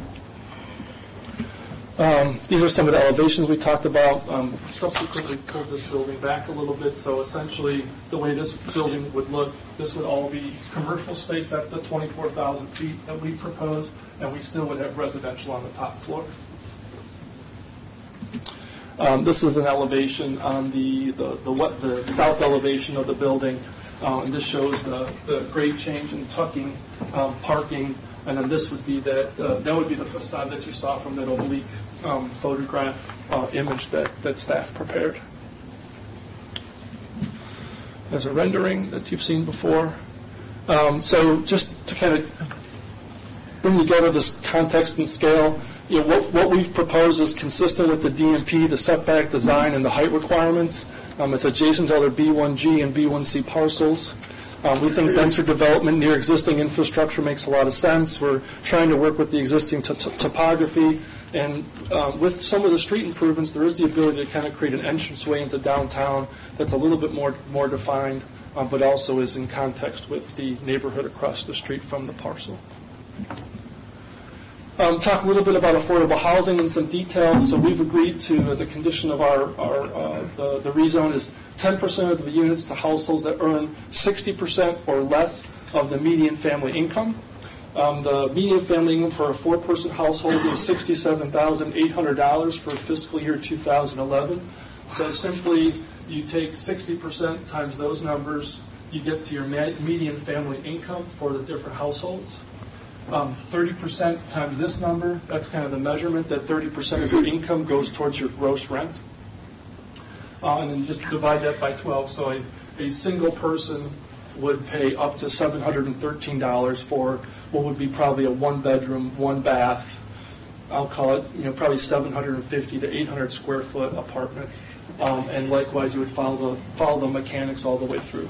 These are some of the elevations we talked about. Subsequently pulled this building back a little bit, so essentially the way this building would look, this would all be commercial space. That's the 24,000 feet that we proposed, and we still would have residential on the top floor. This is an elevation on the south elevation of the building, and this shows the grade change in tucking, parking, and then this would be that would be the facade that you saw from that oblique photograph image that staff prepared. There's a rendering that you've seen before. So just to kind of bring together this context and scale, what we've proposed is consistent with the DMP, the setback design, and the height requirements. It's adjacent to other B1G and B1C parcels. We think denser development near existing infrastructure makes a lot of sense. We're trying to work with the existing topography, and with some of the street improvements, there is the ability to kind of create an entranceway into downtown that's a little bit more defined, but also is in context with the neighborhood across the street from the parcel. Talk a little bit about affordable housing in some detail. So we've agreed to, as a condition of the rezone, is 10% of the units to households that earn 60% or less of the median family income. The median family income for a 4-person household is $67,800 for fiscal year 2011. So simply, you take 60% times those numbers, you get to your median family income for the different households. 30% times this number, that's kind of the measurement, that 30% of your income goes towards your gross rent. And then you just divide that by 12. So a single person would pay up to $713 for what would be probably a 1-bedroom, 1-bath, I'll call it, probably 750 to 800 square foot apartment. And likewise, you would follow the mechanics all the way through.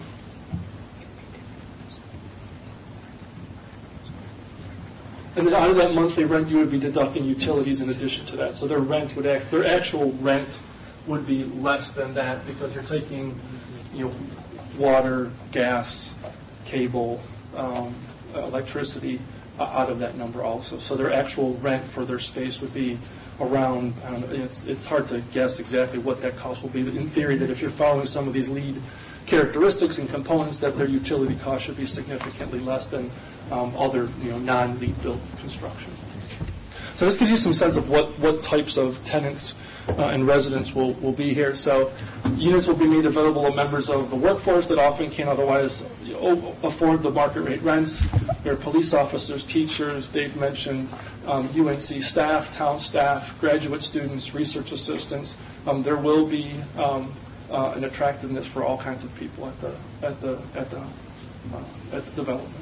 And then out of that monthly rent, you would be deducting utilities in addition to that. So their actual rent would be less than that because you're taking, water, gas, cable, electricity out of that number also. So their actual rent for their space would be around, it's hard to guess exactly what that cost will be. In theory, that if you're following some of these lead characteristics and components, that their utility cost should be significantly less than other non-lead built construction. So this gives you some sense of what types of tenants and residents will be here. So units will be made available to members of the workforce that often can't otherwise afford the market rate rents. There are police officers, teachers, they've mentioned UNC staff, town staff, graduate students, research assistants. There will be an attractiveness for all kinds of people at the development.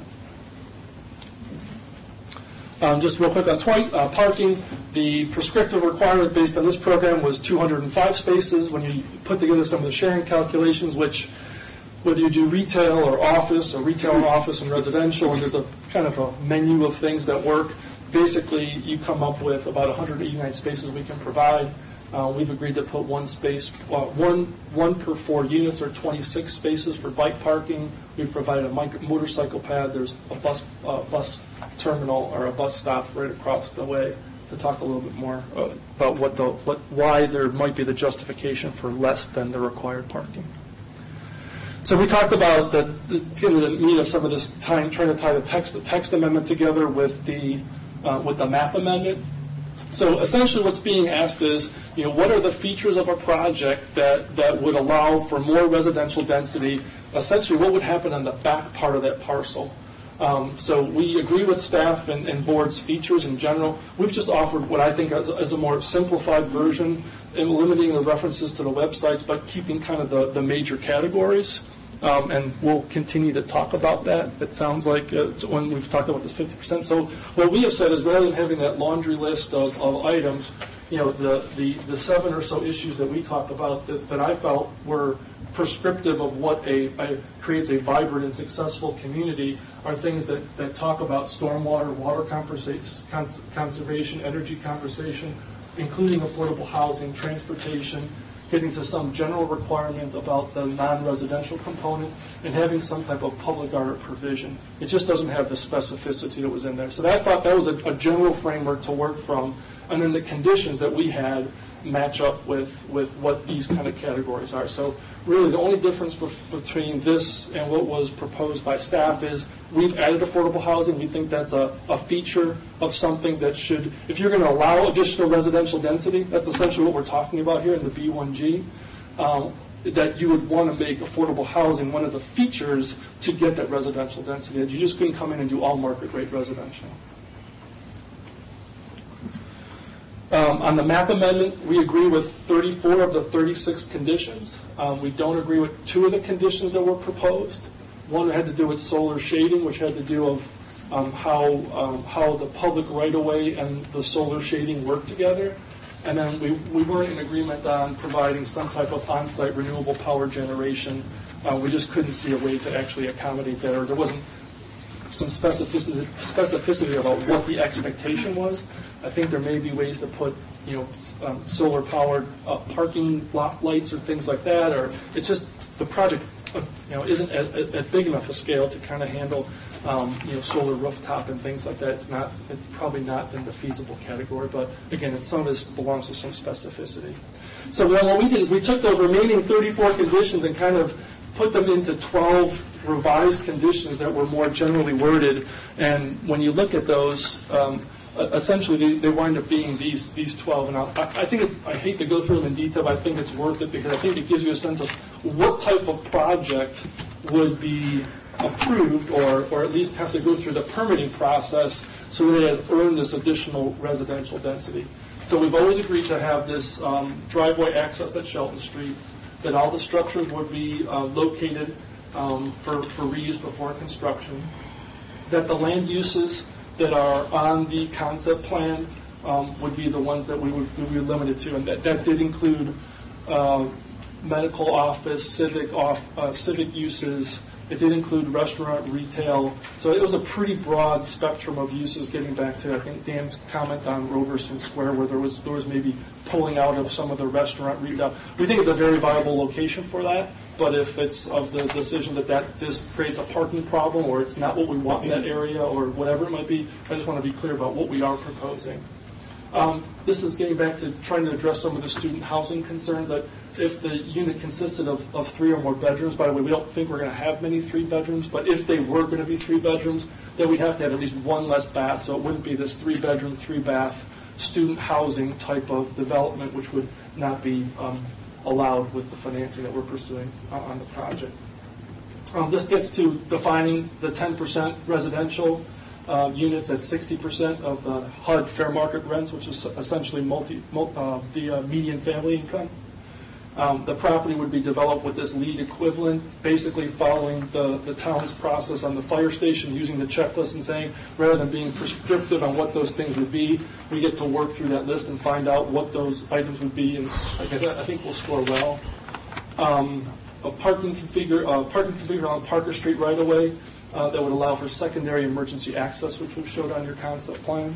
Just real quick on parking, the prescriptive requirement based on this program was 205 spaces. When you put together some of the sharing calculations, which whether you do retail or office, or retail and office and residential, and there's a kind of a menu of things that work, basically you come up with about 189 spaces we can provide. We've agreed to put one per 4 units, or 26 spaces for bike parking. We've provided a motorcycle pad. There's a bus terminal or a bus stop right across the way to talk a little bit more about why there might be the justification for less than the required parking. So we talked about the need of some of this time trying to tie the text amendment together with the map amendment. So essentially what's being asked is, what are the features of a project that would allow for more residential density? Essentially, what would happen on the back part of that parcel? So we agree with staff and board's features in general. We've just offered what I think is a more simplified version, and limiting the references to the websites, but keeping kind of the major categories. And we'll continue to talk about that. It sounds like when we've talked about this 50%. So what we have said is, rather than having that laundry list of items, the 7 or so issues that we talked about that I felt were prescriptive of what creates a vibrant and successful community are things that talk about stormwater, water conservation, energy conservation, including affordable housing, transportation, getting to some general requirement about the non-residential component, and having some type of public art provision. It just doesn't have the specificity that was in there. So I thought that was a general framework to work from. And then the conditions that we had match up with what these kind of categories are. So really, the only difference between this and what was proposed by staff is we've added affordable housing. We think that's a feature of something that should, if you're going to allow additional residential density, that's essentially what we're talking about here in the B1G, that you would want to make affordable housing one of the features to get that residential density. You just couldn't come in and do all market rate residential. On the map amendment, we agree with 34 of the 36 conditions. We don't agree with 2 of the conditions that were proposed. One had to do with solar shading, which had to do with how the public right-of-way and the solar shading work together. And then we weren't in agreement on providing some type of on-site renewable power generation. We just couldn't see a way to actually accommodate that, or there wasn't some specificity about what the expectation was. I think there may be ways to put, solar-powered parking lot lights or things like that, or it's just the project, isn't at big enough a scale to kind of handle, solar rooftop and things like that. It's probably not in the feasible category, but again, some of this belongs to some specificity. So then what we did is we took those remaining 34 conditions and kind of put them into 12 revised conditions that were more generally worded. And when you look at those, essentially they wind up being these 12. And I hate to go through them in detail, but I think it's worth it because I think it gives you a sense of what type of project would be approved or at least have to go through the permitting process so that it has earned this additional residential density. So we've always agreed to have this driveway access at Shelton Street, that all the structures would be located for reuse before construction, that the land uses that are on the concept plan would be the ones that we would be limited to, and that did include medical office, civic uses. It did include restaurant, retail. So it was a pretty broad spectrum of uses, getting back to, I think, Dan's comment on Roberson Square, where there was maybe pulling out of some of the restaurant, retail. We think it's a very viable location for that, but if it's of the decision that just creates a parking problem or it's not what we want in that area or whatever it might be, I just want to be clear about what we are proposing. This is getting back to trying to address some of the student housing concerns. That if the unit consisted of 3 or more bedrooms, by the way, we don't think we're going to have many 3 bedrooms, but if they were going to be 3 bedrooms, then we'd have to have at least 1 less bath, so it wouldn't be this 3-bedroom, 3-bath student housing type of development, which would not be allowed with the financing that we're pursuing on the project. This gets to defining the 10% residential units at 60% of the HUD fair market rents, which is essentially the median family income. The property would be developed with this LEED equivalent, basically following the town's process on the fire station, using the checklist and saying, rather than being prescriptive on what those things would be, we get to work through that list and find out what those items would be, and I think we'll score well. A parking configured on Parker Street right away that would allow for secondary emergency access, which we've showed on your concept plan.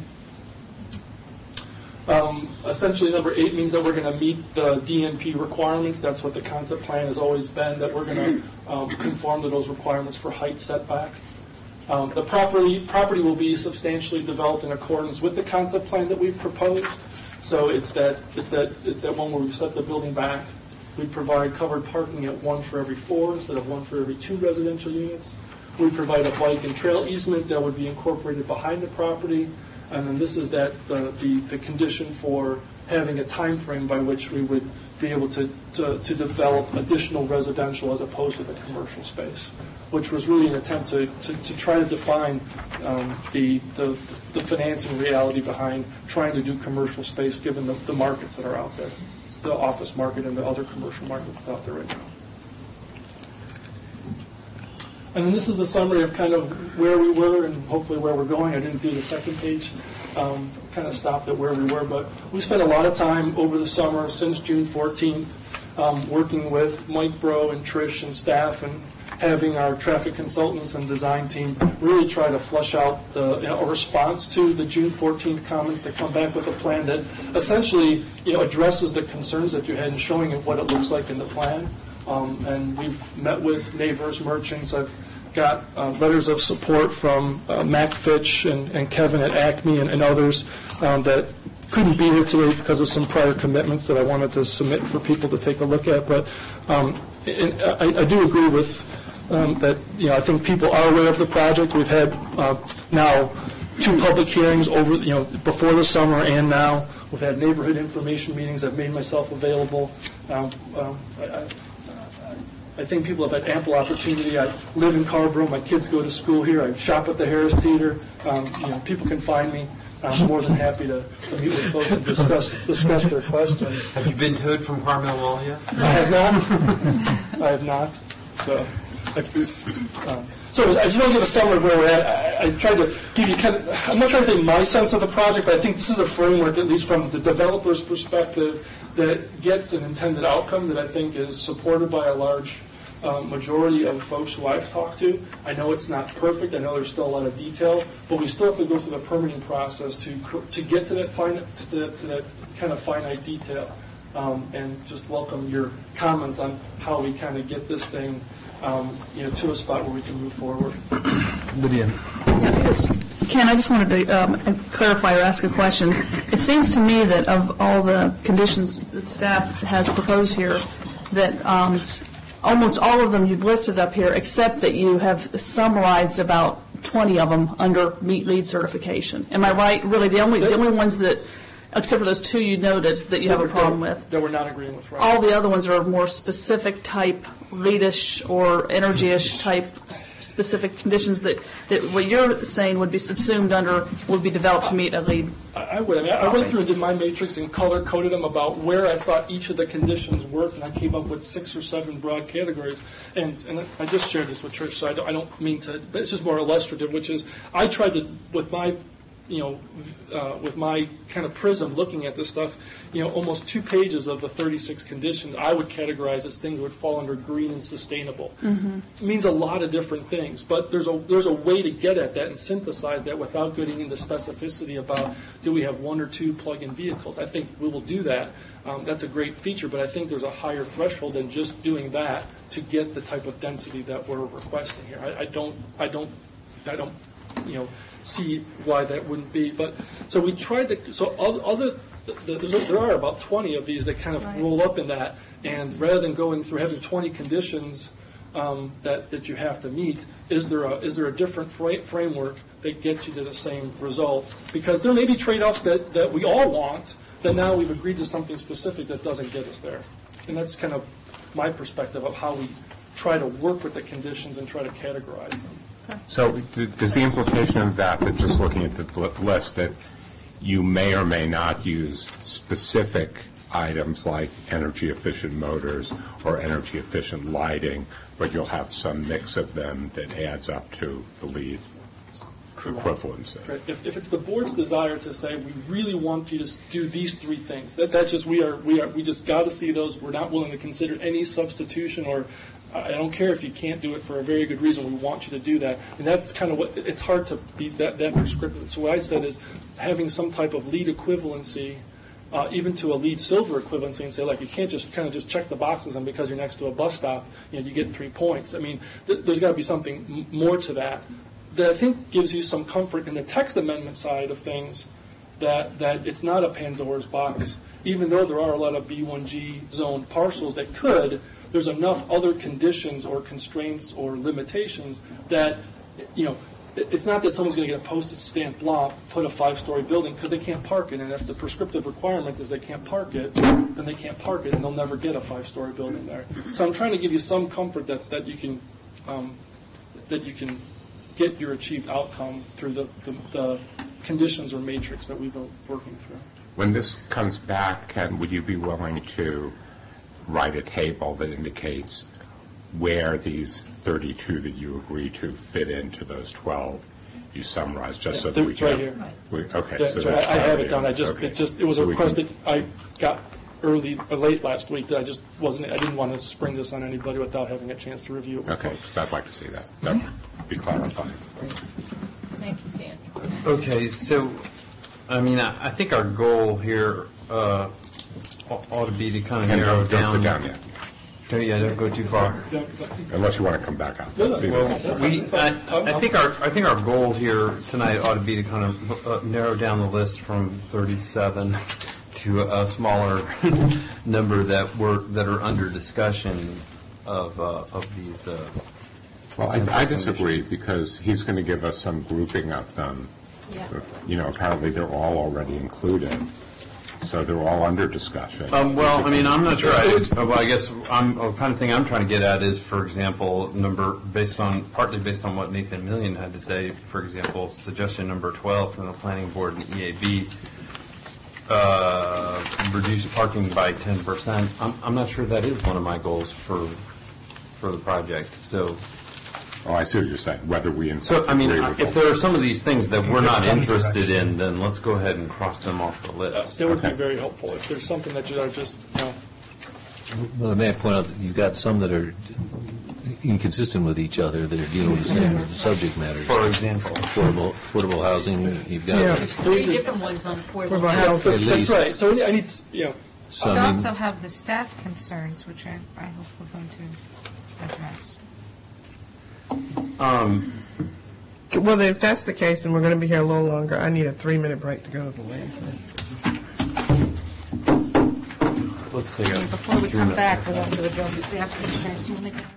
Essentially, number 8 means that we're going to meet the DNP requirements. That's what the concept plan has always been, that we're going to conform to those requirements for height setback. The property will be substantially developed in accordance with the concept plan that we've proposed. So it's that one where we've set the building back. We provide covered parking at 1 for every 4 instead of 1 for every 2 residential units. We provide a bike and trail easement that would be incorporated behind the property. And then this is the condition for having a time frame by which we would be able to develop additional residential as opposed to the commercial space, which was really an attempt to try to define the financing reality behind trying to do commercial space given the markets that are out there, the office market and the other commercial markets out there right now. And then this is a summary of kind of where we were and hopefully where we're going. I didn't do the second page. Kind of stopped at where we were. But we spent a lot of time over the summer since June 14th working with Mike Bro and Trish and staff and having our traffic consultants and design team really try to flush out a response to the June 14th comments that come back with a plan that essentially addresses the concerns that you had in showing it what it looks like in the plan. And we've met with neighbors, merchants. I've got letters of support from Mac Fitch and Kevin at Acme and others that couldn't be here today because of some prior commitments that I wanted to submit for people to take a look at. But I do agree with that. I think people are aware of the project. We've had now 2 public hearings over, before the summer and now. We've had neighborhood information meetings. I've made myself available. I think people have had ample opportunity. I live in Carrboro. My kids go to school here. I shop at the Harris Theater. People can find me. I'm more than happy to meet with folks and discuss their questions. Have you been towed from Carmel Mall yet? I have not. So I just want to give a summary of where we're at. I tried to give you I'm not trying to say my sense of the project, but I think this is a framework, at least from the developer's perspective, that gets an intended outcome that I think is supported by a large majority of folks who I've talked to. I know it's not perfect. I know there's still a lot of detail, but we still have to go through the permitting process to get to that kind of finite detail. And just welcome your comments on how we kind of get this thing to a spot where we can move forward. Lydia. Ken, I just wanted to clarify or ask a question. It seems to me that of all the conditions that staff has proposed here, that almost all of them you've listed up here, except that you have summarized about 20 of them under meet LEED certification. Am I right? Really, the only ones that, except for those 2 you noted that you have a problem with, that we're not agreeing with. Right. All the other ones are more specific type, LEED-ish or energy-ish type specific conditions that what you're saying would be subsumed under, would be developed to meet a LEED. I would. I went through and did my matrix and color-coded them about where I thought each of the conditions worked, and I came up with 6 or 7 broad categories. And I just shared this with Trish, so I don't mean to, but it's just more illustrative, which is I tried to, with my kind of prism looking at this stuff, almost 2 pages of the 36 conditions I would categorize as things that would fall under green and sustainable. Mm-hmm. It means a lot of different things, but there's a way to get at that and synthesize that without getting into specificity about do we have 1 or 2 plug-in vehicles. I think we will do that. That's a great feature, but I think there's a higher threshold than just doing that to get the type of density that we're requesting here. I don't see why that wouldn't be. But so we tried to. So there are about 20 of these that kind of roll up in that. And rather than going through having 20 conditions that you have to meet, is there a different framework that gets you to the same result? Because there may be trade-offs that we all want, that now we've agreed to something specific that doesn't get us there. And that's kind of my perspective of how we try to work with the conditions and try to categorize them. So does the implication of that just looking at the list, that you may or may not use specific items like energy-efficient motors or energy-efficient lighting, but you'll have some mix of them that adds up to the LEED equivalency? Right. If it's the board's desire to say we really want you to do these 3 things, that's just we just got to see those. We're not willing to consider any substitution, or I don't care if you can't do it for a very good reason. We want you to do that, and that's kind of what it's hard to be that prescriptive. So what I said is having some type of LEED equivalency, even to a LEED silver equivalency, and say like you can't just kind of just check the boxes, and because you're next to a bus stop, you get 3 points. I mean, there's got to be something more to that I think gives you some comfort in the text amendment side of things, that it's not a Pandora's box. Even though there are a lot of B1G zone parcels that could, there's enough other conditions or constraints or limitations that, it's not that someone's going to get a postage stamp block, put a 5-story building, because they can't park it. And if the prescriptive requirement is they can't park it, then they can't park it, and they'll never get a 5-story building there. So I'm trying to give you some comfort that you can get your achieved outcome through the conditions or matrix that we've been working through. When this comes back, Ken, would you be willing to write a table that indicates where these 32 that you agree to fit into those 12 you summarized, just so that we can... Right here. Okay. Yeah, so I have it done. It was a request that I got late last week that I didn't want to spring this on anybody without having a chance to review it. Okay, so I'd like to see that. That would be clarifying. Thank you, Dan. Okay, so, I think our goal here ought to be to kind of narrow down. Don't sit down yet. Don't go too far. Unless you want to come back out. Well, I think our goal here tonight ought to be to kind of narrow down the list from 37 to a smaller number that are under discussion of these. Well, I disagree because he's going to give us some grouping of them. Yeah. Apparently they're all already included, so they're all under discussion. Well, I mean, I'm not sure. I guess the kind of thing I'm trying to get at is, for example, partly based on what Nathan Millian had to say. For example, suggestion number 12 from the Planning Board and EAB. Reduce parking by 10%. I'm not sure that is one of my goals for the project. So. Oh, I see what you're saying. Whether we agree with if there are some of these things that we're not interested in, then let's go ahead and cross them off the list. That would be very helpful. If there's something that you just, Well, may I point out that you've got some that are inconsistent with each other that are dealing with the same subject matter. For example, affordable housing. You've got There's 3 different ones on affordable housing. That's right. So I need, We also have the staff concerns, which I hope we're going to address. Well, if that's the case, and we're going to be here a little longer, I need a 3-minute break to go to the ladies' room. Let's take a Before we come back, we'll have to address the staff concerns. You want to go?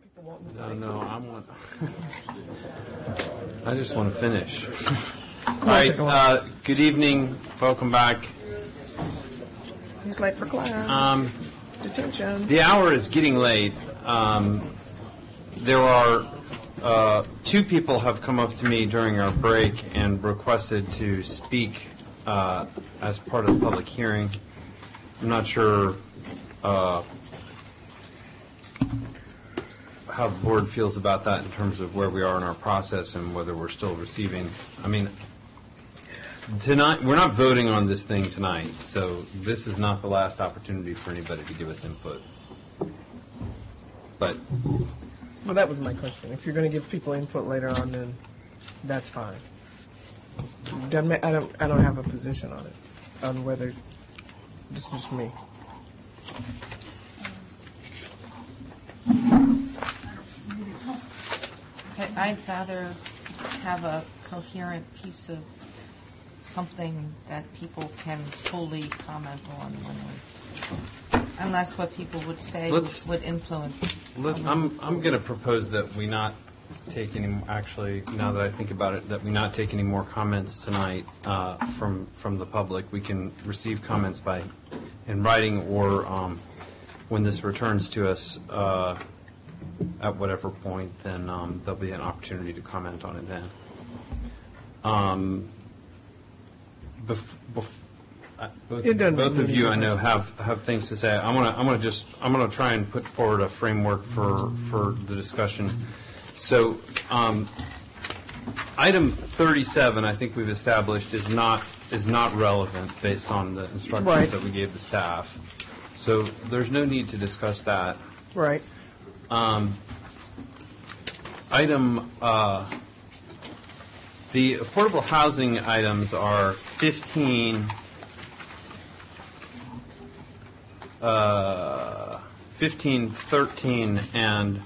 No, I just want to finish. All right, good evening, welcome back. He's late for class. Detention. The hour is getting late. There are two people have come up to me during our break and requested to speak as part of the public hearing. I'm not sure how the board feels about that in terms of where we are in our process and whether we're still receiving. I mean, tonight, we're not voting on this thing tonight, so this is not the last opportunity for anybody to give us input. But well, that was my question. If you're going to give people input later on, then that's fine. I don't have a position on it, on whether this is me. I'd rather have a coherent piece of something that people can fully comment on unless what people would say would influence. I'm going to propose that we not take any, actually, now that I think about it, that we not take any more comments tonight from the public. We can receive comments in writing or when this returns to us at whatever point, then there'll be an opportunity to comment on it then. Both of you, I know, have things to say. I'm gonna try and put forward a framework for the discussion. So, item 37, I think we've established is not relevant based on the instructions that we gave the staff. So there's no need to discuss that. Right. Item. The affordable housing items are 15, 13, and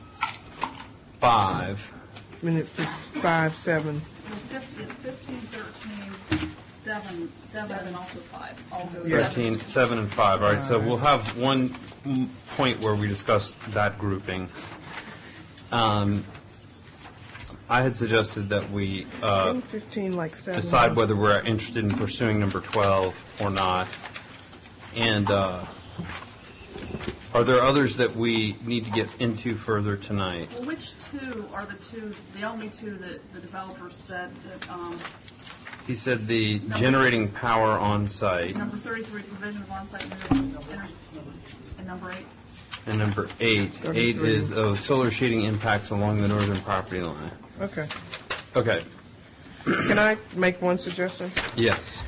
5. I mean, it's 5, 7. It's 15, 13, 7, and also 5. All goes 13, 7, and 5. All right, so we'll have one point where we discuss that grouping. I had suggested that we 15, like 7. decide whether we're interested in pursuing number 12 or not. And are there others that we need to get into further tonight? Well, which two are the only two that the developer said that? He said the generating power on site. Number 33, provision of on-site energy, and number 8. And number 8. 8 is solar shading impacts along the northern property line. Okay. Okay. Can I make one suggestion? Yes.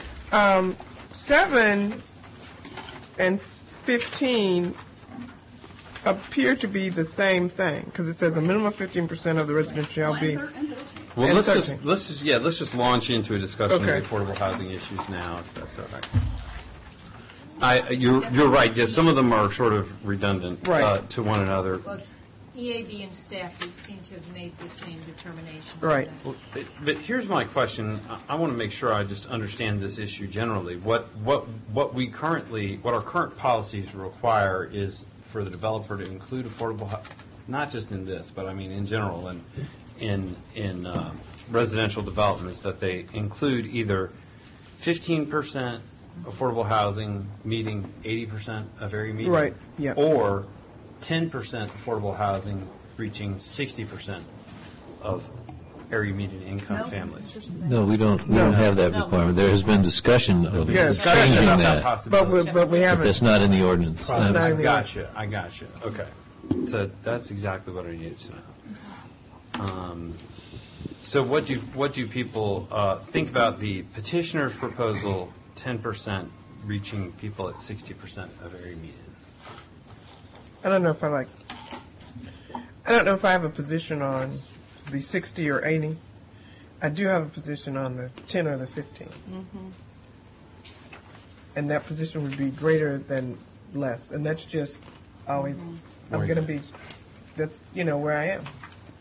7 and 15 appear to be the same thing because it says a minimum of 15% of the residents shall be. Well, let's just launch into a discussion of the affordable housing issues now, if that's all right. You're right. Yes, some of them are sort of redundant to one another. Well, it's EAB and staff who seem to have made the same determination. Right. Well, but here's my question. I want to make sure I just understand this issue generally. What our current policies require is for the developer to include affordable, not just in this, but I mean in general, and in residential developments, that they include either 15% affordable housing meeting 80% of area median, right? Yeah. Or 10% affordable housing reaching 60% of area median income families. No, we don't have that requirement. There has been discussion of changing that, but we haven't. But that's not in the ordinance. I gotcha. Okay. So that's exactly what I needed to know. So what do people think about the petitioner's proposal, 10% reaching people at 60% of area median? I don't know if I have a position on the 60 or 80. I do have a position on the 10 or the 15. Mm-hmm. And that position would be greater than less. And that's just always, I'm going to be, that's, where I am.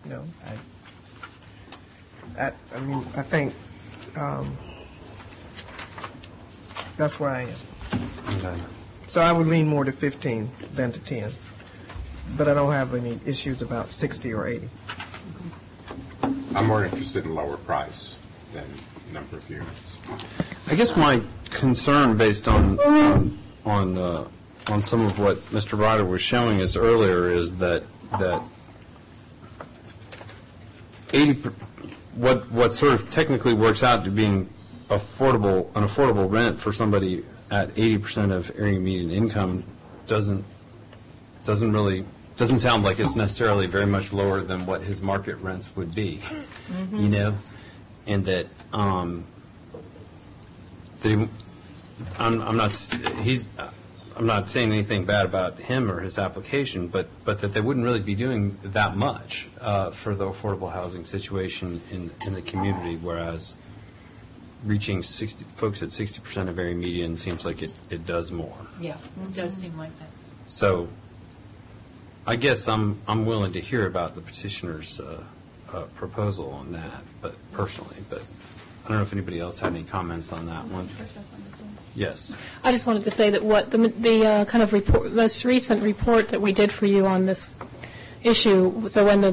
I think that's where I am. Okay. So I would lean more to 15 than to 10. but I don't have any issues about 60 or 80. I'm more interested in lower price than number of units. I guess my concern, based on some of what Mr. Ryder was showing us earlier, is that 80, what sort of technically works out to being an affordable rent for somebody at 80% of area median income doesn't sound like it's necessarily very much lower than what his market rents would be, you know, and that I'm not saying anything bad about him or his application, but that they wouldn't really be doing that much for the affordable housing situation in the community, whereas reaching folks at 60% of area median seems like it does more. Yeah, it does seem like that. So I guess I'm willing to hear about the petitioner's proposal on that, but personally, but I don't know if anybody else had any comments on that one. Yes. I just wanted to say that what the kind of most recent report that we did for you on this issue, so when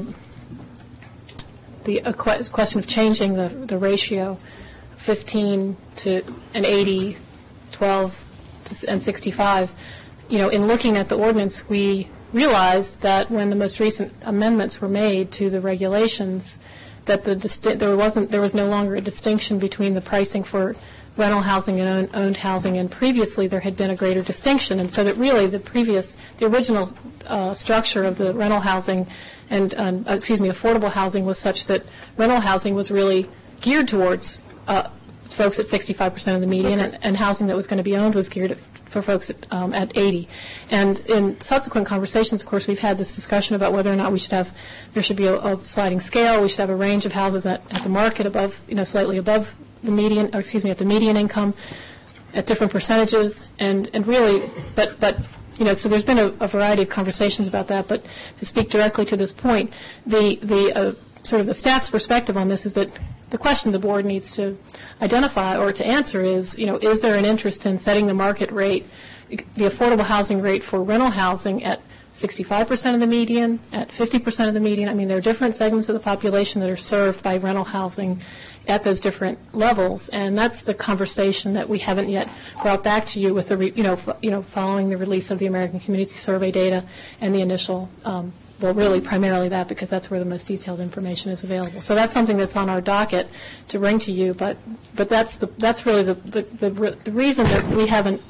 the question of changing the ratio, 15 to an 80, 12 and 65, you know, in looking at the ordinance, we realized that when the most recent amendments were made to the regulations, that there was no longer a distinction between the pricing for rental housing and owned housing, and previously there had been a greater distinction, and so that really the original structure of the rental housing and affordable housing was such that rental housing was really geared towards folks at 65% of the median, and housing that was going to be owned was geared for folks at 80. And in subsequent conversations, of course, we've had this discussion about whether or not there should be a sliding scale. We should have a range of houses at the market above, slightly above the median, at the median income at different percentages. And really, but so there's been a variety of conversations about that. But to speak directly to this point, the sort of the staff's perspective on this is that the question the board needs to identify or to answer is, is there an interest in setting the market rate, the affordable housing rate for rental housing at 65% of the median, at 50% of the median? I mean, there are different segments of the population that are served by rental housing at those different levels, and that's the conversation that we haven't yet brought back to you with the, following the release of the American Community Survey data and the initial. Well, really, primarily that, because that's where the most detailed information is available. So that's something that's on our docket to bring to you. But that's really the reason that we haven't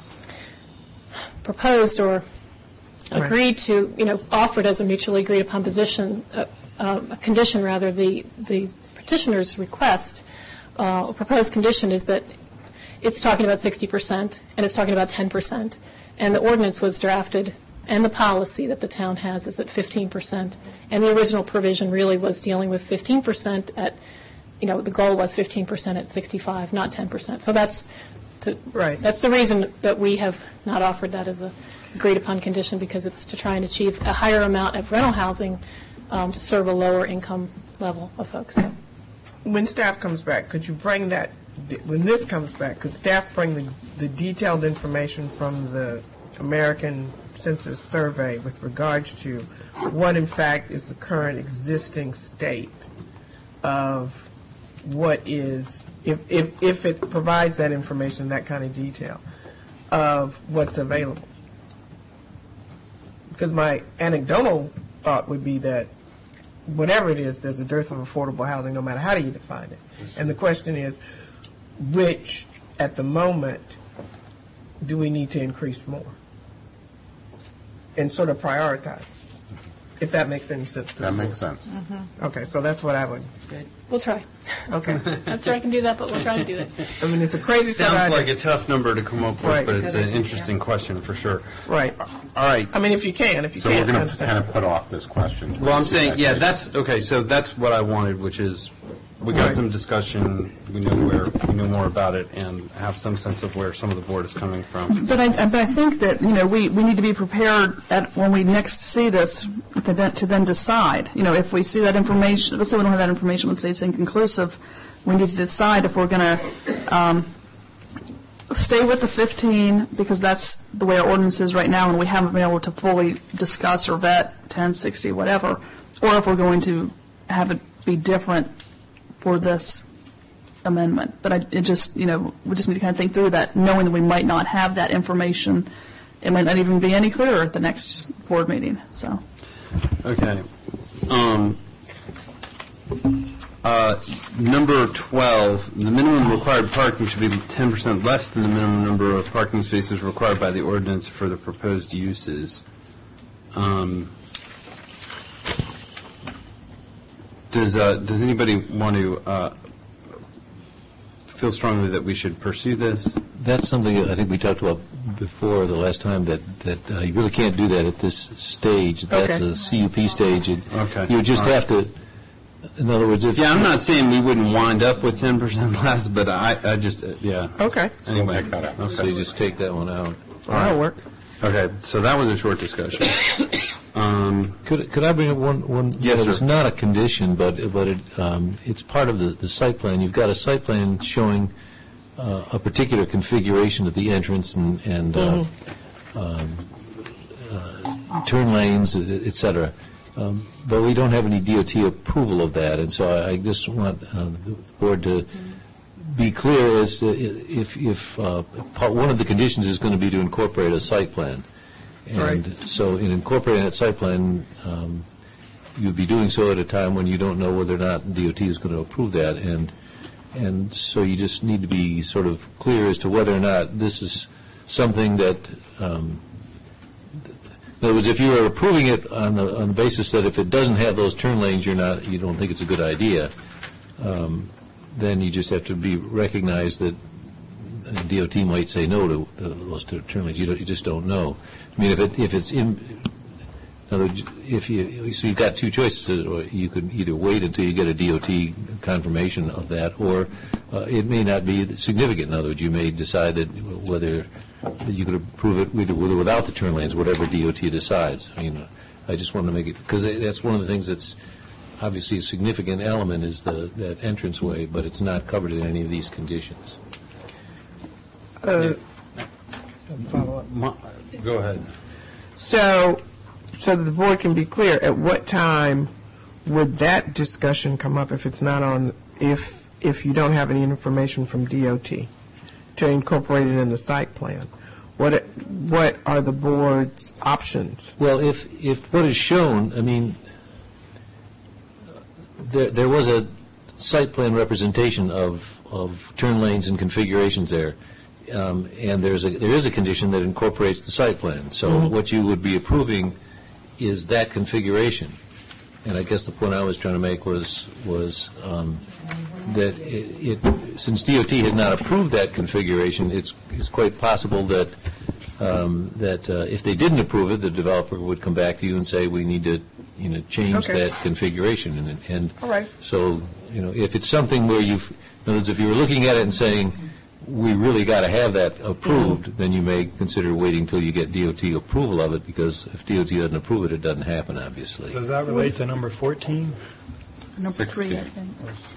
proposed or agreed to, offered as a mutually agreed upon position, a condition rather. The petitioner's request, proposed condition, is that it's talking about 60% and it's talking about 10%, and the ordinance was drafted. And the policy that the town has is at 15%. And the original provision really was dealing with 15% at, the goal was 15% at 65, not 10%. So that's the reason that we have not offered that as a agreed upon condition, because it's to try and achieve a higher amount of rental housing to serve a lower income level of folks. So. When staff comes back, could you bring that, when this comes back, could staff bring the detailed information from the American Census Survey with regards to what, in fact, is the current existing state of what is, if it provides that information, that kind of detail, of what's available? Because my anecdotal thought would be that whatever it is, there's a dearth of affordable housing, no matter how you define it. And the question is, which, at the moment, do we need to increase more? And sort of prioritize, if that makes any sense to you. That makes sense. Mm-hmm. Okay, so that's what I would. We'll try. Okay. I'm sure I can do that, but we'll try to do that. I mean, it's a crazy Sounds like a tough number to come up with, but it's an interesting question for sure. Right. All right. I mean, if you can't. So we're going to kind of put off this question. Well, I'm saying, that's okay. So that's what I wanted, which is we got some discussion, we know more about it, and have some sense of where some of the board is coming from. But I think that we need to be prepared when we next see this to then decide. If we see that information, let's say we don't have that information, let's say it's inconclusive, we need to decide if we're going to stay with the 15, because that's the way our ordinance is right now, and we haven't been able to fully discuss or vet 10, 60, whatever, or if we're going to have it be different for this amendment. But we just need to kind of think through that, knowing that we might not have that information. It might not even be any clearer at the next board meeting, so. Okay. Number 12, the minimum required parking should be 10% less than the minimum number of parking spaces required by the ordinance for the proposed uses. Does anybody want to feel strongly that we should pursue this? That's something that I think we talked about before the last time, that you really can't do that at this stage. That's a CUP stage. Okay. You would just have to, in other words, if... Yeah, I'm not saying we wouldn't wind up with 10% less, but I just, yeah. Okay. Anyway. Okay. So you just take that one out. That'll work. Okay, so that was a short discussion. Could I bring up one? Yes, sir. It's not a condition, but it's part of the site plan. You've got a site plan showing a particular configuration of the entrance and turn lanes, et cetera. But we don't have any DOT approval of that, and so I just want the board to be clear as to if one of the conditions is going to be to incorporate a site plan. And so in incorporating that site plan, you'd be doing so at a time when you don't know whether or not DOT is going to approve that. And so you just need to be sort of clear as to whether or not this is something that, in other words, if you are approving it on the basis that if it doesn't have those turn lanes, you don't think it's a good idea, then you just have to be recognized that DOT might say no to those turn lanes. You just don't know. I mean, if it's in other words, so you've got two choices. Or you could either wait until you get a DOT confirmation of that, or it may not be significant. In other words, you may decide that whether you could approve it with or without the turn lanes, whatever DOT decides. I mean, I just want to make it, because that's one of the things that's obviously a significant element is that entranceway, but it's not covered in any of these conditions. Follow up. Go ahead. So that the board can be clear, at what time would that discussion come up if it's not on, if you don't have any information from DOT to incorporate it in the site plan? What are the board's options? Well, if what is shown, I mean, there was a site plan representation of turn lanes and configurations there. And there is a condition that incorporates the site plan. So what you would be approving is that configuration. And I guess the point I was trying to make was that since DOT has not approved that configuration, it's quite possible that if they didn't approve it, the developer would come back to you and say, we need to change that configuration. And all right. So if it's something where in other words, if you were looking at it and saying, we really got to have that approved, then you may consider waiting until you get DOT approval of it, because if DOT doesn't approve it, it doesn't happen, obviously. Does that relate to number 14? Number 3, I think.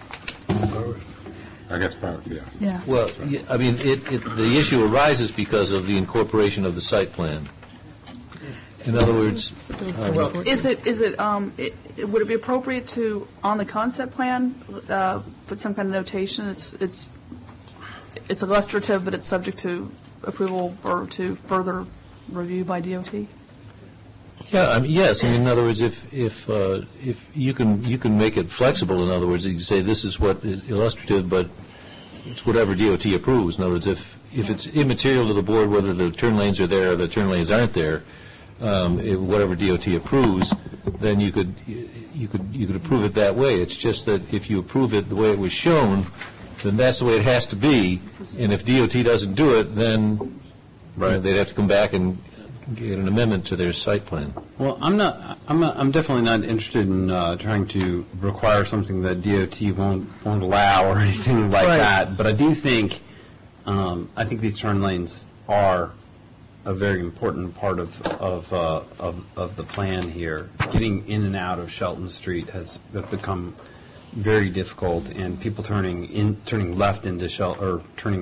I guess probably, yeah. Yeah. Well, I mean, the issue arises because of the incorporation of the site plan. In other words, would it be appropriate to, on the concept plan, put some kind of notation? It's illustrative, but it's subject to approval or to further review by DOT? Yeah, I mean, yes. I mean, in other words, if you can make it flexible. In other words, you can say this is what is illustrative, but it's whatever DOT approves. In other words, if it's immaterial to the board whether the turn lanes are there or the turn lanes aren't there, whatever DOT approves, then you could approve it that way. It's just that if you approve it the way it was shown, then that's the way it has to be. And if DOT doesn't do it, then they'd have to come back and get an amendment to their site plan. Well, I'm definitely not interested in trying to require something that DOT won't allow or anything like that. But I do think these turn lanes are a very important part of the plan here. Getting in and out of Shelton Street has become very difficult, and people turning left into Shelton, or turning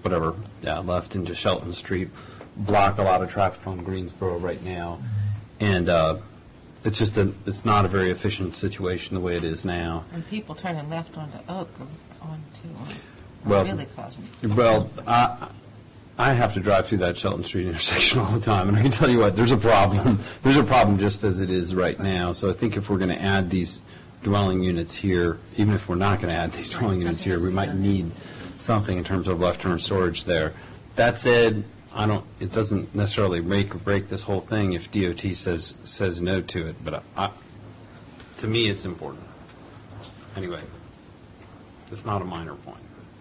whatever, left into Shelton Street, block a lot of traffic on Greensboro right now. And it's just it's not a very efficient situation the way it is now. And people turning left onto Oak or onto, Well, really causing. Well, I have to drive through that Shelton Street intersection all the time, and I can tell you what, there's a problem. There's a problem just as it is right now. So I think if we're going to add these dwelling units here, even if we're not going to add these dwelling units here, we might need something in terms of left-turn storage there. That said, it doesn't necessarily make or break this whole thing if DOT says no to it, but to me, it's important. Anyway, it's not a minor point.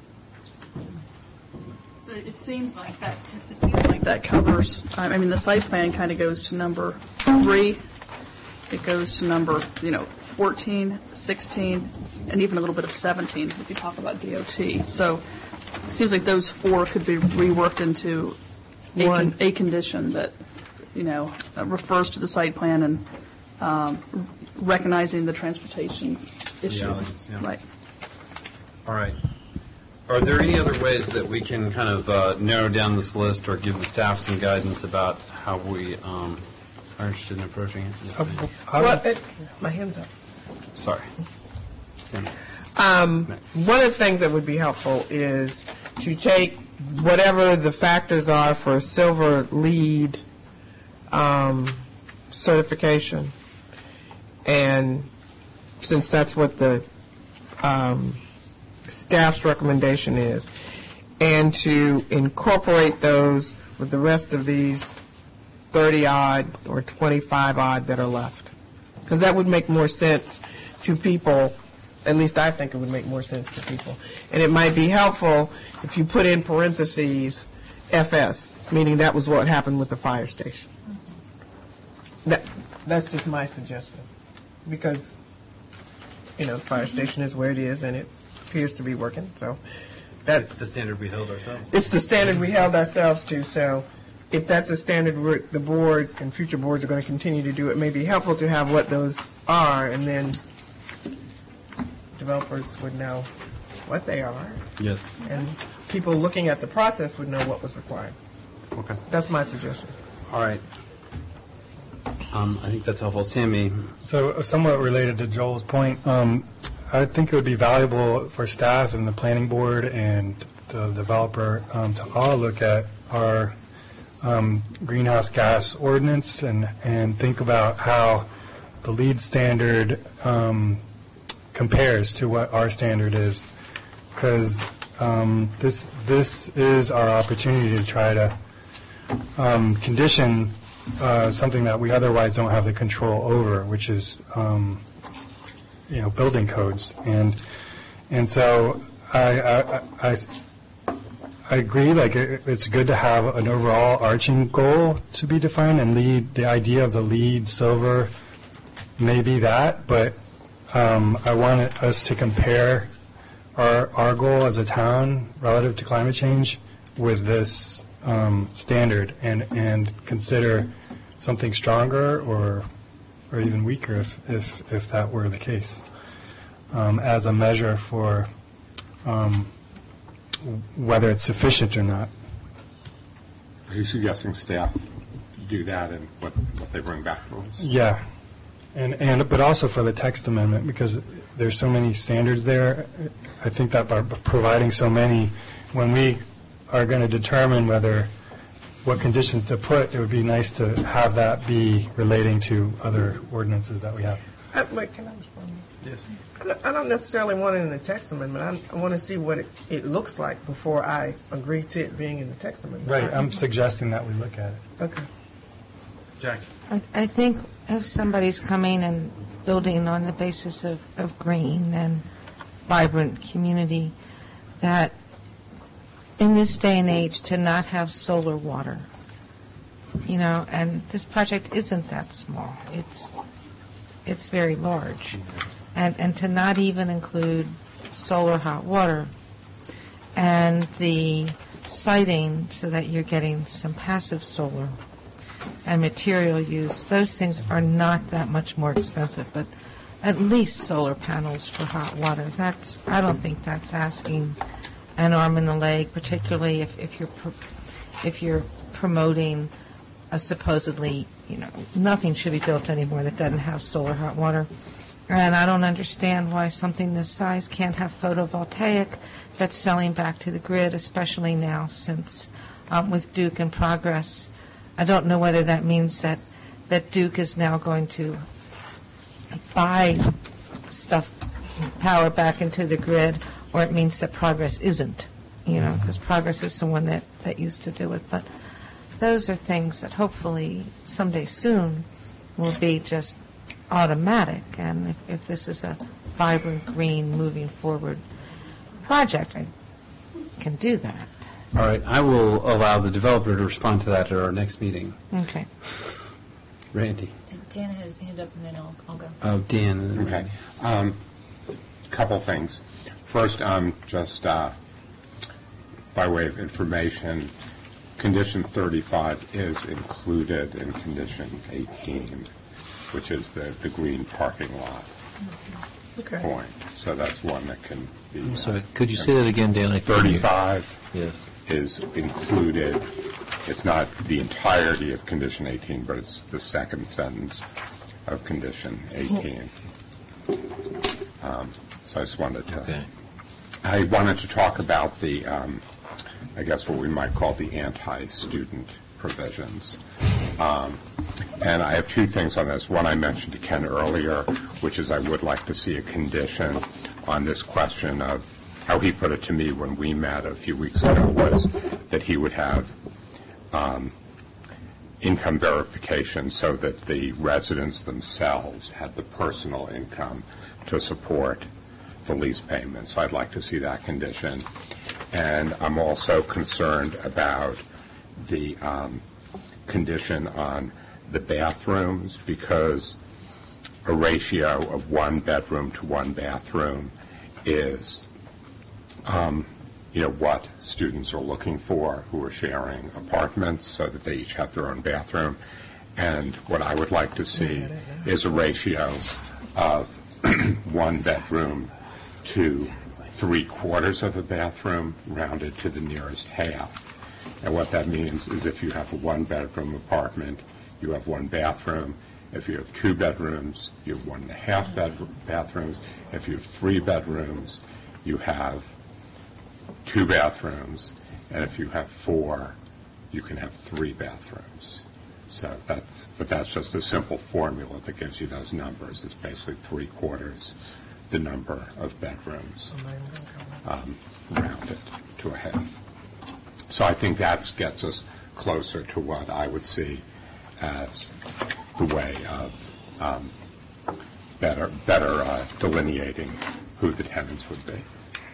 So it seems like that covers, I mean, the site plan kind of goes to number 3. It goes to number, 14, 16, and even a little bit of 17 if you talk about DOT. So it seems like those 4 could be reworked into a condition that, refers to the site plan and recognizing the transportation issue. Right. All right. Are there any other ways that we can kind of narrow down this list or give the staff some guidance about how we are interested in approaching it? Yes, my hand's up. Sorry. One of the things that would be helpful is to take whatever the factors are for silver LEED certification, and since that's what the staff's recommendation is, and to incorporate those with the rest of these 30-odd or 25-odd that are left. Because that would make more sense to people, at least I think it would make more sense to people. And it might be helpful if you put in parentheses FS, meaning that was what happened with the fire station. That's just my suggestion. Because, the fire station is where it is, and it appears to be working, so it's the standard we held ourselves. It's the standard we held ourselves to, so if that's a standard the board and future boards are going to continue to do, it may be helpful to have what those are, and then developers would know what they are. Yes. And people looking at the process would know what was required. Okay. That's my suggestion. All right. I think that's helpful. Sammy? So somewhat related to Joel's point, I think it would be valuable for staff and the planning board and the developer to all look at our greenhouse gas ordinance and think about how the LEED standard compares to what our standard is. Because this is our opportunity to try to condition something that we otherwise don't have the control over, which is building codes, and so I agree. Like it's good to have an overall arching goal to be defined, and the idea of the LEED silver may be that, but I want us to compare our goal as a town relative to climate change with this standard, and consider something stronger or even weaker if that were the case, as a measure for whether it's sufficient or not. Are you suggesting staff do that and what they bring back to us? Yeah, but also for the text amendment, because there's so many standards there. I think that by providing so many, when we are going to determine what conditions to put, it would be nice to have that be relating to other ordinances that we have. Wait, can I respond? Yes. I don't necessarily want it in the text amendment. I want to see what it looks like before I agree to it being in the text amendment. Right. I'm suggesting that we look at it. Okay. Jack? I think if somebody's coming and building on the basis of green and vibrant community, that in this day and age to not have solar water, and this project isn't that small. It's very large. And to not even include solar hot water and the siting so that you're getting some passive solar and material use, those things are not that much more expensive, but at least solar panels for hot water. I don't think that's asking an arm and a leg, particularly if you're promoting a supposedly, nothing should be built anymore that doesn't have solar hot water. And I don't understand why something this size can't have photovoltaic that's selling back to the grid, especially now since with Duke in progress. I don't know whether that means that Duke is now going to buy power back into the grid, or it means that Progress isn't, because Progress is someone that used to do it. But those are things that hopefully someday soon will be just automatic. And if this is a vibrant, green, moving forward project, I can do that. All right, I will allow the developer to respond to that at our next meeting. Okay. Randy. Dan had his hand up, and then I'll go. Oh, Dan. Okay. Couple things. First, just by way of information, Condition 35 is included in Condition 18, which is the green parking lot point. So that's one that can be... I'm sorry, could you say that again, Dan? 35 yes. is included. It's not the entirety of Condition 18, but it's the second sentence of Condition 18. So I just wanted to... Okay. I wanted to talk about the, I guess what we might call the anti-student provisions. And I have two things on this. One I mentioned to Ken earlier, which is I would like to see a condition on this question of how he put it to me when we met a few weeks ago, was that he would have income verification so that the residents themselves had the personal income to support the lease payment. So I'd like to see that condition. And I'm also concerned about the condition on the bathrooms, because a ratio of 1 bedroom to 1 bathroom is what students are looking for who are sharing apartments, so that they each have their own bathroom. And what I would like to see is a ratio of 1 bedroom to 3/4 of a bathroom, rounded to the nearest half. And what that means is if you have a 1-bedroom apartment, you have 1 bathroom. If you have 2 bedrooms, you have 1.5 bathrooms. If you have 3 bedrooms, you have 2 bathrooms. And if you have 4, you can have 3 bathrooms. So that's just a simple formula that gives you those numbers. It's basically 3/4 the number of bedrooms rounded to a half. So I think that gets us closer to what I would see as the way of better delineating who the tenants would be.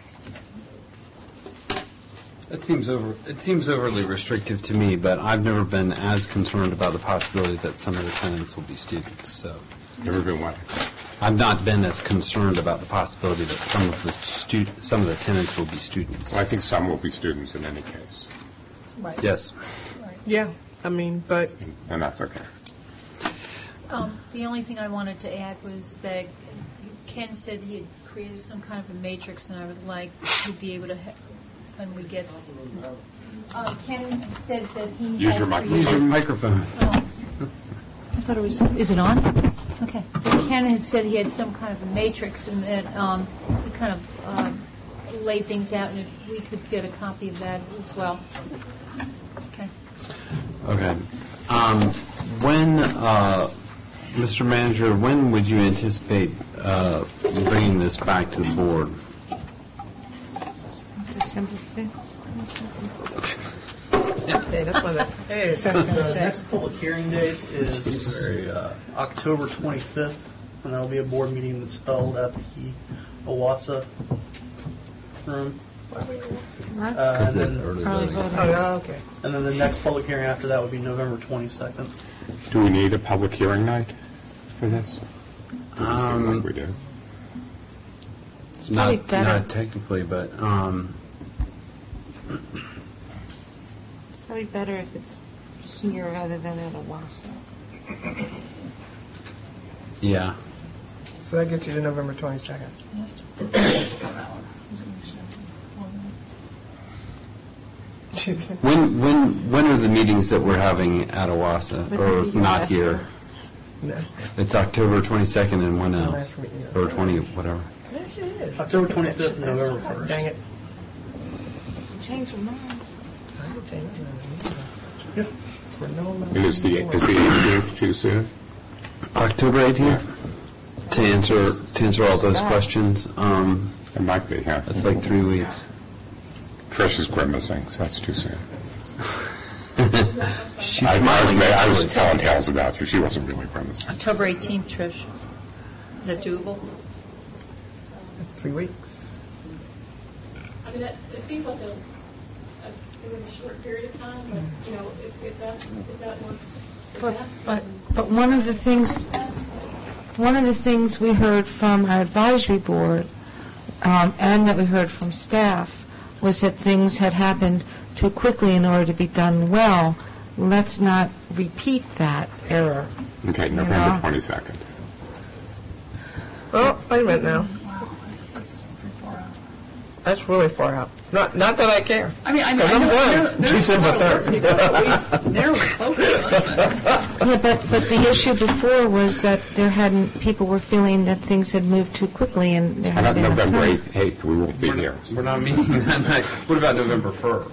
It seems overly restrictive to me, but I've never been as concerned about the possibility that some of the tenants will be students. So, never been what? I've not been as concerned about the possibility that some of the tenants will be students. Well, I think some will be students in any case. Right. Yes. Right. Yeah, but... And that's okay. The only thing I wanted to add was that Ken said he had created some kind of a matrix, and I would like to be able to, when we get... Ken said that he Use your microphone. Use your microphone. I thought it was... Is it on? Okay. Ken has said he had some kind of a matrix, and that he kind of laid things out, and if we could get a copy of that as well. Okay. Okay. When, Mr. Manager, when would you anticipate bringing this back to the board? December 5th. Hey, that's what that's... Hey, The next public hearing date is October 25th, and that'll be a board meeting that's held at the Owassa room. And then, okay. And then the next public hearing after that would be November 22nd. Do we need a public hearing night for this? Doesn't seem like we do. It's not technically, but Probably better if it's here rather than at Owassa. yeah. So that gets you to November 22nd. When are the meetings that we're having at Owasso, or not here? No. It's October 22nd and when else? Or 20, whatever. October 25th and November 1st. Dang it. Change your mind. Is the 18th too soon? October 18th? To answer all those questions? It might be, yeah. It's like 3 weeks. Trish is grimacing, so that's too soon. She's smiling. I was telling tales about you. She wasn't really grimacing. October 18th, Trish. Is that doable? That's 3 weeks. I mean, it seems like a sort of a short period of time, but, you know, if that works. But one of the things we heard from our advisory board and that we heard from staff was that things had happened too quickly in order to be done well. Let's not repeat that error. Okay, November 22nd. Oh, wait a minute now. Wow, that's pretty far out. That's really far out. Not that I care. I mean, I know. Because I'm done. December 3rd. Narrowly focused. Yeah, but the issue before was that people were feeling that things had moved too quickly and there How had about been enough November time. 8th? We won't be here. We're not meeting that night. What about November 1st?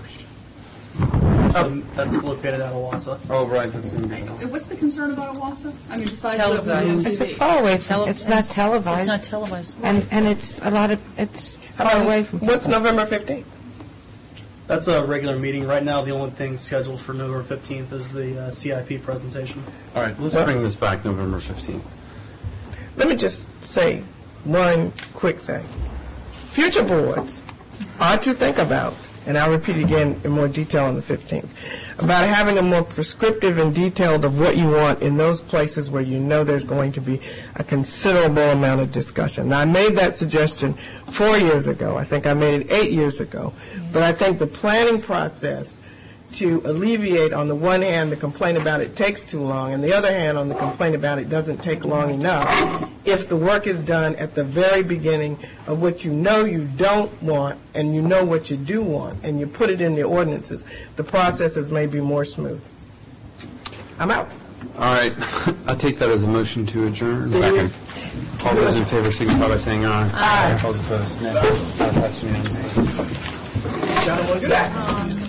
That's located at Owasso. Oh, right. That's in What's the concern about Owasso? I mean, besides Televised. It's a far away from, it's not televised. It's not televised. And it's it's far away from. What's November 15th? That's a regular meeting. Right now, the only thing scheduled for November 15th is the CIP presentation. All right, let's bring this back November 15th. Let me just say one quick thing. Future boards ought to think about, and I'll repeat it again in more detail on the 15th, about having a more prescriptive and detailed of what you want in those places where you know there's going to be a considerable amount of discussion. Now, I made that suggestion 4 years ago. I think I made it 8 years ago. But I think the planning process to alleviate, on the one hand, the complaint about it takes too long, and the other hand, on the complaint about it doesn't take long enough, if the work is done at the very beginning of what you know you don't want and you know what you do want, and you put it in the ordinances, the processes may be more smooth. I'm out. All right, I take that as a motion to adjourn. Second. All those in favor signify by saying aye. Aye. All those opposed, nay. That's unanimous. Y'all don't want to do that.